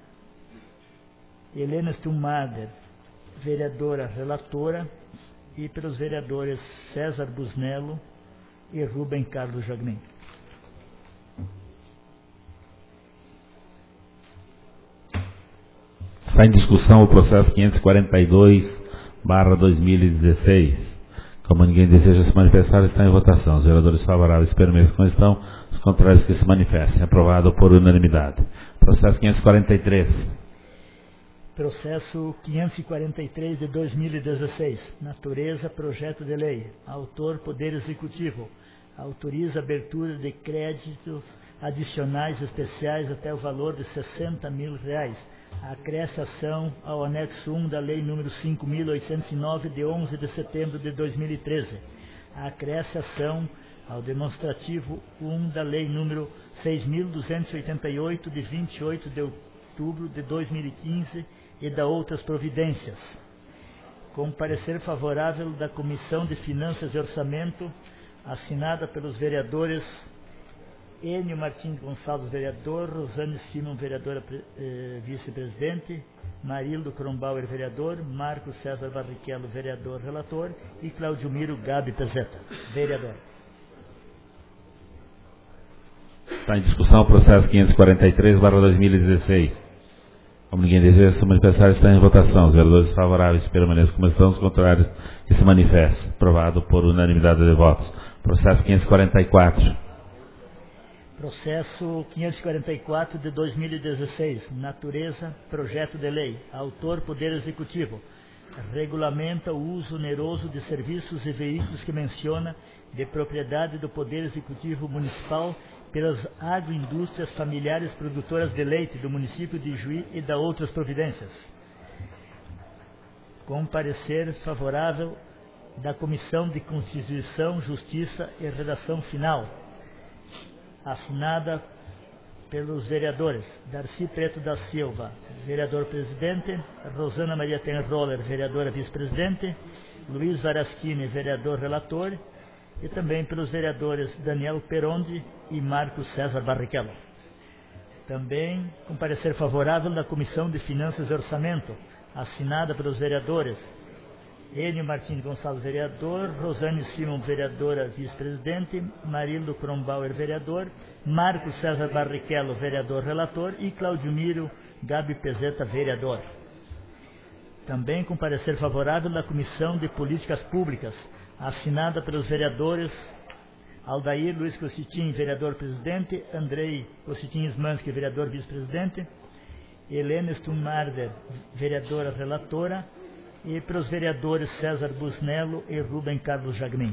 Helena Stummader, vereadora relatora, e pelos vereadores César Busnello e Rubem Carlos Jagmin. Está em discussão o processo quinhentos e quarenta e dois barra dois mil e dezesseis. Como ninguém deseja se manifestar, está em votação. Os vereadores favoráveis permaneçam como estão, os contrários que se manifestem. Aprovado por unanimidade. Processo quinhentos e quarenta e três. Processo quinhentos e quarenta e três de dois mil e dezesseis. Natureza, projeto de lei. Autor, Poder Executivo. Autoriza abertura de créditos adicionais especiais até o valor de sessenta mil reais. Acresce ação ao anexo um da Lei número cinco mil oitocentos e nove, de onze de setembro de dois mil e treze. Acresce ação ao demonstrativo um da Lei número seis mil duzentos e oitenta e oito, de vinte e oito de outubro de dois mil e quinze, e da outras providências. Com parecer favorável da Comissão de Finanças e Orçamento, assinada pelos vereadores Enio Martins Gonçalves, vereador, Rosane Simon, vereadora eh, vice-presidente, Marildo Kronbauer, vereador, Marcos César Barrichello, vereador relator, e Claudio Miro Gabi Pezeta, vereador. Está em discussão o processo quinhentos e quarenta e três barra dois mil e dezesseis. Como ninguém deseja se manifestar, está em votação. Os vereadores favoráveis permaneçam como estão, os contrários que se manifestem. Aprovado por unanimidade de votos. Processo quinhentos e quarenta e quatro. Processo quinhentos e quarenta e quatro de dois mil e dezesseis. Natureza, projeto de lei. Autor, Poder Executivo. Regulamenta o uso oneroso de serviços e veículos que menciona, de propriedade do Poder Executivo Municipal, pelas agroindústrias familiares produtoras de leite do município de Juí e da outras providências. Com parecer favorável da Comissão de Constituição, Justiça e Redação Final, assinada pelos vereadores Darcy Preto da Silva, vereador presidente, Rosana Maria Tenroller, vereadora vice-presidente, Luiz Varaschini, vereador relator, e também pelos vereadores Daniel Peronde e Marcos César Barrichello. Também com parecer favorável da Comissão de Finanças e Orçamento, assinada pelos vereadores Enio Martins Gonçalves, vereador, Rosane Simon, vereadora vice-presidente, Marildo Kronbauer, vereador, Marcos César Barrichello, vereador relator, e Claudio Miro Gabi Pezeta, vereador. Também com parecer favorável da Comissão de Políticas Públicas, assinada pelos vereadores Aldair Luiz Cocitim, vereador presidente, Andrei Cocitim Smanski, vereador vice-presidente, Helena Stummader, vereadora relatora, e para os vereadores César Busnello e Rubem Carlos Jagmin.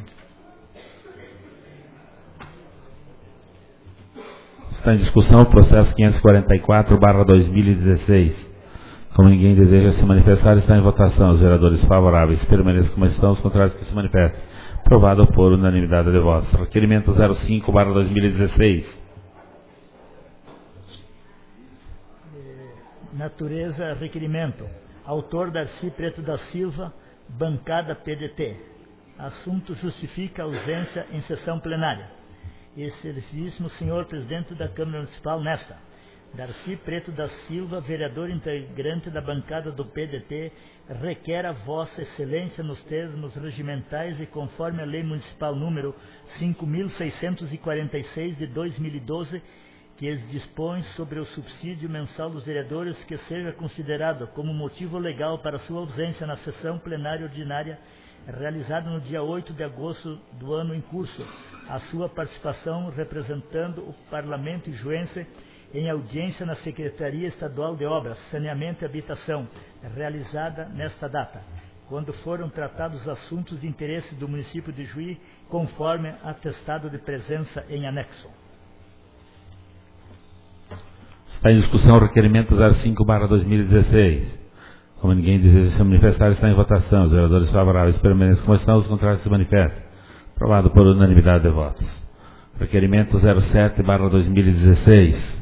Está em discussão o processo quinhentos e quarenta e quatro barra dois mil e dezesseis. Como ninguém deseja se manifestar, está em votação. Os vereadores favoráveis permaneçam como estão, os contrários que se manifestem. Aprovado por unanimidade de votos. Requerimento zero cinco barra dois mil e dezesseis. Natureza, requerimento. Autor Darcy Preto da Silva, bancada P D T. Assunto justifica a ausência em sessão plenária. Excelentíssimo senhor presidente da Câmara Municipal nesta. Darcy Preto da Silva, vereador integrante da bancada do P D T, requer a vossa excelência nos termos regimentais e conforme a lei municipal número cinco mil seiscentos e quarenta e seis de dois mil e doze, que dispõe sobre o subsídio mensal dos vereadores, que seja considerado como motivo legal para sua ausência na sessão plenária ordinária realizada no dia oito de agosto do ano em curso, a sua participação representando o Parlamento ijuense em audiência na Secretaria Estadual de Obras, Saneamento e Habitação, realizada nesta data, quando foram tratados assuntos de interesse do município de Juí, conforme atestado de presença em anexo. Está em discussão o requerimento zero cinco barra dois mil e dezesseis. Como ninguém deseja se manifestar, está em votação. Os vereadores favoráveis permanecem como estão, os contrários se manifestam. Aprovado por unanimidade de votos. Requerimento zero sete barra dois mil e dezesseis.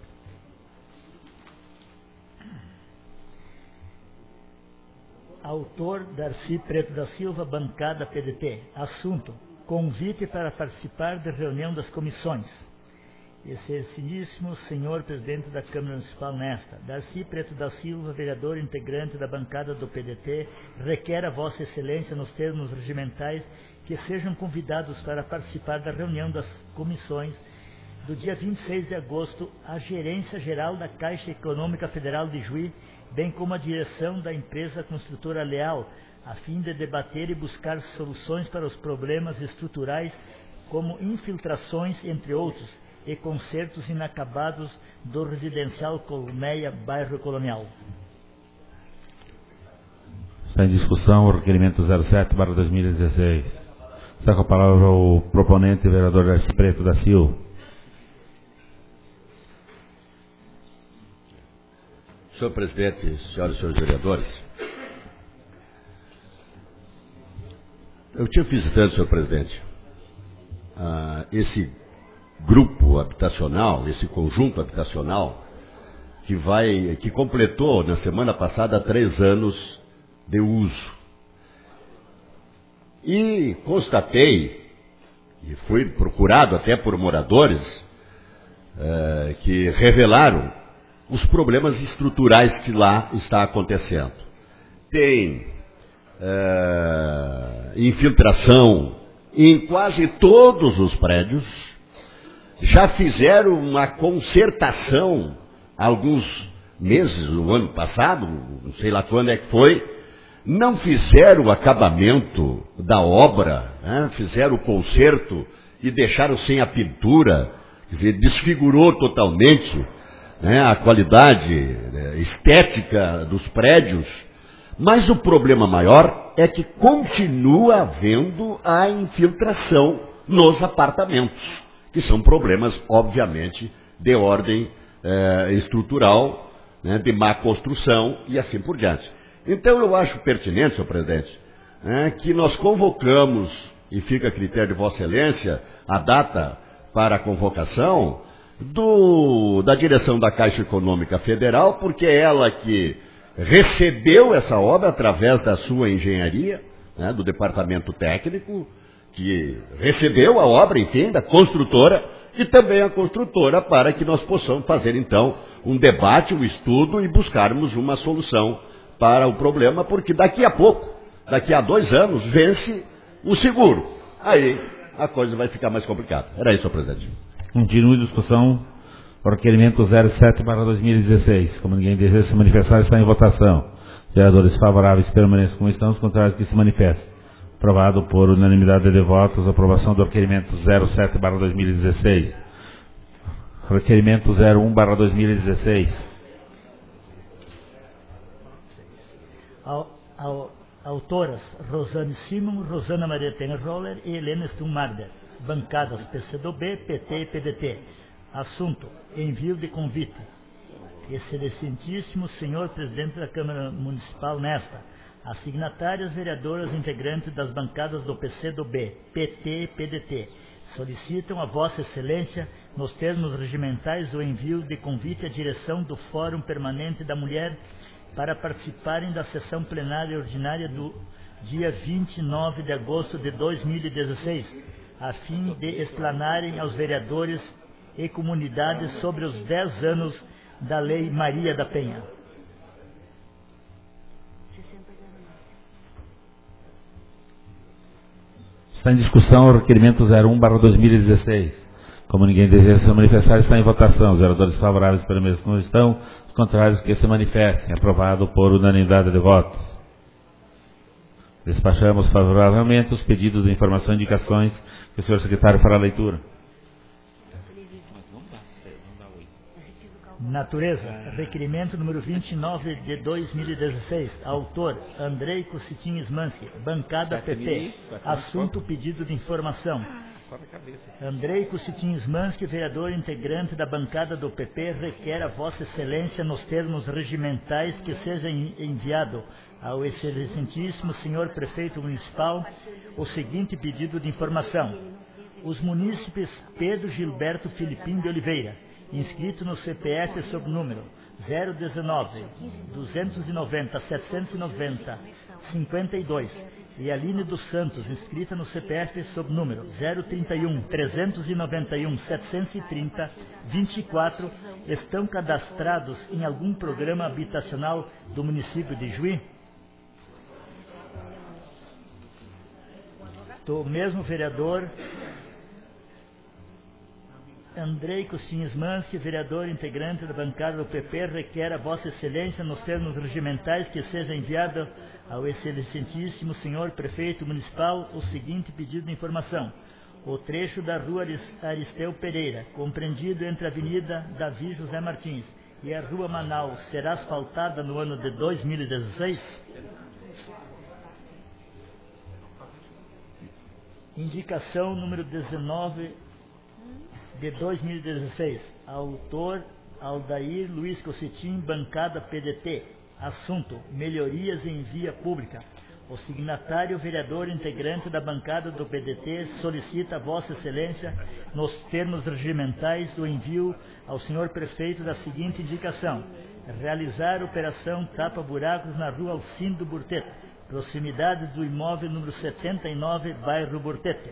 Autor Darcy Preto da Silva, bancada P D T. Assunto: convite para participar da reunião das comissões. Excelentíssimo senhor presidente da Câmara Municipal nesta, Darcy Preto da Silva, vereador integrante da bancada do P D T, requer a Vossa Excelência, nos termos regimentais, que sejam convidados para participar da reunião das comissões do dia vinte e seis de agosto, a Gerência Geral da Caixa Econômica Federal de Juí, bem como a direção da empresa construtora Leal, a fim de debater e buscar soluções para os problemas estruturais, como infiltrações, entre outros, e consertos inacabados do residencial Colmeia, bairro Colonial. Está em discussão o requerimento zero sete barra dois mil e dezesseis. Está com a palavra o proponente, vereador Darcy Preto da Silva. Senhor presidente, senhoras e senhores vereadores, eu tive visitando, senhor presidente, uh, esse grupo habitacional, esse conjunto habitacional, que vai, que completou na semana passada três anos de uso. E constatei, e fui procurado até por moradores, uh, que revelaram os problemas estruturais que lá está acontecendo. Tem uh, infiltração em quase todos os prédios. Já fizeram uma concertação há alguns meses, no ano passado, não sei lá quando é que foi, não fizeram o acabamento da obra, né? Fizeram o conserto e deixaram sem a pintura, quer dizer, desfigurou totalmente, né, a qualidade, né, estética dos prédios. Mas o problema maior é que continua havendo a infiltração nos apartamentos, que são problemas, obviamente, de ordem eh, estrutural, né, de má construção e assim por diante. Então eu acho pertinente, senhor presidente, né, que nós convocamos, e fica a critério de Vossa Excelência, a data para a convocação do, da direção da Caixa Econômica Federal, porque é ela que recebeu essa obra através da sua engenharia, né, do departamento técnico, que recebeu a obra, enfim, da construtora, e também a construtora, para que nós possamos fazer, então, um debate, um estudo e buscarmos uma solução para o problema, porque daqui a pouco, daqui a dois anos, vence o seguro. Aí a coisa vai ficar mais complicada. Era isso, senhor presidente. Continue a discussão. O requerimento zero sete barra dois mil e dezesseis. Como ninguém deseja se manifestar, está em votação. Vereadores favoráveis permaneçam como estão, os contrários que se manifestem. Aprovado por unanimidade de votos, a aprovação do requerimento zero sete barra dois mil e dezesseis. Requerimento zero um barra dois mil e dezesseis. Autoras: Rosane Simon, Rosana Maria Tenroller e Helena Stummarder. Bancadas P C do B, P T e P D T. Assunto: envio de convite. Excelentíssimo senhor presidente da Câmara Municipal nesta, as signatárias vereadoras integrantes das bancadas do P C do B, P T e P D T solicitam a Vossa Excelência, nos termos regimentais, o envio de convite à direção do Fórum Permanente da Mulher para participarem da sessão plenária ordinária do dia vinte e nove de agosto de dois mil e dezesseis, a fim de explanarem aos vereadores e comunidades sobre os dez anos da Lei Maria da Penha. Está em discussão o requerimento zero um barra dois mil e dezesseis. Como ninguém deseja se manifestar, está em votação. Os vereadores favoráveis permanecem como estão, os contrários que se manifestem. Aprovado por unanimidade de votos. Despachamos favoravelmente os pedidos de informação e indicações que o senhor secretário fará a leitura. Natureza, requerimento número vinte e nove de dois mil e dezesseis, autor Andrei Cocitim Smansky, bancada P P, assunto pedido de informação. Andrei Cocitim Smansky, vereador integrante da bancada do P P, requer a Vossa Excelência, nos termos regimentais, que seja enviado ao excelentíssimo senhor prefeito municipal o seguinte pedido de informação. Os munícipes Pedro Gilberto Filipim de Oliveira, inscrito no C P F sob número zero dezenove, duzentos e noventa, setecentos e noventa, cinquenta e dois, e Aline dos Santos, inscrita no C P F sob número zero trinta e um, trezentos e noventa e um, setecentos e trinta, vinte e quatro, estão cadastrados em algum programa habitacional do município de Juí? Do mesmo vereador Andrei Cocitim Smansky, vereador integrante da bancada do P P, requer a Vossa Excelência, nos termos regimentais, que seja enviado ao excelentíssimo senhor prefeito municipal o seguinte pedido de informação. O trecho da rua Aristeu Pereira, compreendido entre a Avenida Davi José Martins e a rua Manaus, será asfaltada no ano de dois mil e dezesseis? Indicação número dezenove de dois mil e dezesseis, autor Aldair Luiz Cocitim, bancada P D T, assunto melhorias em via pública. O signatário vereador integrante da bancada do P D T solicita a Vossa Excelência, nos termos regimentais, o envio ao senhor prefeito da seguinte indicação: realizar operação tapa-buracos na rua Alcindo Burtete, proximidades do imóvel número setenta e nove, bairro Burtete.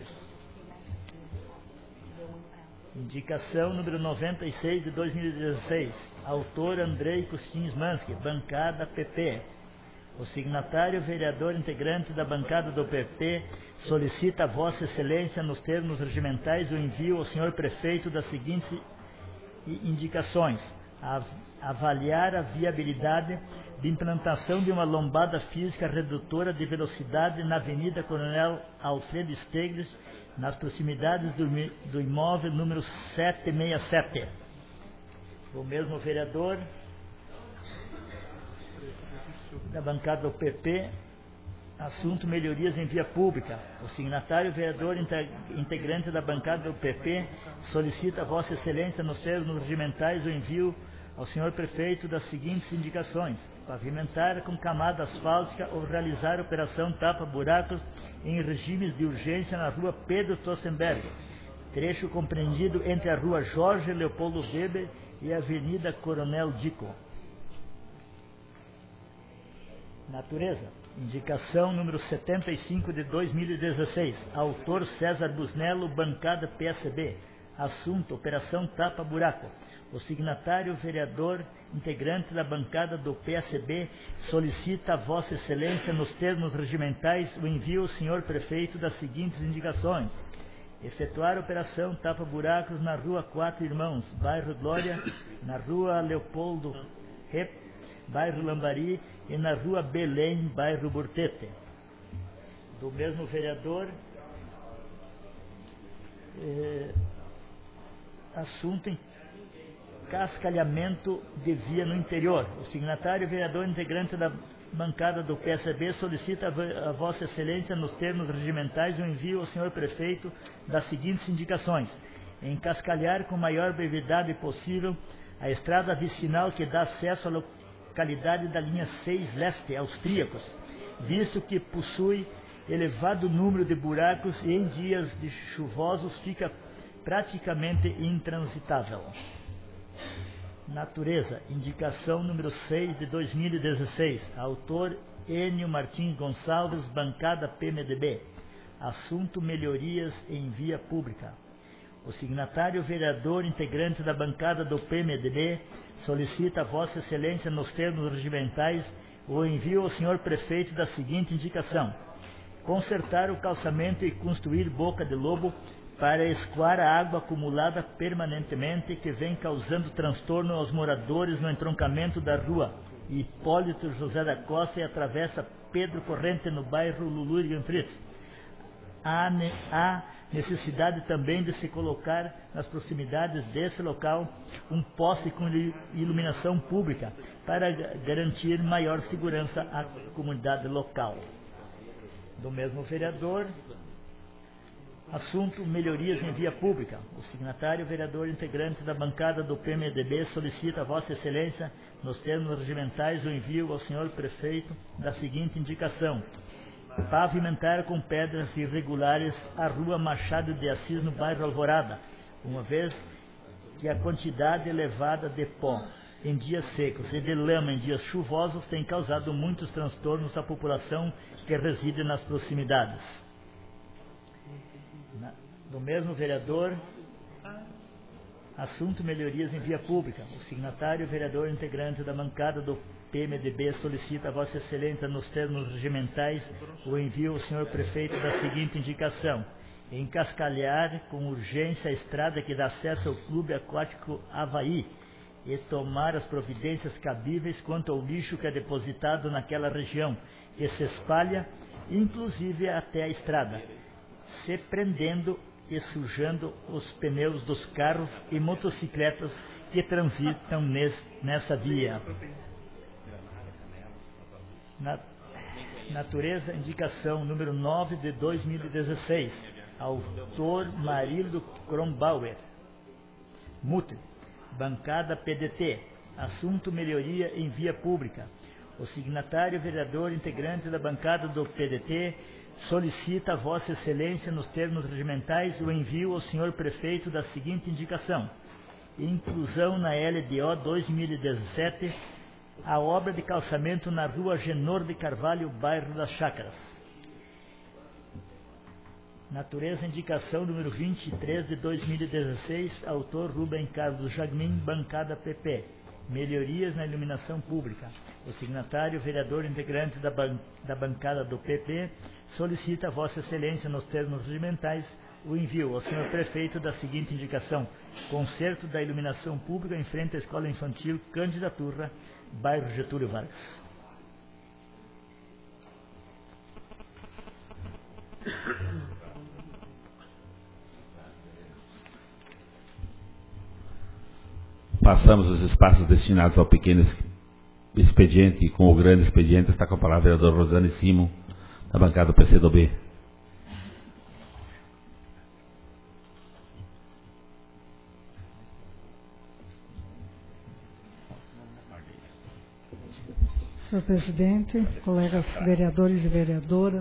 Indicação número noventa e seis de dois mil e dezesseis, autor Andrei Cocitim Smansky, bancada P P. O signatário vereador integrante da bancada do P P solicita a Vossa Excelência, nos termos regimentais, o envio ao senhor prefeito das seguintes indicações: avaliar a viabilidade de implantação de uma lombada física redutora de velocidade na Avenida Coronel Alfredo Stegles, nas proximidades do, do imóvel número setecentos e sessenta e sete. O mesmo vereador da bancada do P P, assunto melhorias em via pública. O signatário vereador integrante da bancada do P P solicita a Vossa Excelência, nos termos regimentais, o envio ao senhor prefeito das seguintes indicações: pavimentar com camada asfáltica ou realizar operação tapa-buracos em regimes de urgência na rua Pedro Tostenberg, trecho compreendido entre a rua Jorge Leopoldo Weber e a Avenida Coronel Dico. Natureza. Indicação número setenta e cinco de dois mil e dezesseis, autor César Busnello, bancada P S B, assunto operação tapa-buraco. O signatário vereador integrante da bancada do P S B solicita a Vossa Excelência, nos termos regimentais, o envio ao senhor prefeito das seguintes indicações: efetuar operação tapa-buracos na rua Quatro Irmãos, bairro Glória, na rua Leopoldo Rep, bairro Lambari, e na rua Belém, bairro Burtete. Do mesmo vereador, eh, assunto em cascalhamento de via no interior. O signatário vereador integrante da bancada do P S B solicita a Vossa Excelência, nos termos regimentais, o envio ao senhor prefeito das seguintes indicações: encascalhar com maior brevidade possível a estrada vicinal que dá acesso à localidade da linha seis leste austríacos, visto que possui elevado número de buracos e em dias de chuvosos fica praticamente intransitável. Natureza. Indicação número seis de dois mil e dezesseis, autor Enio Martins Gonçalves, bancada P M D B, assunto melhorias em via pública. O signatário vereador integrante da bancada do P M D B solicita a Vossa Excelência, nos termos regimentais, o envio ao senhor prefeito da seguinte indicação: consertar o calçamento e construir boca de lobo para escoar a água acumulada permanentemente, que vem causando transtorno aos moradores no entroncamento da rua Hipólito José da Costa e atravessa Pedro Corrente, no bairro Lulu Fritz. A necessidade também de se colocar nas proximidades desse local um poste com iluminação pública para garantir maior segurança à comunidade local. Do mesmo vereador, assunto melhorias em via pública. O signatário, vereador integrante da bancada do P M D B, solicita a Vossa Excelência, nos termos regimentais, o envio ao senhor prefeito da seguinte indicação: pavimentar com pedras irregulares a rua Machado de Assis, no bairro Alvorada, uma vez que a quantidade elevada de pó em dias secos e de lama em dias chuvosos tem causado muitos transtornos à população que reside nas proximidades. Do mesmo vereador, assunto melhorias em via pública. O signatário, vereador integrante da bancada do P M D B, solicita a Vossa Excelência, nos termos regimentais, o envio ao senhor prefeito da seguinte indicação: encascalhar com urgência a estrada que dá acesso ao Clube Aquático Havaí e tomar as providências cabíveis quanto ao lixo que é depositado naquela região, que se espalha, inclusive até a estrada, se prendendo e sujando os pneus dos carros e motocicletas que transitam nessa via. Na, natureza, indicação número nove de dois mil e dezesseis, autor Marildo Kronbauer, Mutre, bancada P D T, assunto melhoria em via pública. O signatário, vereador integrante da bancada do P D T, solicita a Vossa Excelência, nos termos regimentais, o envio ao senhor prefeito da seguinte indicação: inclusão na L D O dois mil e dezessete, a obra de calçamento na rua Genor de Carvalho, bairro das Chácaras. Natureza, indicação número vinte e três de dois mil e dezesseis, autor Rubem Carlos Jagmin, bancada P P, melhorias na iluminação pública. O signatário, vereador integrante da, ban da bancada do P P, solicita a Vossa Excelência, nos termos regimentais, o envio ao senhor prefeito da seguinte indicação: conserto da iluminação pública em frente à Escola Infantil Cândida Turra, bairro Getúlio Vargas. Passamos os espaços destinados ao pequeno expediente e com o grande expediente está com a palavra a vereadora Rosane Simon, da bancada do P C do B. Senhor presidente, colegas vereadores e vereadoras,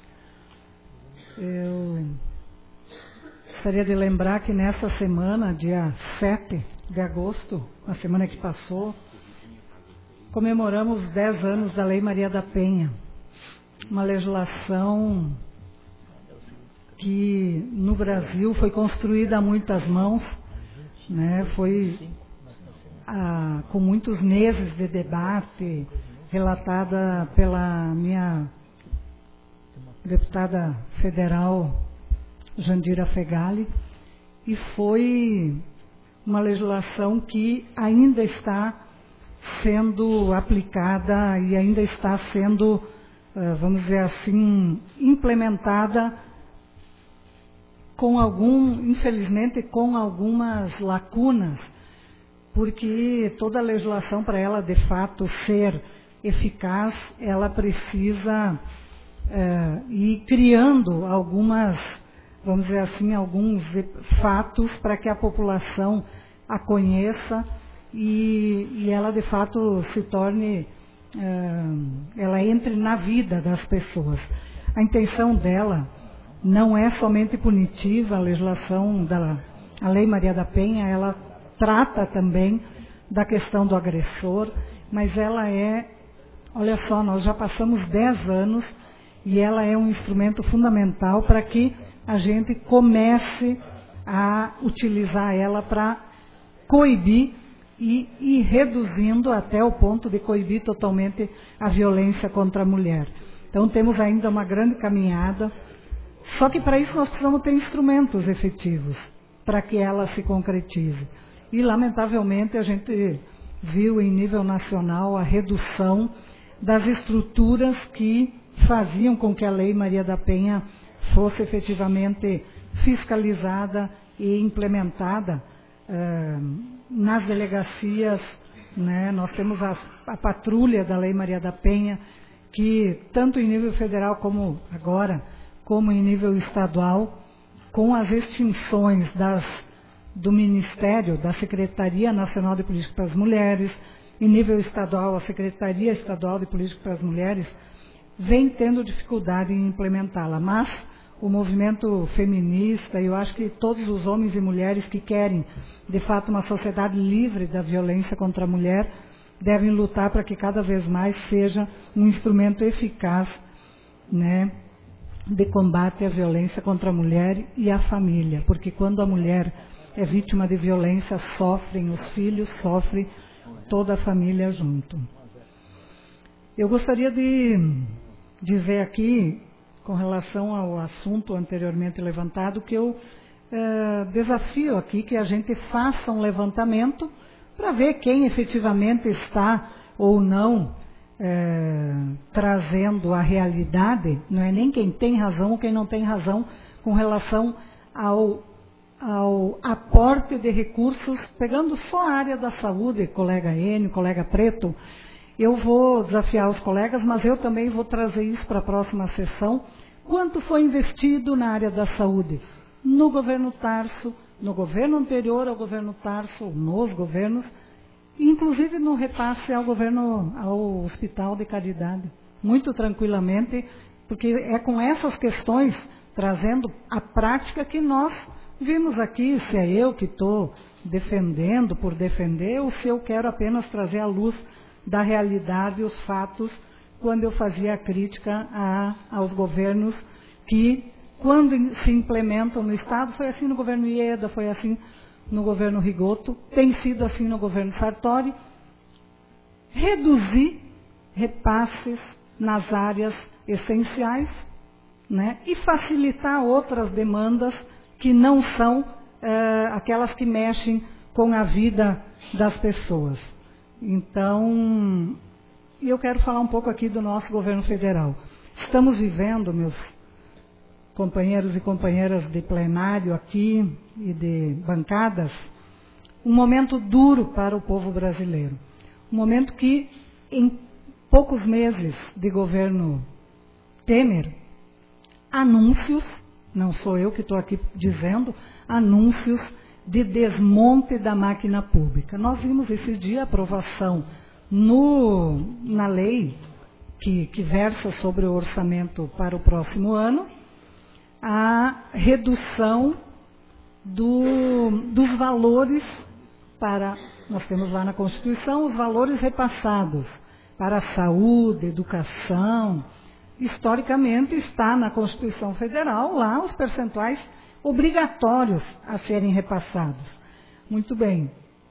eu gostaria de lembrar que nessa semana, dia sete de agosto, na semana que passou, comemoramos dez anos da Lei Maria da Penha, uma legislação que no Brasil foi construída a muitas mãos, né, foi a, com muitos meses de debate, relatada pela minha deputada federal Jandira Fegali, e foi uma legislação que ainda está sendo aplicada e ainda está sendo, vamos dizer assim, implementada com algum, infelizmente, com algumas lacunas, porque toda legislação, para ela de fato ser eficaz, ela precisa é, ir criando algumas, vamos dizer assim, alguns fatos para que a população a conheça e, e ela de fato se torne, é, ela entre na vida das pessoas. A intenção dela não é somente punitiva, a legislação da a Lei Maria da Penha, ela trata também da questão do agressor, mas ela é, olha só, nós já passamos dez anos e ela é um instrumento fundamental para que a gente comece a utilizar ela para coibir e ir reduzindo até o ponto de coibir totalmente a violência contra a mulher. Então temos ainda uma grande caminhada, só que para isso nós precisamos ter instrumentos efetivos para que ela se concretize. E lamentavelmente a gente viu em nível nacional a redução das estruturas que faziam com que a Lei Maria da Penha fosse efetivamente fiscalizada e implementada eh, nas delegacias, né? Nós temos a, a patrulha da Lei Maria da Penha, que tanto em nível federal como agora, como em nível estadual, com as extinções das, do Ministério, da Secretaria Nacional de Política para as Mulheres, em nível estadual, a Secretaria Estadual de Política para as Mulheres, vem tendo dificuldade em implementá-la. Mas o movimento feminista, eu acho que todos os homens e mulheres que querem, de fato, uma sociedade livre da violência contra a mulher, devem lutar para que cada vez mais seja um instrumento eficaz, né, de combate à violência contra a mulher e a família. Porque quando a mulher é vítima de violência, sofrem os filhos, sofre toda a família junto. Eu gostaria de dizer aqui, com relação ao assunto anteriormente levantado, que eu eh, desafio aqui que a gente faça um levantamento para ver quem efetivamente está ou não eh, trazendo a realidade, não é nem quem tem razão ou quem não tem razão com relação ao, ao aporte de recursos, pegando só a área da saúde, colega Enio, colega Preto. Eu vou desafiar os colegas, mas eu também vou trazer isso para a próxima sessão. Quanto foi investido na área da saúde? No governo Tarso, no governo anterior ao governo Tarso, nos governos, inclusive no repasse ao governo, ao Hospital de Caridade. Muito tranquilamente, porque é com essas questões, trazendo a prática, que nós vimos aqui, se é eu que estou defendendo por defender, ou se eu quero apenas trazer à luz da realidade os fatos, quando eu fazia a crítica a, aos governos que, quando se implementam no Estado, foi assim no governo Ieda, foi assim no governo Rigoto, tem sido assim no governo Sartori, reduzir repasses nas áreas essenciais, né, e facilitar outras demandas que não são eh, aquelas que mexem com a vida das pessoas. Então, eu quero falar um pouco aqui do nosso governo federal. Estamos vivendo, meus companheiros e companheiras de plenário aqui e de bancadas, um momento duro para o povo brasileiro. Um momento que, em poucos meses de governo Temer, anúncios, não sou eu que estou aqui dizendo, anúncios de desmonte da máquina pública. Nós vimos esse dia a aprovação no, na lei que, que versa sobre o orçamento para o próximo ano, a redução do, dos valores para, nós temos lá na Constituição, os valores repassados para a saúde, educação. Historicamente está na Constituição Federal lá os percentuais obrigatórios a serem repassados. Muito bem.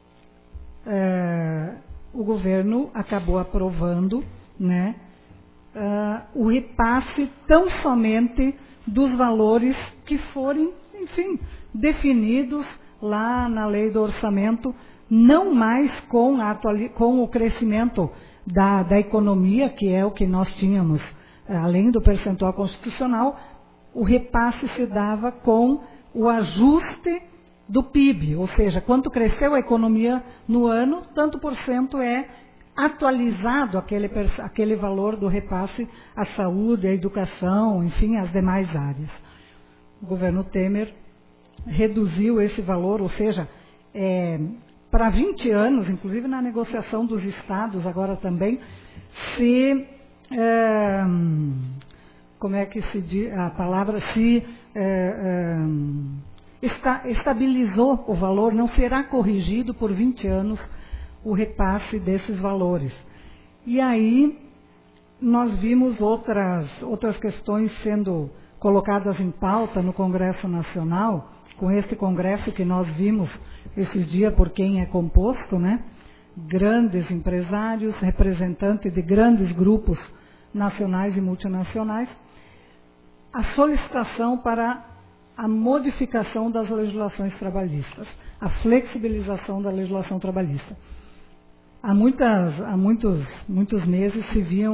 É, o governo acabou aprovando, né, é, o repasse tão somente dos valores que forem, enfim, definidos lá na lei do orçamento, não mais com, a atuali- com o crescimento da, da economia, que é o que nós tínhamos, além do percentual constitucional. O repasse se dava com o ajuste do P I B, ou seja, quanto cresceu a economia no ano, tanto por cento é atualizado aquele, aquele valor do repasse à saúde, à educação, enfim, às demais áreas. O governo Temer reduziu esse valor, ou seja, é, para vinte anos, inclusive na negociação dos estados agora também, se... É, como é que se diz a palavra, se é, é, esta, estabilizou o valor, não será corrigido por vinte anos o repasse desses valores. E aí nós vimos outras, outras questões sendo colocadas em pauta no Congresso Nacional, com esse Congresso que nós vimos esses dias por quem é composto, né? Grandes empresários, representantes de grandes grupos nacionais e multinacionais, a solicitação para a modificação das legislações trabalhistas, a flexibilização da legislação trabalhista. Há, muitas, há muitos, muitos meses se viam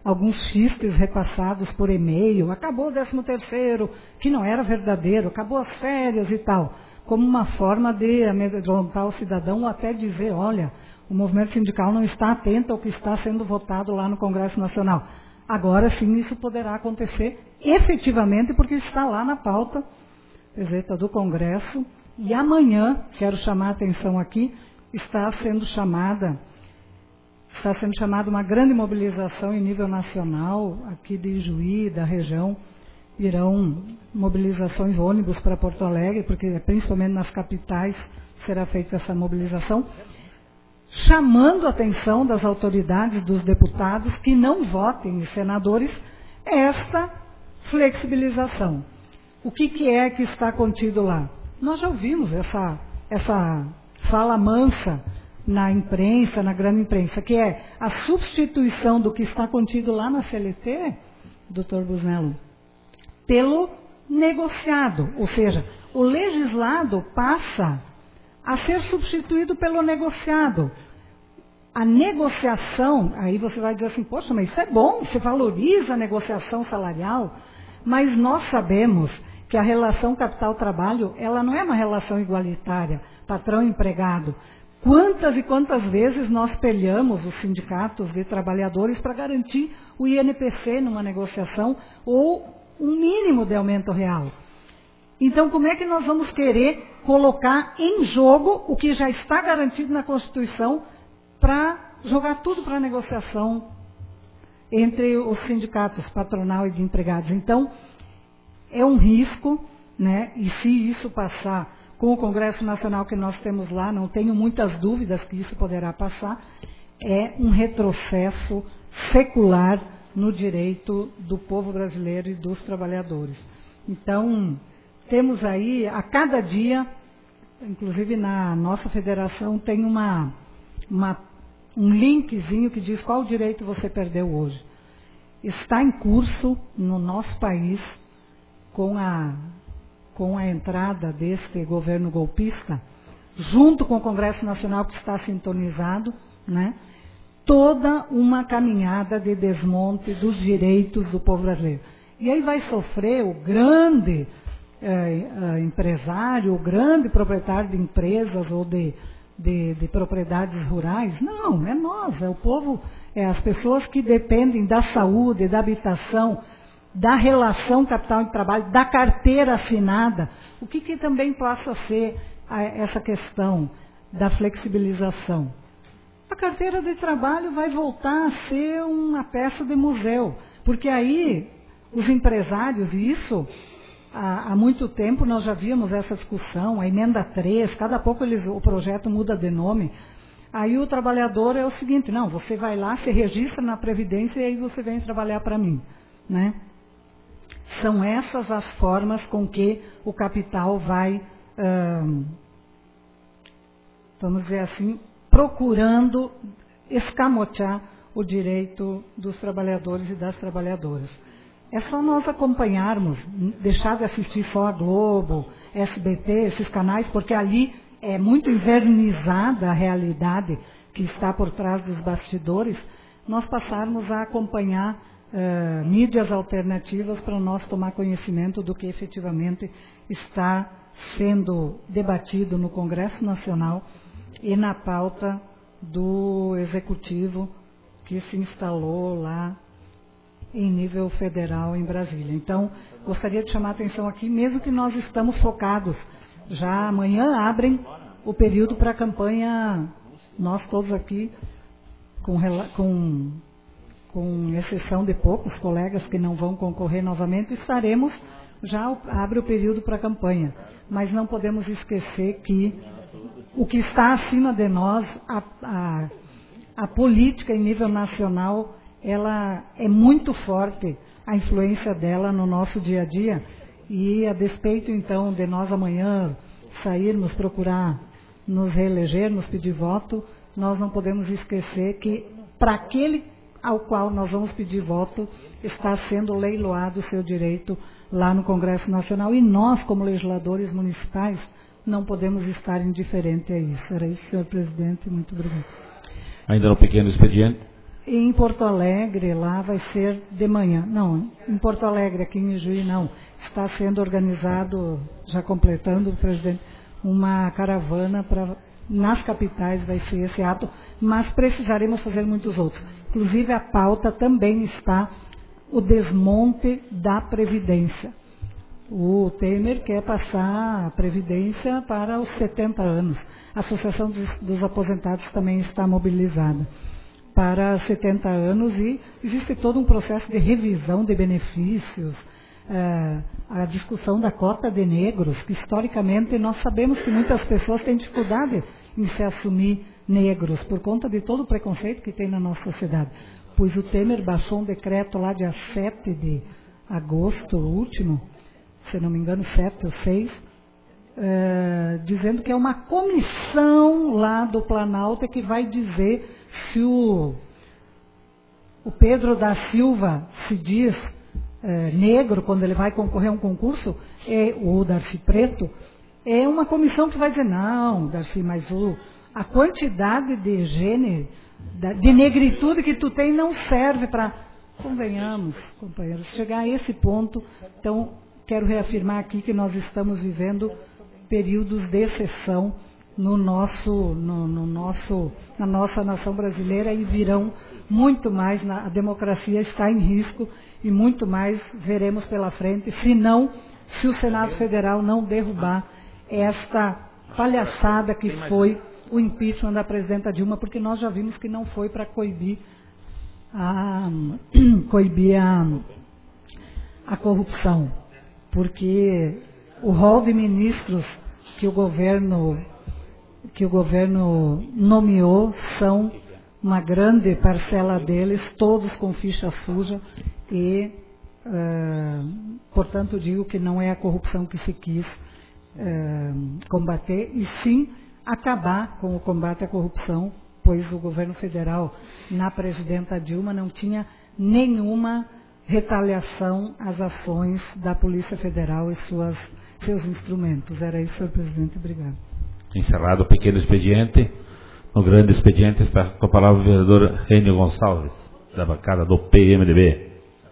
alguns xistes repassados por e-mail, acabou o décimo terceiro, que não era verdadeiro, acabou as férias e tal, como uma forma de amedrontar o cidadão ou até dizer, olha, o movimento sindical não está atento ao que está sendo votado lá no Congresso Nacional. Agora sim isso poderá acontecer efetivamente, porque está lá na pauta presidenta do Congresso, e amanhã, quero chamar a atenção aqui, está sendo chamada, está sendo chamada uma grande mobilização em nível nacional, aqui de Ijuí, da região, irão mobilizações ônibus para Porto Alegre, porque principalmente nas capitais será feita essa mobilização, chamando a atenção das autoridades, dos deputados, que não votem, e senadores, esta flexibilização. O que, que é que está contido lá? Nós já ouvimos essa, essa fala mansa na imprensa, na grande imprensa, que é a substituição do que está contido lá na C L T, doutor Busnello, pelo negociado. Ou seja, o legislado passa a ser substituído pelo negociado. A negociação, aí você vai dizer assim, poxa, mas isso é bom, você valoriza a negociação salarial, mas nós sabemos que a relação capital-trabalho, ela não é uma relação igualitária, patrão-empregado. Quantas e quantas vezes nós peleamos os sindicatos de trabalhadores para garantir o I N P C numa negociação ou um mínimo de aumento real? Então, como é que nós vamos querer colocar em jogo o que já está garantido na Constituição para jogar tudo para a negociação entre os sindicatos, patronal e de empregados? Então, é um risco, né? E se isso passar com o Congresso Nacional que nós temos lá, não tenho muitas dúvidas que isso poderá passar, é um retrocesso secular no direito do povo brasileiro e dos trabalhadores. Então, temos aí, a cada dia, inclusive na nossa federação, tem uma, uma, um linkzinho que diz qual direito você perdeu hoje. Está em curso no nosso país, com a, com a entrada deste governo golpista, junto com o Congresso Nacional que está sintonizado, né, toda uma caminhada de desmonte dos direitos do povo brasileiro. E aí vai sofrer o grande eh, eh, empresário, o grande proprietário de empresas ou de, de, de propriedades rurais? Não, é nós, é o povo, é as pessoas que dependem da saúde, da habitação, da relação capital e trabalho, da carteira assinada. O que, que também passa a ser a, essa questão da flexibilização? A carteira de trabalho vai voltar a ser uma peça de museu, porque aí os empresários, e isso há, há muito tempo nós já víamos essa discussão, a emenda três, cada pouco eles, o projeto muda de nome. Aí o trabalhador é o seguinte, não, você vai lá, se registra na Previdência e aí você vem trabalhar para mim, né? São essas as formas com que o capital vai, hum, vamos dizer assim, procurando escamotear o direito dos trabalhadores e das trabalhadoras. É só nós acompanharmos, deixar de assistir só a Globo, S B T, esses canais, porque ali é muito invernizada a realidade que está por trás dos bastidores, nós passarmos a acompanhar Uh, mídias alternativas para nós tomar conhecimento do que efetivamente está sendo debatido no Congresso Nacional e na pauta do Executivo que se instalou lá em nível federal em Brasília. Então, gostaria de chamar a atenção aqui, mesmo que nós estamos focados, já amanhã abrem o período para a campanha, nós todos aqui, com... com com exceção de poucos colegas que não vão concorrer novamente, estaremos, já abre o período para a campanha. Mas não podemos esquecer que o que está acima de nós, a, a, a política em nível nacional, ela é muito forte, a influência dela no nosso dia a dia, e a despeito então de nós amanhã sairmos procurar nos reeleger, nos pedir voto, nós não podemos esquecer que para aquele ao qual nós vamos pedir voto, está sendo leiloado o seu direito lá no Congresso Nacional. E nós, como legisladores municipais, não podemos estar indiferentes a isso. Era isso, senhor presidente. Muito obrigado. Ainda no pequeno expediente. Em Porto Alegre, lá vai ser de manhã. Não, em Porto Alegre, aqui em Juí, não. Está sendo organizado, já completando, o presidente, uma caravana para... Nas capitais vai ser esse ato, mas precisaremos fazer muitos outros. Inclusive, a pauta também está o desmonte da Previdência. O Temer quer passar a Previdência para os setenta anos. A Associação dos, dos Aposentados também está mobilizada para setenta anos e existe todo um processo de revisão de benefícios, é, a discussão da cota de negros, que historicamente nós sabemos que muitas pessoas têm dificuldade em se assumir negros por conta de todo o preconceito que tem na nossa sociedade. Pois o Temer baixou um decreto lá dia sete de agosto, o último, se não me engano, sete ou seis, é, dizendo que é uma comissão lá do Planalto que vai dizer se o, o Pedro da Silva se diz é, negro quando ele vai concorrer a um concurso, é, o Darcy Preto, é uma comissão que vai dizer, não, Darcy, mas o, a quantidade de gênero, de negritude que tu tem não serve para... Convenhamos, companheiros, chegar a esse ponto. Então, quero reafirmar aqui que nós estamos vivendo períodos de exceção no nosso, no, no nosso, na nossa nação brasileira e virão muito mais, na, a democracia está em risco e muito mais veremos pela frente, se não, se o Senado Federal não derrubar esta palhaçada que foi o impeachment da presidenta Dilma, porque nós já vimos que não foi para coibir a, coibir a, a corrupção, porque o rol de ministros que o governo que o governo nomeou são uma grande parcela deles, todos com ficha suja e, uh, portanto, digo que não é a corrupção que se quis uh, combater, e sim acabar com o combate à corrupção, pois o governo federal, na presidenta Dilma, não tinha nenhuma retaliação às ações da Polícia Federal e suas, seus instrumentos. Era isso, senhor presidente. Obrigado. Encerrado o pequeno expediente. No grande expediente está com a palavra o vereador Enio Gonçalves, da bancada do P M D B.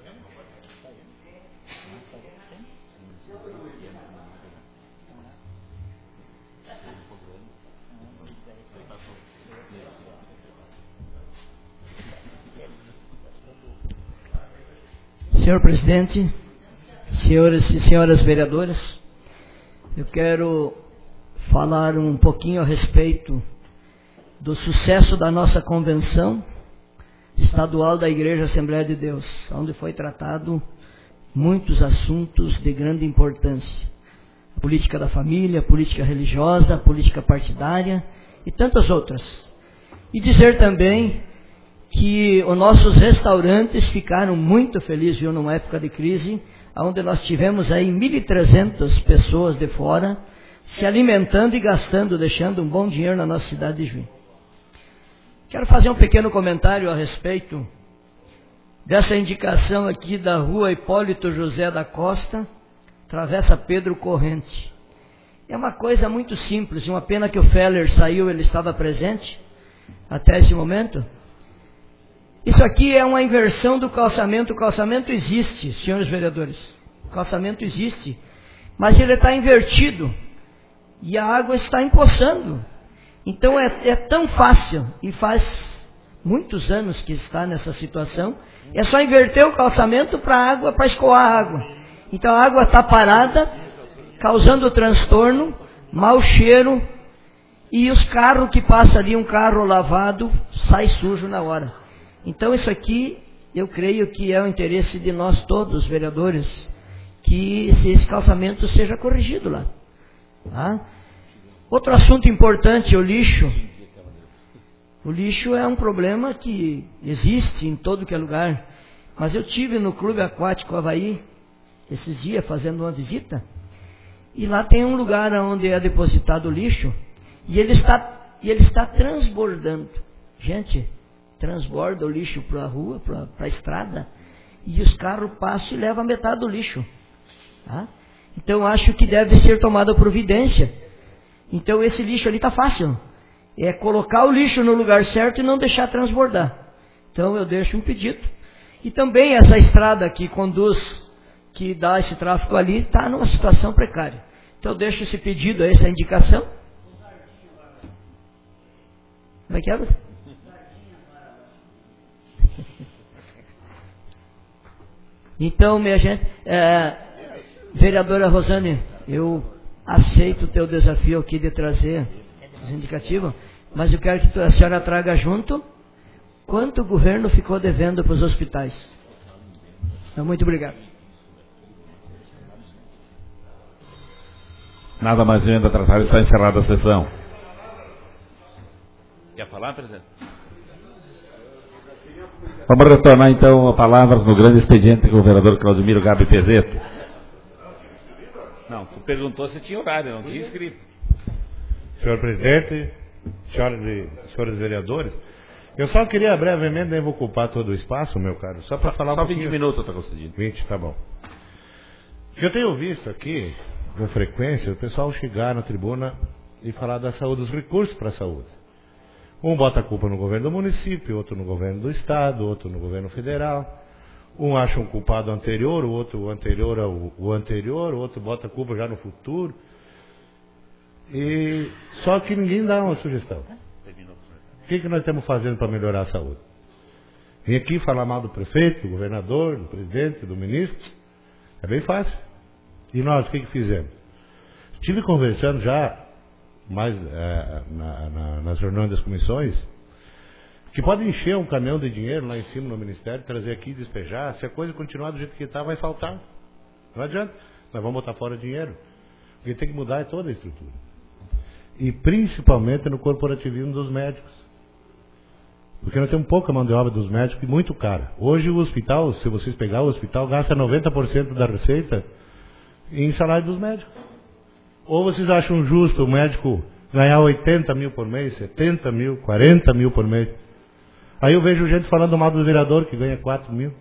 Senhor presidente, senhores e senhoras vereadoras, eu quero falar um pouquinho a respeito do sucesso da nossa convenção estadual da Igreja Assembleia de Deus, onde foi tratado muitos assuntos de grande importância. A política da família, a política religiosa, a política partidária e tantas outras. E dizer também que os nossos restaurantes ficaram muito felizes, viu, numa época de crise, onde nós tivemos aí mil e trezentas pessoas de fora se alimentando e gastando, deixando um bom dinheiro na nossa cidade de Juí. Quero fazer um pequeno comentário a respeito dessa indicação aqui da rua Hipólito José da Costa, Travessa Pedro Corrente. É uma coisa muito simples, uma pena que o Feller saiu, ele estava presente até esse momento. Isso aqui é uma inversão do calçamento. O calçamento existe, senhores vereadores. O calçamento existe, mas ele está invertido e a água está empoçando. Então é, é tão fácil, e faz muitos anos que está nessa situação, é só inverter o calçamento para a água, para escoar a água. Então a água está parada, causando transtorno, mau cheiro, e os carros que passam ali, um carro lavado, sai sujo na hora. Então isso aqui, eu creio que é o interesse de nós todos, vereadores, que esse calçamento seja corrigido lá. Tá? Outro assunto importante é o lixo. O lixo é um problema que existe em todo que é lugar. Mas eu tive no Clube Aquático Havaí, esses dias, fazendo uma visita, e lá tem um lugar onde é depositado o lixo, e ele está, e ele está transbordando. Gente, transborda o lixo para a rua, para a estrada, e os carros passam e levam metade do lixo. Tá? Então acho que deve ser tomada providência. Então esse lixo ali está fácil. É colocar o lixo no lugar certo e não deixar transbordar. Então eu deixo um pedido. E também essa estrada que conduz, que dá esse tráfego ali, está numa situação precária. Então eu deixo esse pedido, essa indicação. Como é que é, você? Então, minha gente, é, vereadora Rosane, eu aceito o teu desafio aqui de trazer os indicativos, mas eu quero que a senhora traga junto quanto o governo ficou devendo para os hospitais. Então, muito obrigado. Nada mais ainda a tratar, está encerrada a sessão. Quer falar, presidente? Vamos retornar então a palavra no grande expediente com o vereador Claudemiro Gabi Peseto. Não, tu perguntou se tinha horário, não tinha escrito. Senhor presidente, senhoras e senhores vereadores, eu só queria brevemente, nem vou ocupar todo o espaço, meu caro, só para falar um pouquinho. Só vinte minutos está concedido. vinte, tá bom. Eu tenho visto aqui, com frequência, o pessoal chegar na tribuna e falar da saúde, dos recursos para a saúde. Um bota a culpa no governo do município, outro no governo do estado, outro no governo federal. Um acha um culpado anterior, o outro o anterior ao o anterior, o outro bota a culpa já no futuro. E só que ninguém dá uma sugestão. O que, que nós estamos fazendo para melhorar a saúde? Vim aqui falar mal do prefeito, do governador, do presidente, do ministro. É bem fácil. E nós, o que, que fizemos? Estive conversando já mais é, na, na, nas reuniões das comissões, que pode encher um caminhão de dinheiro lá em cima no Ministério, trazer aqui e despejar. Se a coisa continuar do jeito que está, vai faltar. Não adianta. Nós vamos botar fora dinheiro. O que tem que mudar é toda a estrutura. E principalmente no corporativismo dos médicos. Porque nós temos pouca mão de obra dos médicos e muito cara. Hoje o hospital, se vocês pegarem o hospital, gasta noventa por cento da receita em salário dos médicos. Ou vocês acham justo o médico ganhar oitenta mil por mês, setenta mil, quarenta mil por mês? Aí eu vejo gente falando mal do vereador que ganha quatro mil.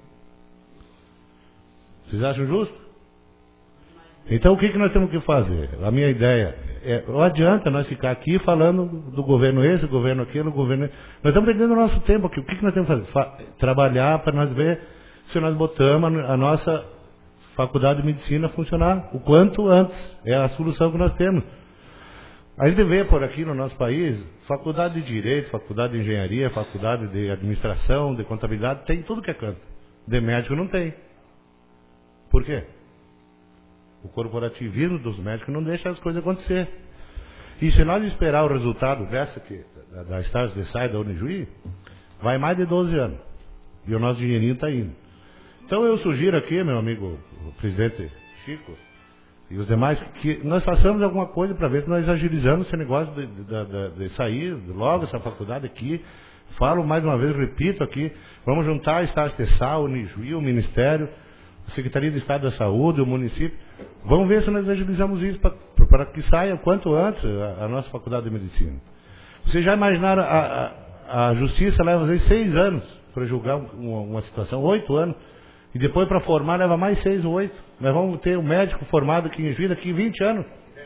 Vocês acham justo? Então o que, que nós temos que fazer? A minha ideia é, não adianta nós ficar aqui falando do governo esse, governo aquele, governo... Nós estamos perdendo o nosso tempo aqui. O que, que nós temos que fazer? Fa- trabalhar para nós ver se nós botamos a nossa faculdade de medicina funcionar o quanto antes. É a solução que nós temos. A gente vê por aqui no nosso país, faculdade de Direito, faculdade de Engenharia, faculdade de Administração, de Contabilidade, tem tudo que é canto. De médico não tem. Por quê? O corporativismo dos médicos não deixa as coisas acontecer. E se nós esperar o resultado dessa, que, da, da Stars de Sai da Unijuí, vai mais de doze anos. E o nosso dinheirinho está indo. Então eu sugiro aqui, meu amigo, o presidente Chico, e os demais, que nós façamos alguma coisa para ver se nós agilizamos esse negócio de, de, de, de sair logo essa faculdade aqui. Falo mais uma vez, repito aqui, vamos juntar a Stars de Sai, o Unijuí, o Ministério, a Secretaria de Estado da Saúde, o município. Vamos ver se nós agilizamos isso para que saia quanto antes a, a nossa faculdade de medicina. Vocês já imaginaram, a, a, a justiça leva às vezes seis anos para julgar uma, uma situação, oito anos, e depois para formar leva mais seis ou oito. Nós vamos ter um médico formado aqui em Juiz daqui vinte anos.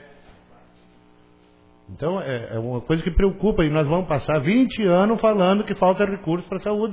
Então é, é uma coisa que preocupa, e nós vamos passar vinte anos falando que falta recursos para a saúde.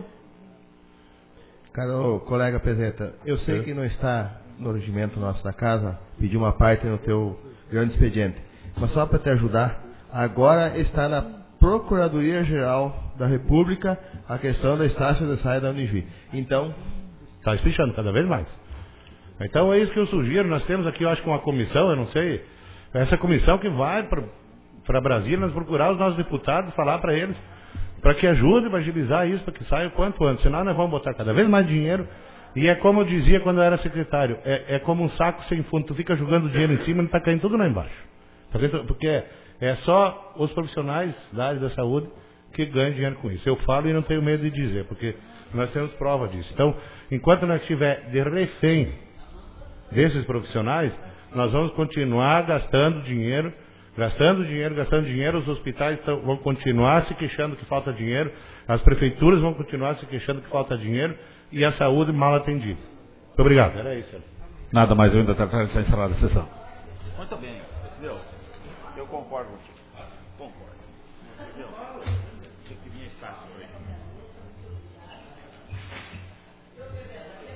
Caro colega Pezeta, eu sei que não está no regimento nosso da casa pedir uma parte no teu grande expediente, mas só para te ajudar, agora está na Procuradoria-Geral da República a questão da Estácio de Sai da Unijuí. Então, está espichando cada vez mais. Então é isso que eu sugiro. Nós temos aqui, eu acho que uma comissão, eu não sei, essa comissão que vai para Brasília, nós procurar os nossos deputados, falar para eles, para que ajude a agilizar isso, para que saia o quanto antes. Senão nós vamos botar cada vez mais dinheiro. E é como eu dizia quando eu era secretário, é, é como um saco sem fundo. Tu fica jogando dinheiro em cima e está caindo tudo lá embaixo. Porque é, é só os profissionais da área da saúde que ganham dinheiro com isso. Eu falo e não tenho medo de dizer, porque nós temos prova disso. Então, enquanto nós estiver de refém desses profissionais, nós vamos continuar gastando dinheiro, gastando dinheiro, gastando dinheiro, os hospitais tão, vão continuar se queixando que falta dinheiro, as prefeituras vão continuar se queixando que falta dinheiro, e a saúde mal atendida. Muito obrigado. Era isso. Nada mais, eu ainda está encerrada a sessão. Muito bem, entendeu? Eu concordo contigo. Concordo. Entendeu?